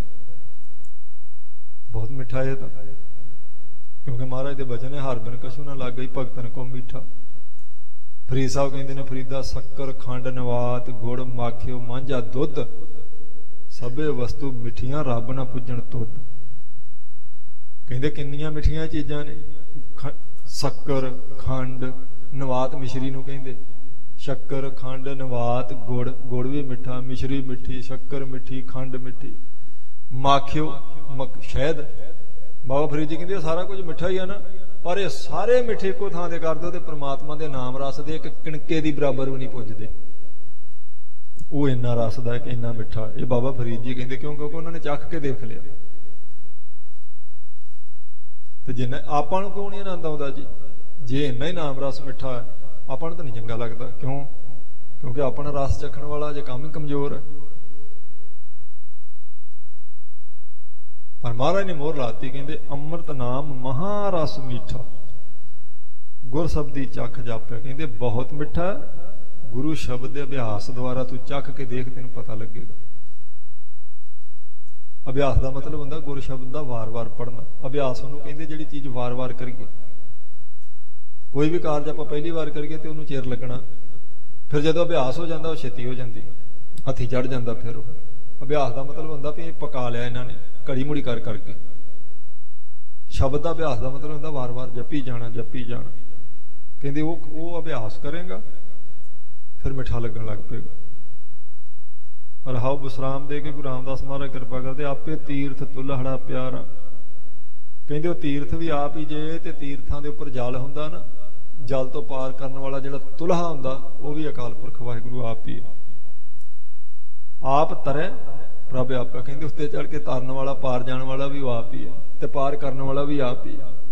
ਬਹੁਤ ਮਿੱਠਾ ਹੈ ਤਾਂ। ਕਿਉਂਕਿ ਮਹਾਰਾਜ ਦੇ ਬਚਨ ਹੈ, ਹਰ ਬਿਨ ਕਛੂ ਨਾ ਲਾਗਈ ਭਗਤਨ ਕੋ ਮਿੱਠਾ। ਫਰੀਦ ਸਾਹਿਬ ਕਹਿੰਦੇ ਨੇ, ਫਰੀਦਾ ਸ਼ੱਕਰ ਖੰਡ ਨਵਾਤ ਗੁੜ ਮਾਖਿਓ ਮਾਂਝਾ ਦੁੱਧ, ਸਭੇ ਵਸਤੂ ਮਿੱਠੀਆਂ ਰੱਬ ਨਾ ਪੁੱਜਣ ਤੁਧ। ਕਹਿੰਦੇ ਕਿੰਨੀਆਂ ਮਿੱਠੀਆਂ ਚੀਜ਼ਾਂ ਨੇ, ਸ਼ੱਕਰ ਖੰਡ ਨਵਾਤ ਮਿਸ਼ਰੀ ਨੂੰ ਕਹਿੰਦੇ। ਸ਼ੱਕਰ ਖੰਡ ਨਵਾਤ ਗੁੜ, ਗੁੜ ਵੀ ਮਿੱਠਾ, ਮਿਸ਼ਰੀ ਮਿੱਠੀ, ਸ਼ੱਕਰ ਮਿੱਠੀ, ਖੰਡ ਮਿੱਠੀ, ਮਾਖਿਓ ਸ਼ਹਿਦ। ਬਾਬਾ ਫਰੀਦ ਜੀ ਕਹਿੰਦੇ ਸਾਰਾ ਕੁਝ ਮਿੱਠਾ ਹੀ ਆ ਨਾ, ਪਰ ਇਹ ਸਾਰੇ ਮਿੱਠੇ ਇੱਕੋ ਥਾਂ ਤੇ ਕਰ ਦਿਓ ਤੇ ਪ੍ਰਮਾਤਮਾ ਦੇ ਨਾਮ ਰਸ ਦੇ ਇੱਕ ਕਿਣਕੇ ਦੀ ਬਰਾਬਰ ਵੀ ਨਹੀਂ ਪੁੱਜਦੇ। ਉਹ ਇੰਨਾ ਰਸਦਾ ਹੈ ਕਿ ਇੰਨਾ ਮਿੱਠਾ। ਇਹ ਬਾਬਾ ਫਰੀਦ ਜੀ ਕਹਿੰਦੇ, ਕਿਉਂ? ਕਿਉਂਕਿ ਉਹਨਾਂ ਨੇ ਚੱਖ ਕੇ ਦੇਖ ਲਿਆ। ਤੇ ਜਿੰਨਾ ਆਪਾਂ ਨੂੰ ਕਿਉਂ ਨਹੀਂ ਆਨੰਦ ਆਉਂਦਾ ਜੀ? ਜੇ ਇੰਨਾ ਹੀ ਨਾਮ ਰਸ ਮਿੱਠਾ ਹੈ, ਆਪਾਂ ਨੂੰ ਤਾਂ ਨਹੀਂ ਚੰਗਾ ਲੱਗਦਾ। ਕਿਉਂ? ਕਿਉਂਕਿ ਆਪਣਾ ਰਸ ਚੱਖਣ ਵਾਲਾ ਜੇ ਕੰਮ ਹੀ ਕਮਜ਼ੋਰ ਹੈ। ਪਰ ਮਹਾਰਾਜ ਨੇ ਮੋਹਰ ਲਾਤੀ, ਕਹਿੰਦੇ ਅੰਮ੍ਰਿਤ ਨਾਮ ਮਹਾਰਸ ਮੀਠਾ, ਗੁਰ ਸ਼ਬਦੀ ਚੱਖ ਜਾਪਿਆ। ਕਹਿੰਦੇ ਬਹੁਤ ਮਿੱਠਾ, ਗੁਰੂ ਸ਼ਬਦ ਦੇ ਅਭਿਆਸ ਦੁਆਰਾ ਤੂੰ ਚੱਖ ਕੇ ਦੇਖ, ਤੈਨੂੰ ਪਤਾ ਲੱਗੇਗਾ। ਅਭਿਆਸ ਦਾ ਮਤਲਬ ਹੁੰਦਾ ਗੁਰ ਸ਼ਬਦ ਦਾ ਵਾਰ-ਵਾਰ ਪੜ੍ਹਨਾ। ਅਭਿਆਸ ਉਹਨੂੰ ਕਹਿੰਦੇ ਜਿਹੜੀ ਚੀਜ਼ ਵਾਰ-ਵਾਰ ਕਰੀਏ। ਕੋਈ ਵੀ ਕਾਰਜ ਆਪਾਂ ਪਹਿਲੀ ਵਾਰ ਕਰੀਏ ਤੇ ਉਹਨੂੰ ਚਿਰ ਲੱਗਣਾ, ਫਿਰ ਜਦੋਂ ਅਭਿਆਸ ਹੋ ਜਾਂਦਾ ਉਹ ਛੇਤੀ ਹੋ ਜਾਂਦੀ, ਹੱਥੀ ਚੜ ਜਾਂਦਾ। ਫਿਰ ਉਹ ਅਭਿਆਸ ਦਾ ਮਤਲਬ ਹੁੰਦਾ ਵੀ ਇਹ ਪਕਾ ਲਿਆ ਇਹਨਾਂ ਨੇ ਘੜੀ ਮੁੜੀ ਕਰ ਕਰਕੇ। ਸ਼ਬਦ ਦਾ ਅਭਿਆਸ ਦਾ ਮਤਲਬ ਹੁੰਦਾ ਵਾਰ-ਵਾਰ ਜਪੀ ਜਾਣਾ, ਜਪੀ ਜਾਣਾ। ਕਹਿੰਦੇ ਉਹ ਉਹ ਅਭਿਆਸ ਕਰੇਗਾ, ਫਿਰ ਮਿੱਠਾ ਲੱਗਣ ਲੱਗ ਪਏਗਾ। ਰਹਾਉ ਵਿਸਰਾਮ ਦੇ ਕੇ ਗੁਰੂ ਰਾਮਦਾਸ ਮਹਾਰਾਜ ਕਿਰਪਾ ਕਰਦੇ, ਆਪੇ ਤੀਰਥ ਤੁਲਹੜਾ ਪਿਆਰਾ। ਕਹਿੰਦੇ ਉਹ ਤੀਰਥ ਵੀ ਆਪ ਹੀ ਜੇ, ਤੇ ਤੀਰਥਾਂ ਦੇ ਉੱਪਰ ਜਲ ਹੁੰਦਾ ਨਾ, ਜਲ ਤੋਂ ਪਾਰ ਕਰਨ ਵਾਲਾ ਜਿਹੜਾ ਤੁਲਹਾ ਹੁੰਦਾ, ਉਹ ਵੀ ਅਕਾਲ ਪੁਰਖ ਵਾਹਿਗੁਰੂ ਆਪ ਹੀ। आप तरे प्रभ आप है। कहते उत्ते चढ़ के तारन वाला, पार जाने वाला भी वो आप ही है, ते पार करने वाला भी आप ही है।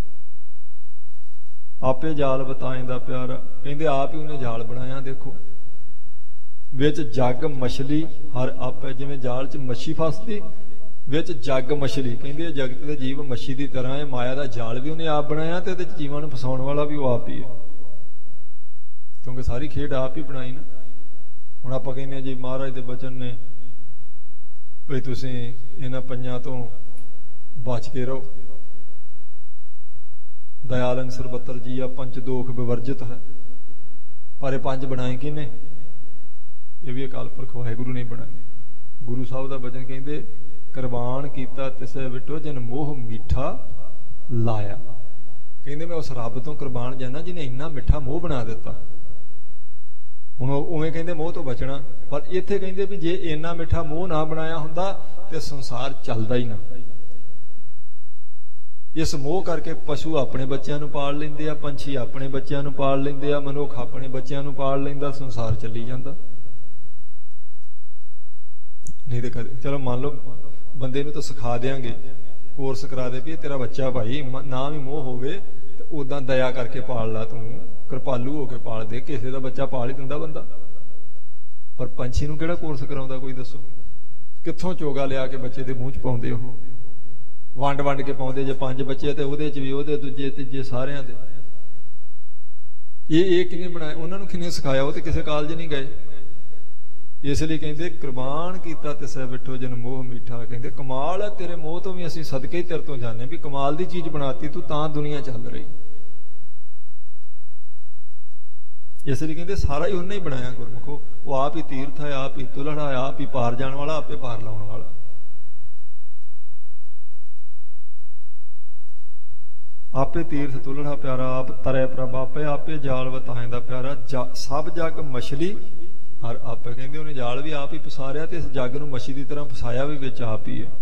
आपे जाल बताएंदा प्यारा, कहते आप ही उन्हें जाल बनाया। देखो विच जग मछली हर आप है, जिवें जाल च मच्छी फसदी विच जग मछली, कहते जगत के जीव मच्छी की तरह है। माया का जाल भी उन्हें आप बनाया, तो जीवां नूं फसाउण वाला भी वो आप ही है, क्योंकि सारी खेड आप ही बनाई ना। हुण आपां कहने जी महाराज दे बचन ने भई तुसीं इन्हां पंजां तो बच के रहो। दयालंग सरबत्तर जी आ पंच दोख विवर्जित है, पर ये पंज बनाए किने? ये भी अकाल पुरख वाहिगुरू ने बनाए। गुरु साहब का बचन कहते कुरबान कीता तिसै विटो जिन मोह मीठा लाया। कहते मैं उस रब तो कुरबान जाना जिन्हें इन्ना मिठा मोह बना दिता। हुण उवें कहते मोह तो बचना, पर इत्थे कहते भी जे इन्ना मिठा मोह ना बनाया हुंदा ते संसार चलदा ही ना। इस मोह करके पशु अपने बच्चों नूं पाल लैंदे आ, पंछी अपने बच्चों नूं पाल लैंदे आ, मनुख अपने बच्चों नूं पाल लैंदा, संसार चली जांदा। नहीं तो कदे चलो मान लो बंदे नूं तो सिखा देंगे, कोर्स करा दे भी तेरा बच्चा भाई ना भी मोह होवे ते उदां दया करके पाल ला, तू कृपालू होके पाल दे, किसी का बच्चा पाल ही दिंदा बंदा। पर पंछी नूं किहड़ा कोर्स कराउंदा कोई दसो? कित्थों चोगा लिया के बच्चे दे मूँह च पाउंदे ओह, वंड वंड के पाउंदे। जे पंज बच्चे ते उहदे च भी उहदे दूजे तीजे सारियां दे। ये ये किने बनाया? उन्हां नूं किने सिखाया? वो तो किसी कॉलेज नहीं गए। इसलिए कहते कुरबान कीता तिसै विठो जिन मोह मीठा। कहते कमाल है तेरे मोह तो भी असीं सदके ही तेरे तो जाने भी कमाल की चीज बनाती तू, तां दुनिया चल रही। इसलिए कहते सारा ही उन्हें ही बनाया गुरमुखो। वो आप ही तीर्थ है, आप ही तुलड़ा है, आप ही पार जाने वाला, आपे पार लाने वाला। आपे तीर्थ तुलड़ा प्यारा, आप तरे प्रभ आपे, आपे जाल बताएंदा प्यारा। जा, सब जग मछली हर आपे। कहते उन्हें जाल भी आप ही फसाया, तो इस जग नूं मछली की तरह फसाया भी विच आप ही है।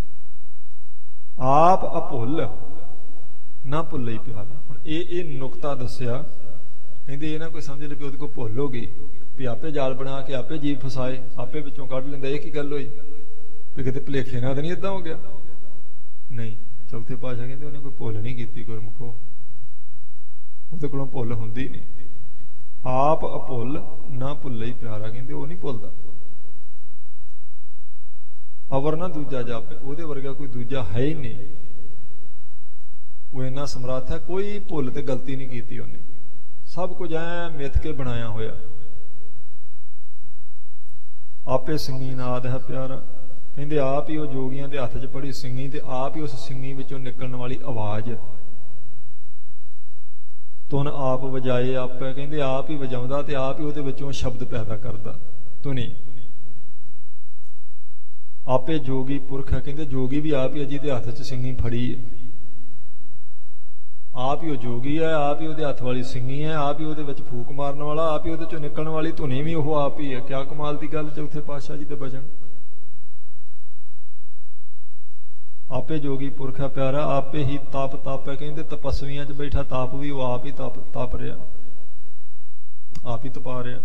आप अभुल ना भुल्ले ही प्यारा। हुण ये ये नुकता दसिया, कहते ये ना कोई समझ ले भी उहदे कोल भुल हो गई भी आपे जाल बना के आपे जीव फसाए, आपे विचों कढ लैंदा। ये की गल होई भी किते भुलेखे नाल नहीं इदां हो गया? नहीं, चौथे पातशाह कहते उन्हें कोई भुल नहीं की गुरमुखो, उहदे कोलों भुल हुंदी नहीं। आप अभुल ना भुल्ले ही प्यारा, कहते वो नहीं भुलदा। अवर ना दूजा जापे, उहदे वर्गा कोई दूजा है ही नहीं। वो इन्ना समर्थ है, कोई भुल ते गलती नहीं की उन्हें, सब कुछ ऐ मिथ के बनाया होया। आपे सिंगी नाद है प्यारा। कहते आप ही वो जोगियां दे हथ च पड़ी सिंगी, ते आप ही उस सिंगी विचों निकलने वाली आवाज। तुन आप वजाए आपे, कहते आप ही वजाउंदा ते आप ही उहदे विचों शब्द पैदा करदा। तुनी आपे जोगी पुरख है। कहते जोगी भी आप ही जिहदे हथ च सिंगी फड़ी है, आप ही वो जोगी है, आप ही उहदे हथ वाली सिंगी है, आप ही उहदे विच फूक मारन वाला, आप ही उहदे चों निकलण वाली धुनी भी वो आप ही है। क्या कमाल की गल चौथे पातशाह जी दे बचन। आपे जोगी पुरख है प्यारा। आपे ही तप तप है। कहते तपस्वियां च बैठा ताप भी वो आप ही तप तप रहा, आप ही तपा रहा।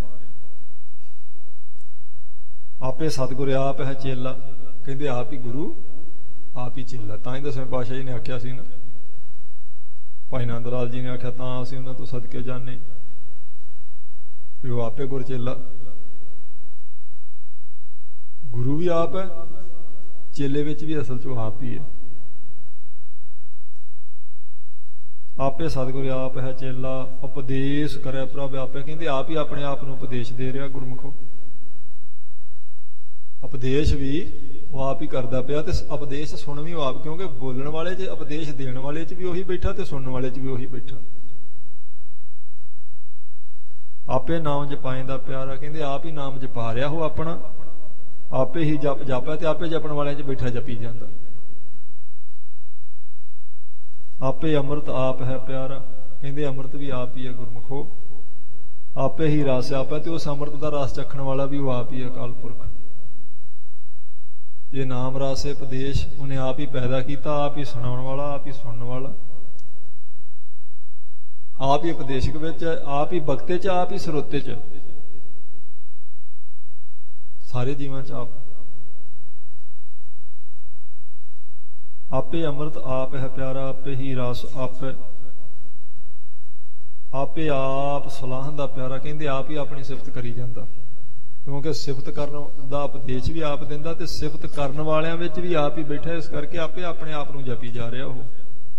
आपे सतगुर आप है चेला। कहते आप ही गुरु आप ही चेला। तां ही दसवें पातशाह जी ने आख्या सी ना, भाई नंद लाल जी ने आख्या तां असीं उन्हां तो सदके जाने भी वो आपे गुर चेला। गुरु भी आप है, चेले विच भी असल चो आप ही है। आपे सतगुर आप है चेला। उपदेश करे प्रभ आपे। कहते आप ही अपने आप नूं उपदेश दे रहा गुरमुखो। उपदेश भी वो आप ही करदा पिया, ते उपदेश सुन भी आप, क्योंकि बोलने वाले च उपदेश देने वाले च भी उही बैठा, ते सुनने वाले च भी उही बैठा। आपे नाम जपाएंदा प्यारा। कहते आप ही नाम जपा रहा हो अपना, आपे ही जप जापा, ते आपे जपण वाले च बैठा जपी जांदा। आपे अमृत आप है प्यारा। कहते अमृत भी आप ही है गुरमुखो। आपे ही रस आप है, ते उस अमृत का रस चखण वाला भी वो आप ही है अकाल पुरख। ये नाम रस उपदेश उन्हें आप ही पैदा किया, आप ही सुनाने वाला, आप ही सुनने वाला, आप ही उपदेशक विच, आप ही बक्ते च, आप ही सरोते च। ਸਾਰੇ ਜੀਵਾਂ 'ਚ ਆਪ। ਆਪੇ ਅੰਮ੍ਰਿਤ ਆਪ ਹੈ ਪਿਆਰਾ, ਆਪੇ ਹੀ ਰਸ ਆਪੇ ਆਪੇ ਆਪ ਸਲਾਹਨ ਦਾ ਪਿਆਰਾ। ਕਹਿੰਦੇ ਆਪ ਹੀ ਆਪਣੀ ਸਿਫਤ ਕਰੀ ਜਾਂਦਾ, ਕਿਉਂਕਿ ਸਿਫਤ ਕਰਨ ਦਾ ਉਪਦੇਸ਼ ਵੀ ਆਪ ਦਿੰਦਾ ਤੇ ਸਿਫਤ ਕਰਨ ਵਾਲਿਆਂ ਵਿੱਚ ਵੀ ਆਪ ਹੀ ਬੈਠਾ। ਇਸ ਕਰਕੇ ਆਪੇ ਆਪਣੇ ਆਪ ਨੂੰ ਜਪੀ ਜਾ ਰਿਹਾ ਉਹ।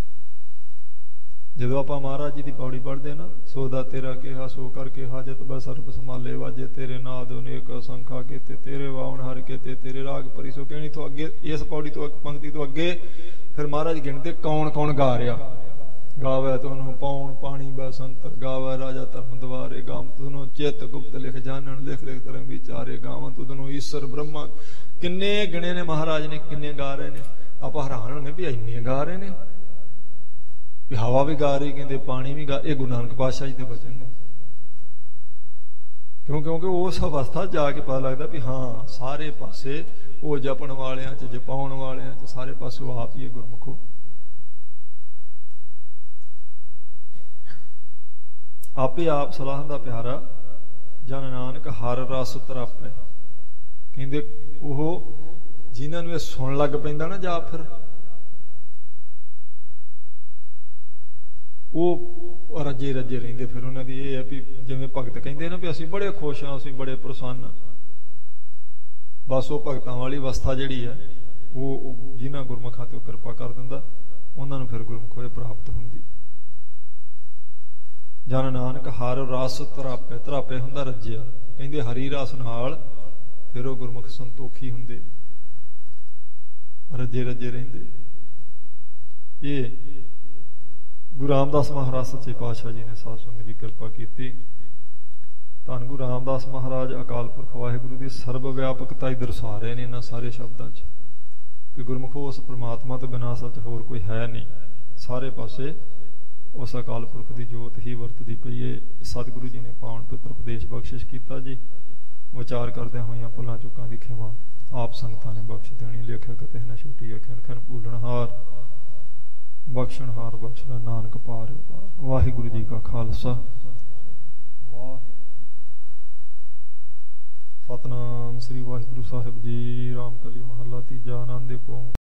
ਜਦੋਂ ਆਪਾਂ ਮਹਾਰਾਜ ਜੀ ਦੀ ਪੌੜੀ ਪੜ੍ਹਦੇ ਨਾ, ਸੋ ਦਾ ਤੇਰਾ ਕਿਹਾ ਸੋ ਕਰਕੇ ਹਾਜਤ ਬੈ ਸਰਬ ਸੰਭਾਲੇ, ਵਾਜੇ ਤੇਰੇ ਨਾਦ ਅਨੇਕ ਅਸੰਖਾ ਕੀਤੇ, ਤੇਰੇ ਵਾਉਣ ਹਰ ਕੀਤੇ, ਤੇਰੇ ਰਾਗ ਪਰੀ। ਸੋ ਕਹਿਣੀ ਤੋਂ ਅੱਗੇ, ਇਸ ਪੌੜੀ ਤੋਂ ਪੰਕਤੀ ਤੋਂ ਅੱਗੇ ਫਿਰ ਮਹਾਰਾਜ ਗਿਣਦੇ ਕੌਣ ਕੌਣ ਗਾ ਰਿਹਾ। ਗਾਵੇ ਤੁਹਾਨੂੰ ਪੌਣ ਪਾਣੀ ਬਸੰਤਰ, ਗਾਵੇ ਰਾਜਾ ਧਰਮ ਦਵਾਰੇ, ਗਾਮ ਤੁਧਨੂੰ ਚਿਤ ਗੁਪਤ ਲਿਖ ਜਾਣਨ, ਲਿਖ ਲਿਖ ਧਰਮ ਵਿਚਾਰੇ, ਗਾਵਾਂ ਤੁਧਨੂੰ ਈਸ਼ਰ ਬ੍ਰਹਮਾ। ਕਿੰਨੇ ਗਿਣੇ ਨੇ ਮਹਾਰਾਜ ਨੇ, ਕਿੰਨੇ ਗਾ ਰਹੇ ਨੇ। ਆਪਾਂ ਹੈਰਾਨ ਹੁੰਦੇ ਵੀ ਇੰਨੇ ਗਾ ਰਹੇ ਨੇ, ਵੀ ਹਵਾ ਵੀ ਗਾ ਰਹੀ, ਕਹਿੰਦੇ ਪਾਣੀ ਵੀ ਗਾ। ਇਹ ਗੁਰੂ ਨਾਨਕ ਪਾਤਸ਼ਾਹ ਜੀ ਦੇ ਬਚਨ ਨੇ। ਕਿਉਂ? ਕਿਉਂਕਿ ਉਸ ਅਵਸਥਾ ਜਾ ਕੇ ਪਤਾ ਲੱਗਦਾ ਵੀ ਹਾਂ ਸਾਰੇ ਪਾਸੇ ਉਹ ਜਪਣ ਵਾਲਿਆਂ 'ਚ, ਜਪਾਉਣ ਵਾਲਿਆਂ 'ਚ, ਸਾਰੇ ਪਾਸੇ ਉਹ ਆਪ ਹੀ ਹੈ ਗੁਰਮੁਖੋ। ਆਪੇ ਆਪ ਸਲਾਹਨ ਦਾ ਪਿਆਰਾ, ਜਨ ਨਾਨਕ ਹਰ ਰਸ ਤਰਾਪੈ। ਕਹਿੰਦੇ ਉਹ ਜਿਨ੍ਹਾਂ ਨੂੰ ਇਹ ਸੁਣ ਲੱਗ ਪੈਂਦਾ ਨਾ ਜਾਪ, ਫਿਰ ਉਹ ਰੱਜੇ ਰੱਜੇ ਰਹਿੰਦੇ। ਫਿਰ ਉਹਨਾਂ ਦੀ ਇਹ ਹੈ ਵੀ ਜਿਵੇਂ ਭਗਤ ਕਹਿੰਦੇ ਨਾ ਵੀ ਅਸੀਂ ਬੜੇ ਖੁਸ਼ ਹਾਂ, ਅਸੀਂ ਬੜੇ ਪ੍ਰਸੰਨ। ਬਸ ਉਹ ਭਗਤਾਂ ਵਾਲੀ ਅਵਸਥਾ ਜਿਹੜੀ ਹੈ ਉਹ ਜਿਨ੍ਹਾਂ ਗੁਰਮੁਖਾਂ ਤੇ ਉਹ ਕਿਰਪਾ ਕਰ ਦਿੰਦਾ, ਉਹਨਾਂ ਨੂੰ ਫਿਰ ਗੁਰਮੁਖ ਹੋਏ ਪ੍ਰਾਪਤ ਹੁੰਦੀ। ਜਨ ਨਾਨਕ ਹਰ ਰਸ ਤਰਾਪੇ। ਤਰਾਪੇ ਹੁੰਦਾ ਰੱਜਿਆ। ਕਹਿੰਦੇ ਹਰੀ ਰਸ ਨਾਲ ਫਿਰ ਉਹ ਗੁਰਮੁਖ ਸੰਤੋਖੀ ਹੁੰਦੇ, ਰੱਜੇ ਰੱਜੇ ਰਹਿੰਦੇ। ਇਹ ਗੁਰੂ ਰਾਮਦਾਸ ਮਹਾਰਾਜ ਸੱਚੇ ਪਾਤਸ਼ਾਹ ਜੀ ਨੇ ਸਾਧ ਸੰਗਤ ਜੀ ਕਿਰਪਾ ਕੀਤੀ। ਧੰਨ ਗੁਰੂ ਰਾਮਦਾਸ ਮਹਾਰਾਜ ਅਕਾਲ ਪੁਰਖ ਵਾਹਿਗੁਰੂ ਦੀ ਸਰਬ ਵਿਆਪਕਤਾ ਹੀ ਦਰਸਾ ਰਹੇ ਨੇ ਇਹਨਾਂ ਸਾਰੇ ਸ਼ਬਦਾਂ 'ਚ, ਕਿ ਗੁਰਮੁਖੋ ਉਸ ਪ੍ਰਮਾਤਮਾ ਤੋਂ ਬਿਨਾਂ ਅਸਲ 'ਚ ਹੋਰ ਕੋਈ ਹੈ ਨਹੀਂ। ਸਾਰੇ ਪਾਸੇ ਉਸ ਅਕਾਲ ਪੁਰਖ ਦੀ ਜੋਤ ਹੀ ਵਰਤਦੀ ਪਈ ਏ। ਸਤਿਗੁਰੂ ਜੀ ਨੇ ਪਾਵਨ ਪਿੱਤਰ ਉਪਦੇਸ਼ ਬਖਸ਼ਿਸ਼ ਕੀਤਾ ਜੀ। ਵਿਚਾਰ ਕਰਦਿਆਂ ਹੋਈਆਂ ਭੁੱਲਾਂ ਚੁੱਕਾਂ ਦੀ ਖਿਮਾ ਆਪ ਸੰਗਤਾਂ ਨੇ ਬਖਸ਼ ਦੇਣੀ। ਲੇਖਿਆ ਕਤੇ ਨਾ ਛੁੱਟੀ ਅਖਿਣ ਖਣ ਭੂਲਣਹਾਰ, ਬਖਸ਼ਣਹਾਰ ਬਖਸ਼ਣਾ ਨਾਨਕ ਪਾਰ ਉਤਾਰ। ਵਾਹਿਗੁਰੂ ਜੀ ਕਾ ਖਾਲਸਾ, ਵਾਹਿਗੁਰੂ। ਸਤਨਾਮ ਸ੍ਰੀ ਵਾਹਿਗੁਰੂ ਸਾਹਿਬ ਜੀ। ਰਾਮ ਕਲੀ ਮਹੱਲਾ ਤੀਜਾ। ਆਨੰਦ ਓੰਕਾਰ।